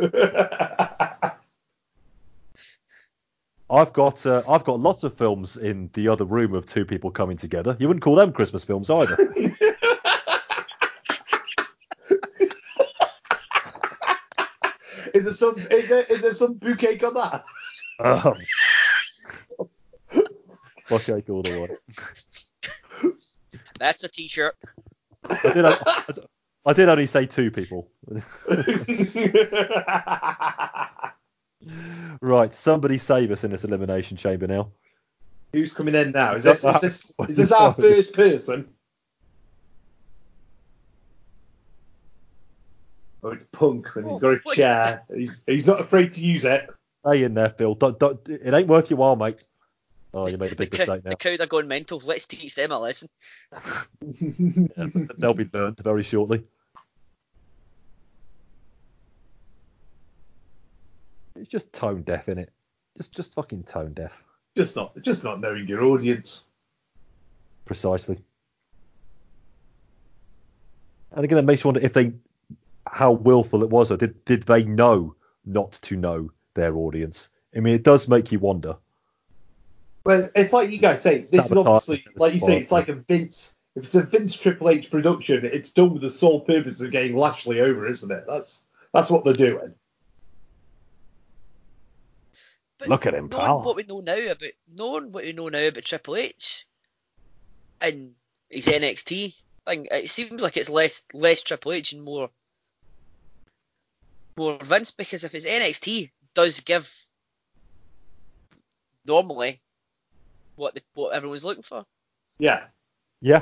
I've got uh, I've got lots of films in the other room of two people coming together. You wouldn't call them Christmas films either. Is there some is there is there some bouquet on that? Um, bouquet all the way. That's a t-shirt. I did, I, I did only say two people. Right, somebody save us in this elimination chamber now. Who's coming in now? Is this is this is this our first person? Oh, it's Punk, and he's got a chair. He's he's not afraid to use it. Stay in there, Phil. Don't, don't, it ain't worth your while, mate. Oh, you made a big the, mistake now. The crowd are going mental. Let's teach them a lesson. Yeah, they'll be learned very shortly. It's just tone deaf, innit? Just, just fucking tone deaf. Just not, just not knowing your audience. Precisely. And again, it makes you wonder if they, how willful it was, or did did they know not to know their audience? I mean, it does make you wonder. Well, it's like you guys say. This is obviously, like you say, it's like a Vince. If it's a Vince Triple H production, it's done with the sole purpose of getting Lashley over, isn't it? That's that's what they're doing. But look at him, knowing pal. What we know now about knowing what we know now about Triple H and his N X T thing, it seems like it's less less Triple H and more more Vince, because if his N X T does give normally what the, what everyone's looking for. Yeah. Yeah.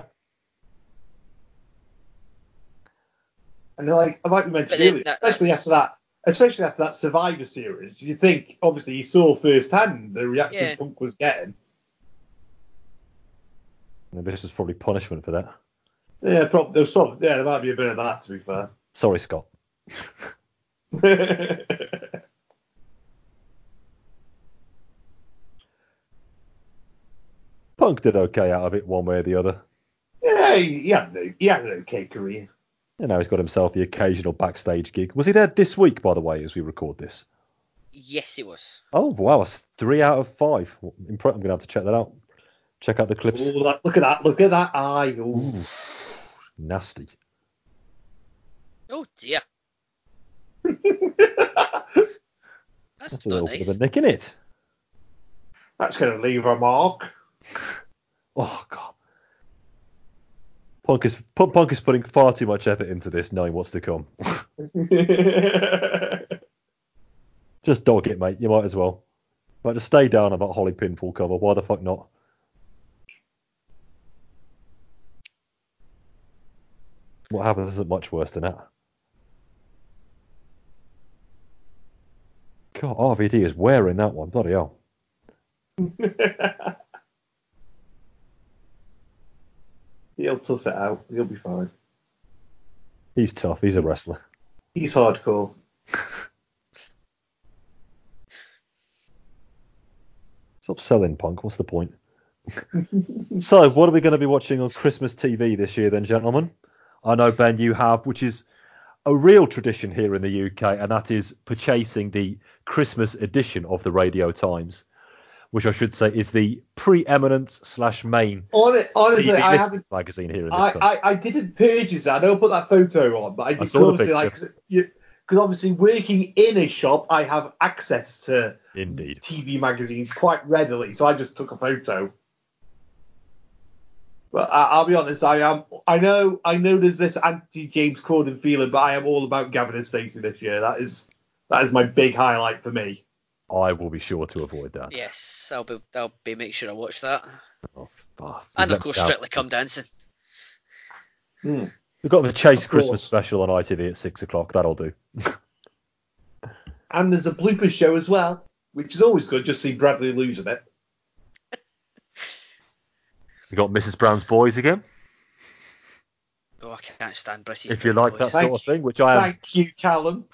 And like like we mentioned then earlier, that- especially that's- after that, especially after that Survivor Series, you think obviously you saw firsthand the reaction Yeah. Punk was getting. And this was probably punishment for that. Yeah, probably there's probably yeah there might be a bit of that, to be fair. Sorry, Scott. Punk did okay out of it one way or the other. Yeah, he, he had no, he had an okay career. You know, he's got himself the occasional backstage gig. Was he there this week, by the way, as we record this? Yes, it was. Oh, wow, it's three out of five. I'm going to have to check that out. Check out the clips. Oh, that, look at that! Look at that eye! Ooh. Ooh, nasty. Oh dear. That's, That's a not little nice. bit of a nick, innit? it? That's going to leave a mark. Oh, God. Punk is, Punk Punk is putting far too much effort into this, knowing what's to come. Just dog it, mate. You might as well. Might just stay down on that Holly pinfall cover. Why the fuck not? What happens isn't much worse than that. God, R V D is wearing that one. Bloody hell. He'll tough it out. He'll be fine. He's tough. He's a wrestler. He's hardcore. Stop selling, Punk. What's the point? So, what are we going to be watching on Christmas T V this year, then, gentlemen? I know, Ben, you have, which is a real tradition here in the U K, and that is purchasing the Christmas edition of the Radio Times, which I should say is the preeminent slash main On it, honestly, T V I listed haven't. magazine here in this I, country. I, I didn't purchase it. I don't put that photo on, but I did. saw the Obviously, like, picture. you, because obviously working in a shop, I have access to Indeed. T V magazines quite readily, so I just took a photo. But I, I'll be honest, I am. I know, I know, there's this anti-James Corden feeling, but I am all about Gavin and Stacey this year. That is, that is my big highlight for me. I will be sure to avoid that. Yes, I'll be. I'll be make sure I watch that. Oh, fuck. And Let of course, me down. Strictly Come Dancing. Hmm. We've got the Chase Of course. Christmas special on I T V at six o'clock. That'll do. And there's a bloopers show as well, which is always good. Just see Bradley losing it. We got Missus Brown's Boys again. Oh, I can't stand British. If you like that voice. sort Thank of thing, which I am. Thank you, Callum.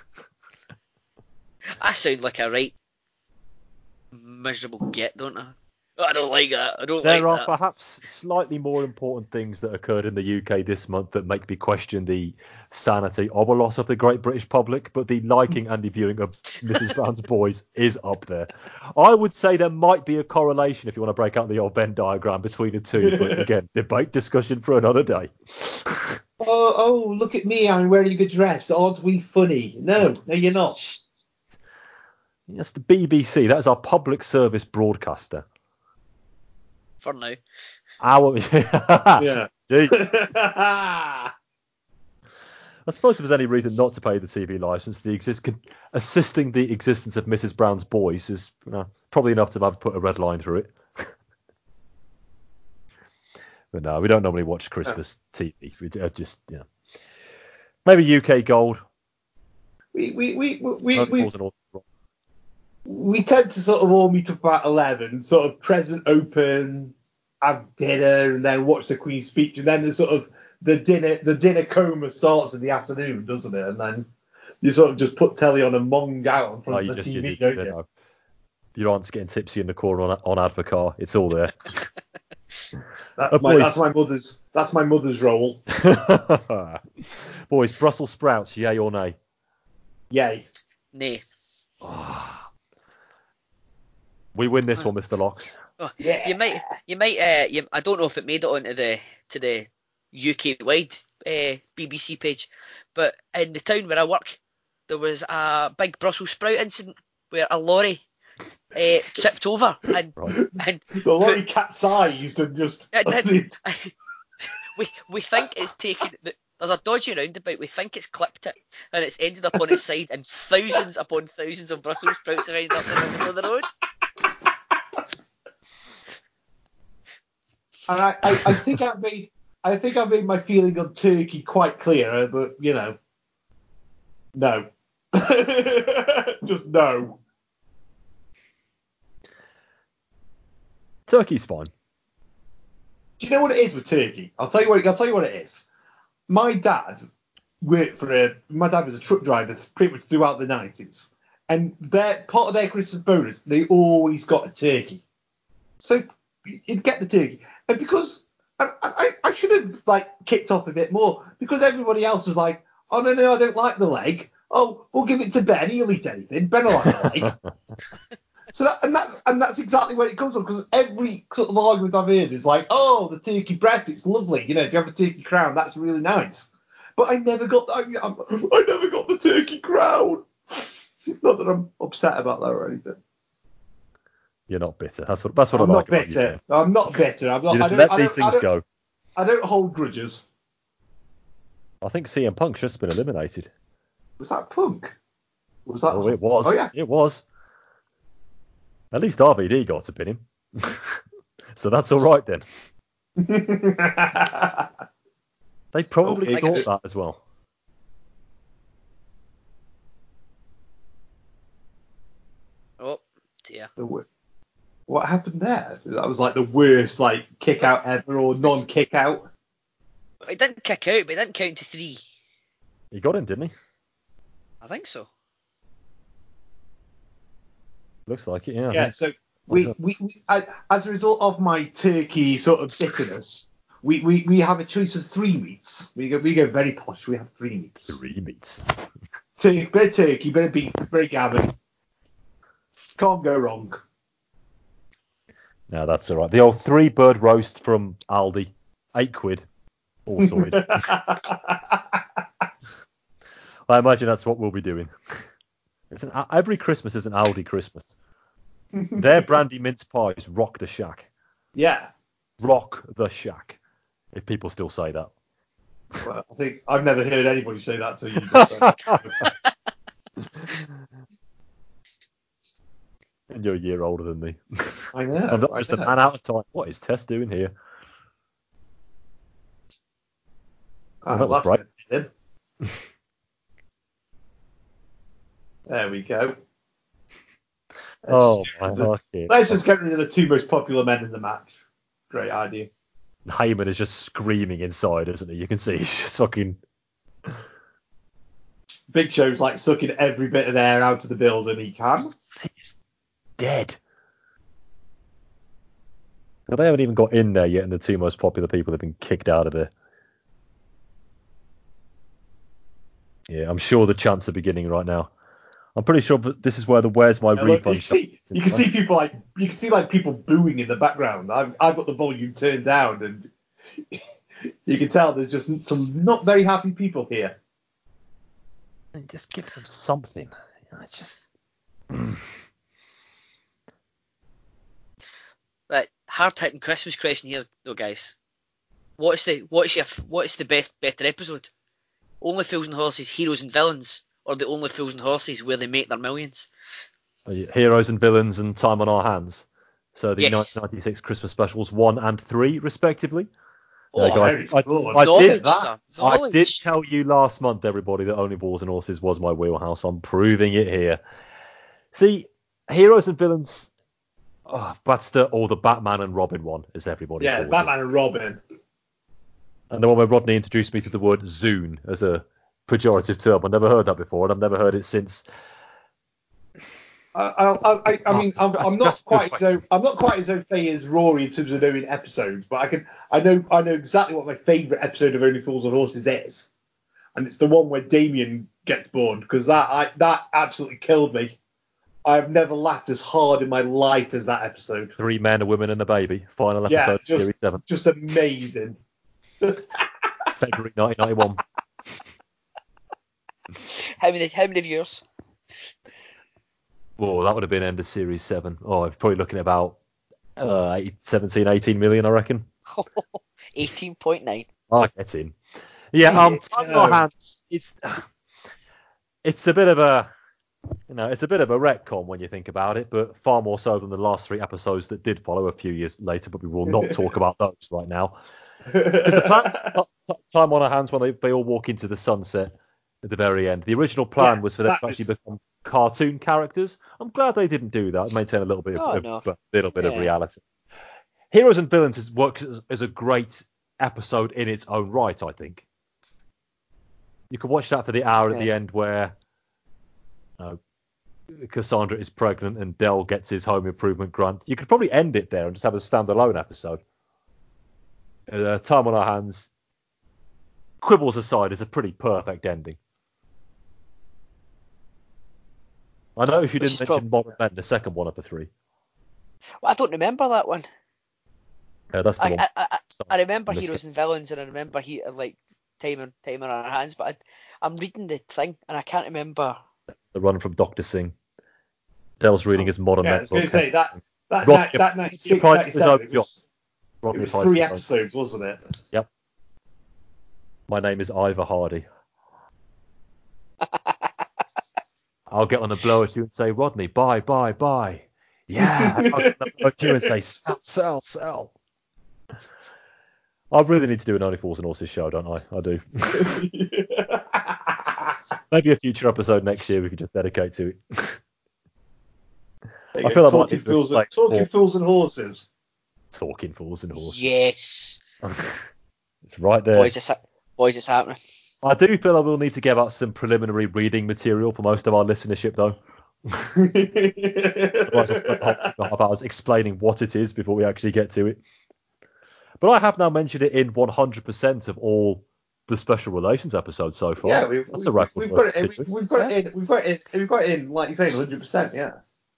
I sound like a right miserable git, don't I? I don't like that. I don't There like are that. perhaps slightly more important things that occurred in the U K this month that make me question the sanity of a lot of the great British public, but the liking and the viewing of Missus Brown's Boys is up there. I would say there might be a correlation, if you want to break out the old Venn diagram, between the two, but again, debate discussion for another day. Oh, oh, look at me. I'm wearing a good dress. Aren't we funny? No, no, you're not. That's the B B C. That is our public service broadcaster. For now. Our Yeah. Gee. I suppose if there's any reason not to pay the T V license, the exist assisting the existence of Missus Brown's Boys is, you know, probably enough to have put a red line through it. But no, we don't normally watch Christmas T V. We do- uh, just, you know, maybe U K Gold. We we we we No we, calls and all- we tend to sort of all meet up about eleven, sort of present open, have dinner, and then watch the Queen's speech, and then the sort of the dinner the dinner coma starts in the afternoon, doesn't it? And then you sort of just put telly on and mong out in Oh, front you of the just, T you, V, you, don't you you? know, your aunt's getting tipsy in the corner on, on Advocar. It's all there. That's Uh, my boys. that's my mother's that's my mother's role. Boys, Brussels sprouts, yay or nay? Yay. Nay. We win this one, Mister Locke. Oh, Yeah. You might, you might, uh, you, I don't know if it made it onto the to the U K wide uh, B B C page, but in the town where I work, there was a big Brussels sprout incident where a lorry uh, tripped over and Right. and The lorry capsized and just. and then, we we think it's taken. The, there's a dodgy roundabout. We think it's clipped it, and it's ended up on its side, and thousands upon thousands of Brussels sprouts have ended up in the middle of the road. And I, I, I think I've made I think I've made my feeling on Turkey quite clear, but you know, no, just no. Turkey's fine. Do you know what it is with Turkey? I'll tell you what. I'll tell you what it is. My dad worked for a. My dad was a truck driver pretty much throughout the nineties, and their part of their Christmas bonus, they always got a turkey. So you'd get the turkey, and because I, I, I should have like kicked off a bit more because everybody else was like, oh no no I don't like the leg. Oh, we'll give it to Ben. He'll eat anything. Ben will like the leg. So that, and that's and that's exactly where it comes from, because every sort of argument I've heard is like, oh, the turkey breast, it's lovely. You know, if you have a turkey crown, that's really nice. But I never got I, I, I never got the turkey crown. Not that I'm upset about that or anything. You're not bitter. That's what that's what I'm I not like about you. bitter. I'm not bitter. I'm not. You I just don't, let I these don't, things I don't, go. I don't hold grudges. I think C M Punk's just been eliminated. Was that Punk? Was that? Oh, it was. Oh yeah. It was. At least R V D got to pin him. So that's all right then. They probably Okay, thought good. that as well. Oh dear. The wo- What happened there? That was like the worst like kick out ever or non kick out. He didn't kick out, but he didn't count to three. He got him, didn't he? I think so. Looks like it, yeah. Yeah, so we, we, we I, as a result of my turkey sort of bitterness, we, we, we have a choice of three meats. We go we go very posh. We have three meats. Three meats. Turkey, bit of turkey, bit of beef, bit of gammon. Can't go wrong. No, that's all right. The old three bird roast from Aldi, eight quid, all sorted. I imagine that's what we'll be doing. It's an, every Christmas is an Aldi Christmas. Their brandy mince pies rock the shack. Yeah. Rock the shack. If people still say that. Well, I think I've never heard anybody say that till you just said it. And you're a year older than me. I know. I'm not I just a know. man out of time. What is Tess doing here? Oh, that was that's right. good. There we go. Let's Oh, just get my rid of the- lucky. Let's just get rid of the two most popular men in the match. Great idea. Heyman is just screaming inside, isn't he? You can see he's just fucking. Big Show's like sucking every bit of air out of the building he can. He's dead. Well, they haven't even got in there yet, and the two most popular people have been kicked out of there. Yeah, I'm sure the chants are beginning right now. I'm pretty sure this is where the "Where's my And look, you refund?" can see, you can see people like you can see like people booing in the background. I've I've got the volume turned down, and you can tell there's just some not very happy people here. Just give them something. You know, just. Right, hard hitting Christmas question here though, guys. What's the what's your what's the best better episode? Only Fools and Horses, Heroes and Villains, or the Only Fools and Horses where they make their millions? Heroes and Villains and Time on Our Hands. So the Yes. nineteen ninety-six Christmas specials one and three, respectively. Oh, Yeah, guys, very I, good. I, knowledge, did, son. I did Knowledge. tell you last month, everybody, that Only Fools and Horses was my wheelhouse. I'm proving it here. See, heroes and villains. Oh, that's the or the Batman and Robin one, as everybody Yeah, calls Batman it. and Robin. And the one where Rodney introduced me to the word Zune as a pejorative term. I've never heard that before, and I've never heard it since. I, I, I, I mean, I'm, That's- I'm not that's quite good. so I'm not quite as au fait as Rory in terms of knowing episodes, but I can I know I know exactly what my favourite episode of Only Fools and Horses is, and it's the one where Damien gets born, because that I, that absolutely killed me. I've never laughed as hard in my life as that episode. Three men, a woman, and a baby. Final episode Yeah, of just Series seven. just amazing. February nineteen ninety-one. How many how many viewers? Oh, that would have been end of Series seven. Oh, I'm probably looking at about uh, eight, seventeen, eighteen million, I reckon. eighteen point nine. I get in. Yeah, um, Time on Our No. Hands, it's, it's a bit of a, you know, it's a bit of a retcon when you think about it, but far more so than the last three episodes that did follow a few years later, but we will not talk about those right now. Because the plan, t- Time on Our Hands, when they, they all walk into the sunset at the very end, the original plan Yeah, was for them that to actually was- become cartoon characters. I'm glad they didn't do that. Maintain a little bit of, Oh, of- no. a little bit of Yeah. reality. Heroes and Villains has worked as, as a great episode in its own right, I think. You can watch that for the hour at the Yeah. end where uh, Cassandra is pregnant and Dell gets his home improvement grant. You could probably end it there and just have a standalone episode. Uh, Time on Our Hands, quibbles aside, is a pretty perfect ending. I noticed you Which didn't is mention Modern Men, the second one of the three. Well, I don't remember that one. Uh, that's the I one. I, I, I remember in this heroes and villains, and I remember he like time on time on our hands. But I, I'm reading the thing, and I can't remember. The run from Doctor Singh. Dell's reading his Modern Yeah, I Men. was going to say that that Rob- night, that ninety-six, applied to ninety-seven, his it was, it Rodney was applied three to his own. episodes, wasn't it? Yep. My name is Ivor Hardy. I'll get on the blower to you and say, Rodney, buy, buy, buy. Yeah. And I'll get on the blower to you and say, sell, sell, sell. I really need to do an Only Fools and Horses show, don't I? I do. Maybe a future episode next year we could just dedicate to it. There you I go, feel like talking, might fools, like and, talking four- fools and horses. Talking Fools and Horses. Yes, It's right there. boys, it's ha- boys, it's happening. I do feel I will need to give out some preliminary reading material for most of our listenership, though. Otherwise, I'll spend the whole two and a half hours explaining what it is before we actually get to it. But I have now mentioned it in one hundred percent of all the special relations episodes so far. Yeah, we've, That's we've, a record. we've worth got it. In, considering. we've, we've got it in. We've got it in. We've got it in. Like you say, one hundred percent. Yeah.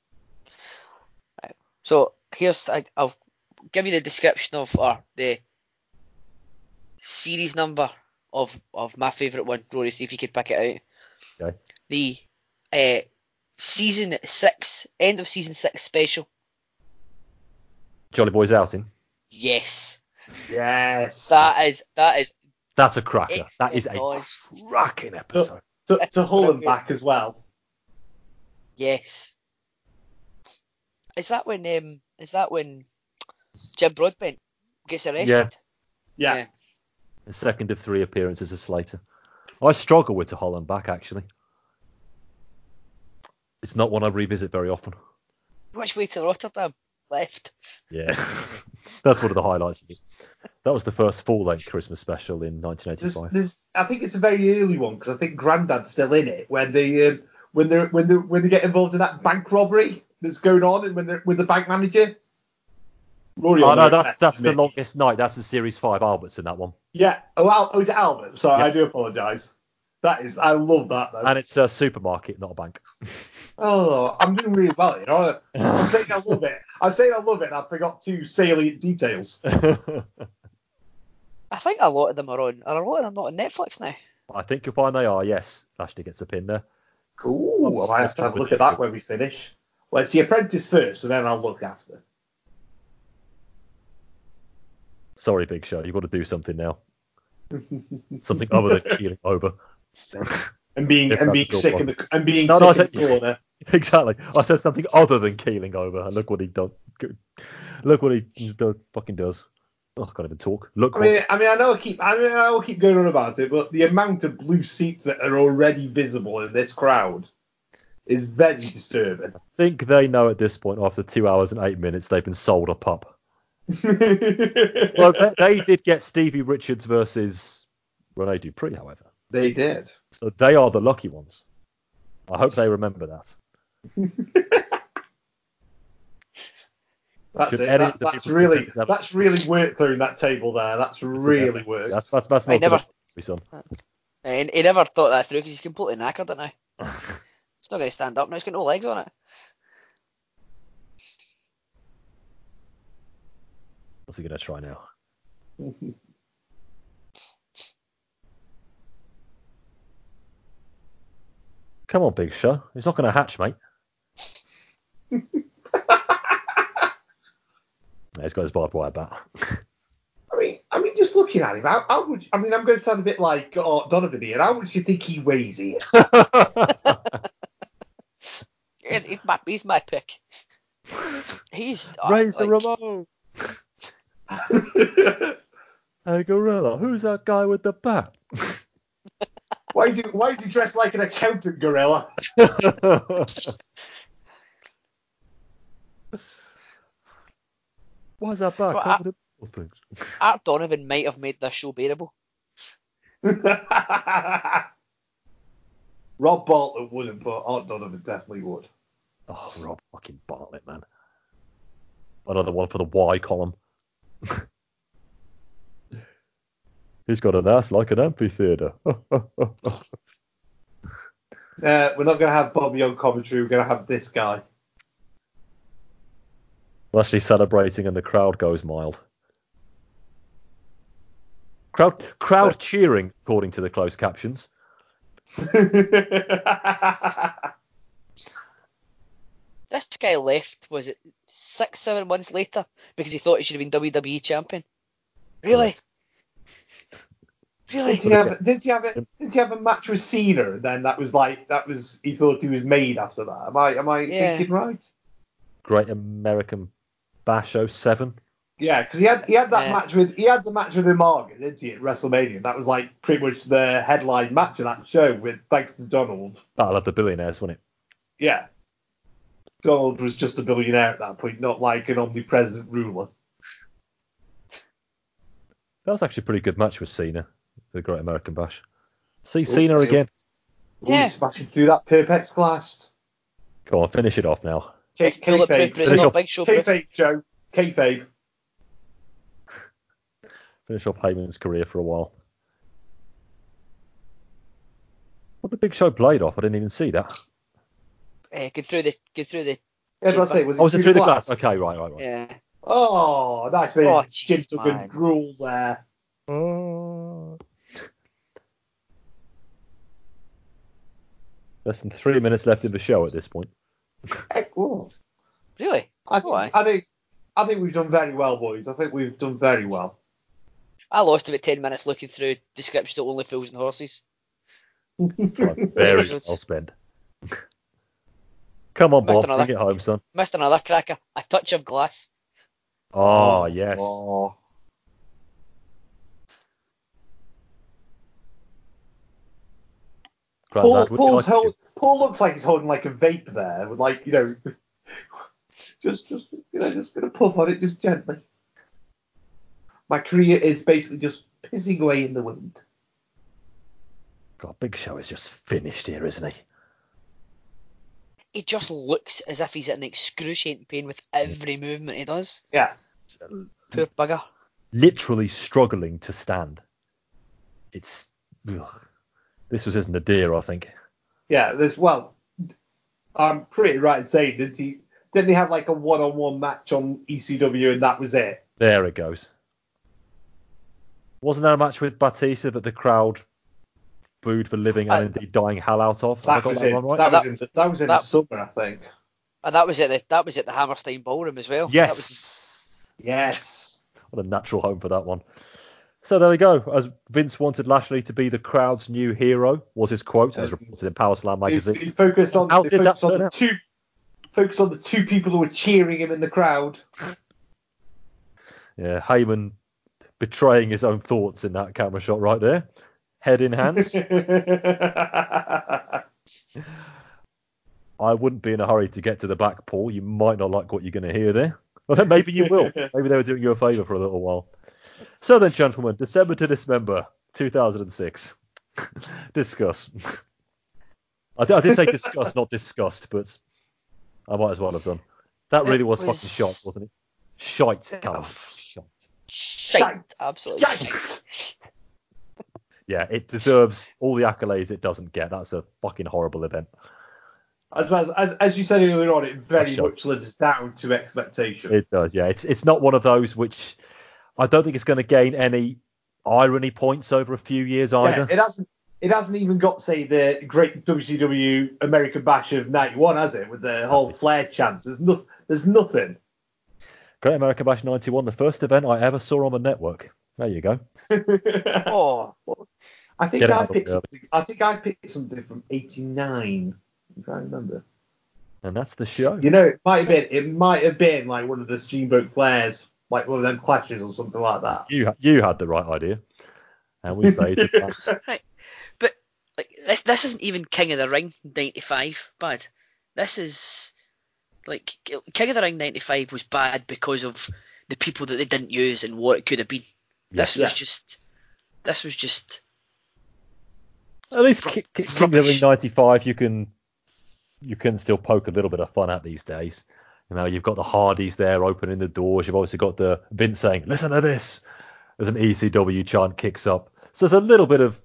So here's I, I'll give you the description of or the series number of of my favourite one. Rory, see if you could pick it out. Okay. The uh, season six, end of season six special. Jolly Boys Outing. Yes, Yes. that is that is That's a cracker. Excellent That is a noise. cracking episode. to, to Holland back as well. Yes. Is that when um is that when Jim Broadbent gets arrested? Yeah. Yeah. The second of three appearances as Slater. I struggle with To Holland Back, actually. It's not one I revisit very often. Which way to Rotterdam? Left. Yeah. That's one of the highlights of it. That was the first full-length Christmas special in nineteen There's, eighty-five. there's, I think it's a very early one because I think Grandad's still in it when they um, when they when they when they get involved in that bank robbery that's going on and when they're with the bank manager. Rory Oh, will no, know that's better that's than the me. longest night. That's the Series five Alberts in that one. Yeah. Oh, Al- oh, is it Albert? Sorry, Yeah. I do apologise. That is, I love that though. And it's a supermarket, not a bank. Oh, I'm doing really well. You know, I'm saying I love it. I'm saying I love it, and I forgot two salient details. I think a lot of them are on. Are a lot of them not on Netflix now? I think you'll find they are, yes. Ashley gets a pin there. Cool. I might have to have a look at that when we finish. Well, it's The Apprentice first, and then I'll look after. Sorry, Big Show. You've got to do something now. Something other than keeling over. And being If and that's being still sick in the and being No, no, I sick in said- the corner. Exactly. I said something other than keeling over, and look what he done. Look what he does, fucking does. Oh, I can't even talk. Look. I mean, I mean, I know I keep, I mean, I will keep going on about it, but the amount of blue seats that are already visible in this crowd is very disturbing. I think they know at this point, after two hours and eight minutes, they've been sold a pup. Well, they, they did get Stevie Richards versus Rene Dupree, however. They did. So they are the lucky ones. I hope they remember that. That's Should it. edit That, the that's people really who have- that's really worked through that table there. That's really worked. That's that's that's I not never- gonna be son. And he never thought that through because he's completely knackered it now. It's not going to stand up now. It's got no legs on it. What's he gonna try now? Come on, Big Show. He's not gonna hatch, mate. Yeah, he's got his barbed wire bat. I mean, I mean, just looking at him, how, how would I mean? I'm going to sound a bit like oh, Donovan here. How much do you think he weighs here? He's, he's my, he's my pick. He's uh, Raise the like, remote. Hey, Gorilla, who's that guy with the bat? Why is he Why is he dressed like an accountant gorilla? Why is that bat Well, covered in little things? Art Donovan might have made this show bearable. Rob Bartlett wouldn't, but Art Donovan definitely would. Oh, Rob fucking Bartlett, man. Another one for the Y column. He's got an ass like an amphitheatre. Uh, we're not going to have Bobby on commentary. We're going to have this guy. Lashley celebrating and the crowd goes mild. Crowd crowd cheering, according to the closed captions. This guy left, was it six, seven months later, because he thought he should have been W W E champion? Really? Really? Did he have? Did he have a? Did he have a match with Cena? And then that was like that was. He thought he was made after that. Am I? Am I Yeah. thinking right? Great American Bash oh seven. Yeah, because he had he had that Yeah. match with he had the match with Umaga, didn't he, at WrestleMania? That was like pretty much the headline match of that show. With thanks to Donald. Battle of the Billionaires, wasn't it? Yeah. Donald was just a billionaire at that point, not like an omnipresent ruler. That was actually a pretty good match with Cena, the Great American Bash. See Oh, Cena yeah. again. Oh, Yeah. he's smashing through that Perpex glass. Come on, finish it off now. K- It's bulletproof, but it's Kayfabe. not big show proof. Kayfabe, Joe. Kayfabe. Finish off Heyman's career for a while. What the Big Show played off? I didn't even see that. Uh, get through the, get through the. Yeah, I say, was it Oh, was it through through the the glass? glass? Okay, right, right, right. Yeah. Oh, nice bit Oh, of Jim jeez, Duggan man. gruel there. Oh. Less than three minutes left in the show at this point. Heck, whoa. Really? I think, Why? I think I think we've done very well, boys. I think we've done very well. I lost about ten minutes looking through descriptions of Only Fools and Horses. Right, very well spent. Come on, Missed Bob, another. bring it home, son. Missed another cracker. A touch of glass. Oh, yes. Oh. Grandad, Paul, would you Paul's like hold, Paul looks like he's holding like a vape there, with like you know, just just you know, just gonna puff on it just gently. My career is basically just pissing away in the wind. God, Big Show is just finished here, isn't he? He just looks as if he's in excruciating pain with every movement he does. Yeah. Poor bugger. Literally struggling to stand. It's... Ugh. This was his nadir, I think. Yeah, there's well, I'm pretty right in saying didn't he? Didn't he have like a one-on-one match on E C W and that was it? There it goes. Wasn't there a match with Batista that the crowd booed for living and Uh, indeed dying hell out of? Have I That got was that in one right? that That- was in the, that was in that- the summer, I think. And that was at the that was at the Hammerstein Ballroom as well. That was, Yes. Yes. What a natural home for that one. So there we go. As Vince wanted Lashley to be the crowd's new hero, was his quote, as reported in Power Slam He, magazine. he focused on How he did that focused on turn the out? two focused on the two people who were cheering him in the crowd. Yeah, Heyman betraying his own thoughts in that camera shot right there. Head in hands. I wouldn't be in a hurry to get to the back, Paul. You might not like what you're going to hear there. Well, then maybe you will. Maybe they were doing you a favour for a little while. So then, gentlemen, December to December two thousand six. Discuss. I, th- I did say discuss, not disgust, but I might as well have done. That really was, was... fucking shite, wasn't it? Shite, Callum. Shite. Shite. Absolutely. Shite. Yeah, it deserves all the accolades it doesn't get. That's a fucking horrible event. As, as, as, as you said earlier on, it very much lives down to expectation. It does, yeah. It's it's not one of those which I don't think it's going to gain any irony points over a few years either. Yeah, it hasn't. It hasn't even got, say, the great W C W American Bash of ninety-one, has it? With the whole Flair chance. There's, no, there's nothing. Great American Bash ninety-one, the first event I ever saw on the network. There you go. oh, I think I picked something. I think I picked something from eighty-nine. If I remember. And that's the show. You know, it might have been. It might have been like one of the Steamboat Flairs, like one of them clashes or something like that. You you had the right idea, and we faded that. Right, but like this this isn't even King of the Ring ninety-five bad. This is like King of the Ring ninety-five was bad because of the people that they didn't use and what it could have been. This yeah. was just. This was just. At least King of the Ring ninety-five, you can. You can still poke a little bit of fun at these days. You know, you've got the Hardys there opening the doors. You've obviously got the Vince saying, "Listen to this." As an E C W chant kicks up, so there's a little bit of.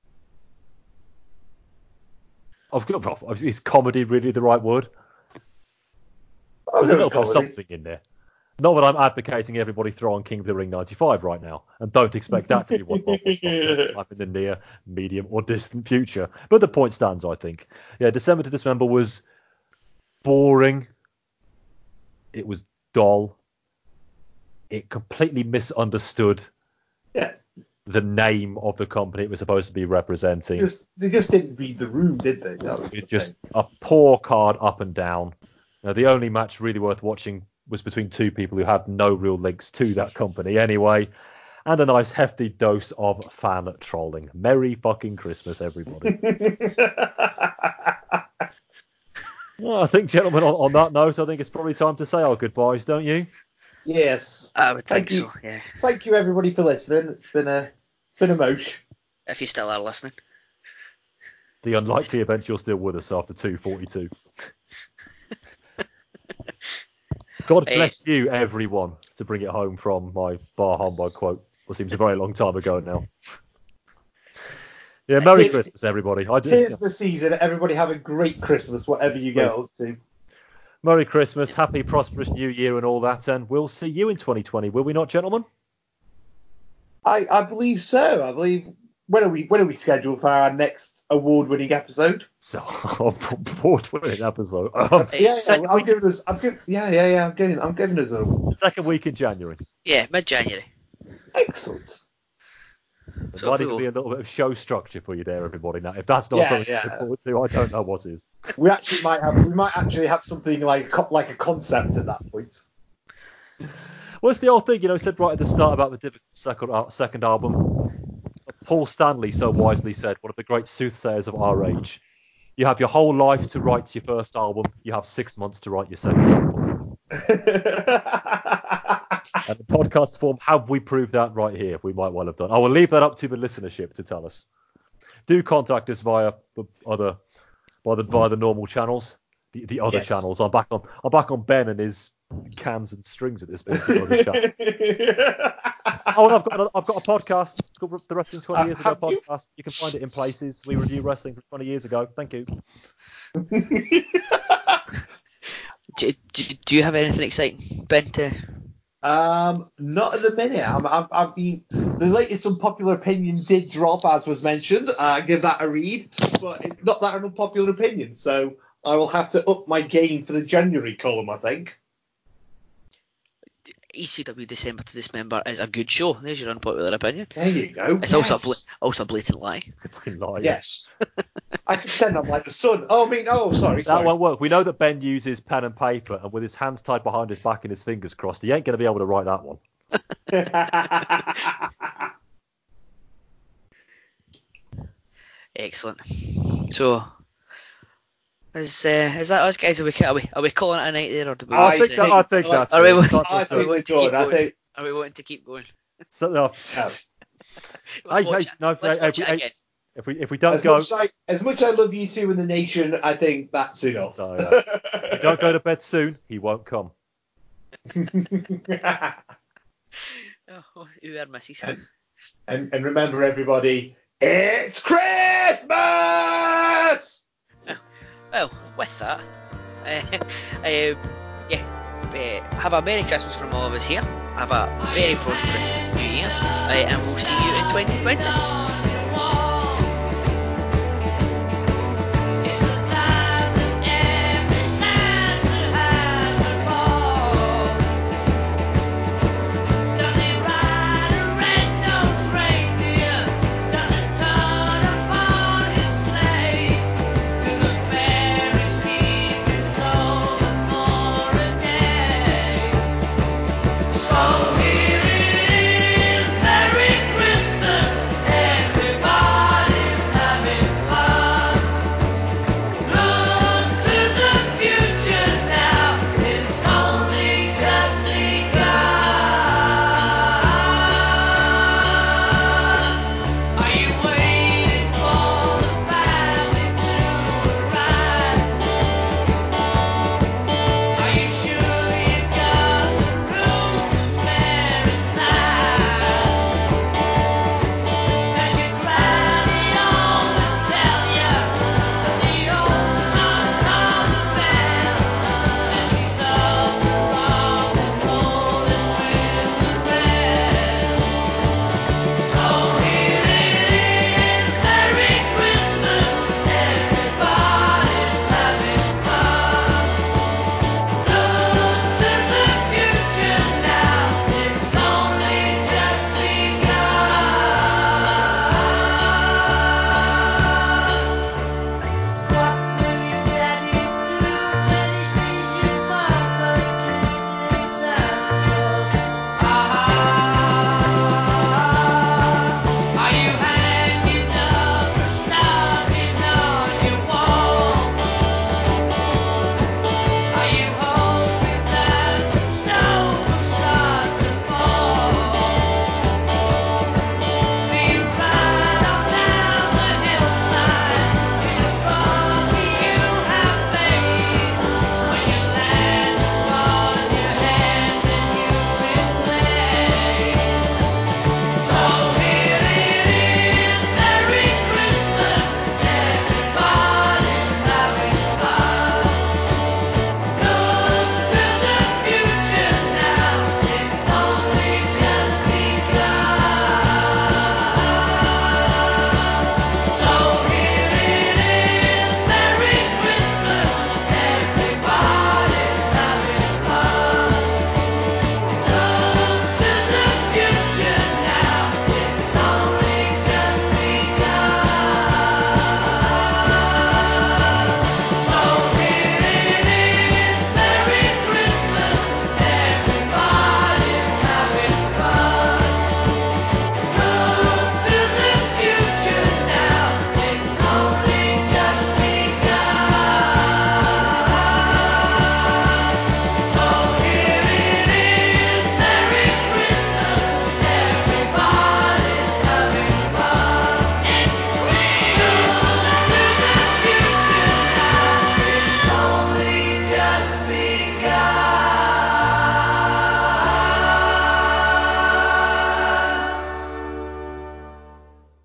I've got. Is comedy really the right word? There's a little bit of something in there. Not that I'm advocating everybody throw on King of the Ring ninety-five right now, and don't expect that to be what Marvel's time in the near, medium, or distant future. But the point stands, I think. Yeah, December to December was boring. It was dull. It completely misunderstood yeah. the name of the company it was supposed to be representing. Just, they just didn't read the room, did they? That was it's the just thing. a poor card up and down. Now, the only match really worth watching was between two people who had no real links to that company anyway, and a nice hefty dose of fan trolling. Merry fucking Christmas, everybody. Well, I think, gentlemen, on, on that note, I think it's probably time to say our goodbyes, don't you? Yes. I would Thank think you. so, yeah. Thank you, everybody, for listening. It's been a, it's been a mosh. If you still are listening. The unlikely event you're still with us after two forty-two. God bless you, everyone, to bring it home from my bar humbug quote. What seems a very long time ago now. Yeah, Merry Tis, Christmas, everybody. I Tis yeah. the season. Everybody have a great Christmas, whatever you get up to. Merry Christmas, happy, prosperous New Year and all that, and we'll see you in twenty twenty, will we not, gentlemen? I, I believe so. I believe... When are we, when are we scheduled for our next award-winning episode? So, award-winning episode. Um, yeah, yeah, I'm giving us... I'm give, yeah, yeah, yeah, I'm giving, I'm giving us a... Second week in January. Yeah, mid-January. Excellent. There So might even we'll... be a little bit of show structure for you there, everybody. Now, if that's not yeah, something yeah. to look forward to, I don't know what is. We actually might have... We might actually have something like, like a concept at that point. Well, it's the old thing, you know, said right at the start about the difficult second, uh, second album. Paul Stanley so wisely said, one of the great soothsayers of our age, you have your whole life to write your first album, you have six months to write your second album. And in podcast form, have we proved that right here? We might well have done. I will leave that up to the listenership to tell us. Do contact us via the other, via the, via the normal channels, the, the other yes. channels. I'm back on. I'm back on Ben and his cans and strings at this point. oh, and I've got I've got a podcast. It's called the Wrestling twenty uh, Years Ago podcast. You? you can find it in places. We review wrestling from twenty years ago. Thank you. do, do, do you have anything exciting, Ben? To... Um, not at the minute. I'm, I'm, I've been the latest unpopular opinion did drop, as was mentioned. Uh, give that a read, but it's not that an unpopular opinion. So I will have to up my game for the January column, I think. E C W December to Dismember is a good show. There's your unpopular opinion. There you go. It's yes. also a bla- also a blatant lie. Fucking lie. Yes. I can pretend I'm like the sun. Oh, I mean, oh, sorry. That sorry. won't work. We know that Ben uses pen and paper, and with his hands tied behind his back and his fingers crossed, he ain't going to be able to write that one. Excellent. So, is uh, is that us, guys? Are we are we are we calling it a night there, or do we? I I think, think- that, I think that's Are we- it. Can't I just think do we're it. to keep done. I going? think. Are we wanting to keep going? So, no, No. Let's Hey, watch hey, it. no, Let's hey, watch hey, it hey. again. if we if we don't As go, much, as, I, as much as I love you two in the nation, I think that's enough. No, yeah. if we don't go to bed soon, he won't come. Oh, who are misses? and, and, and remember, everybody, it's Christmas! Well, with that, uh, uh, yeah, uh, have a Merry Christmas from all of us here. Have a very prosperous New Year, uh, and we'll see you in twenty twenty.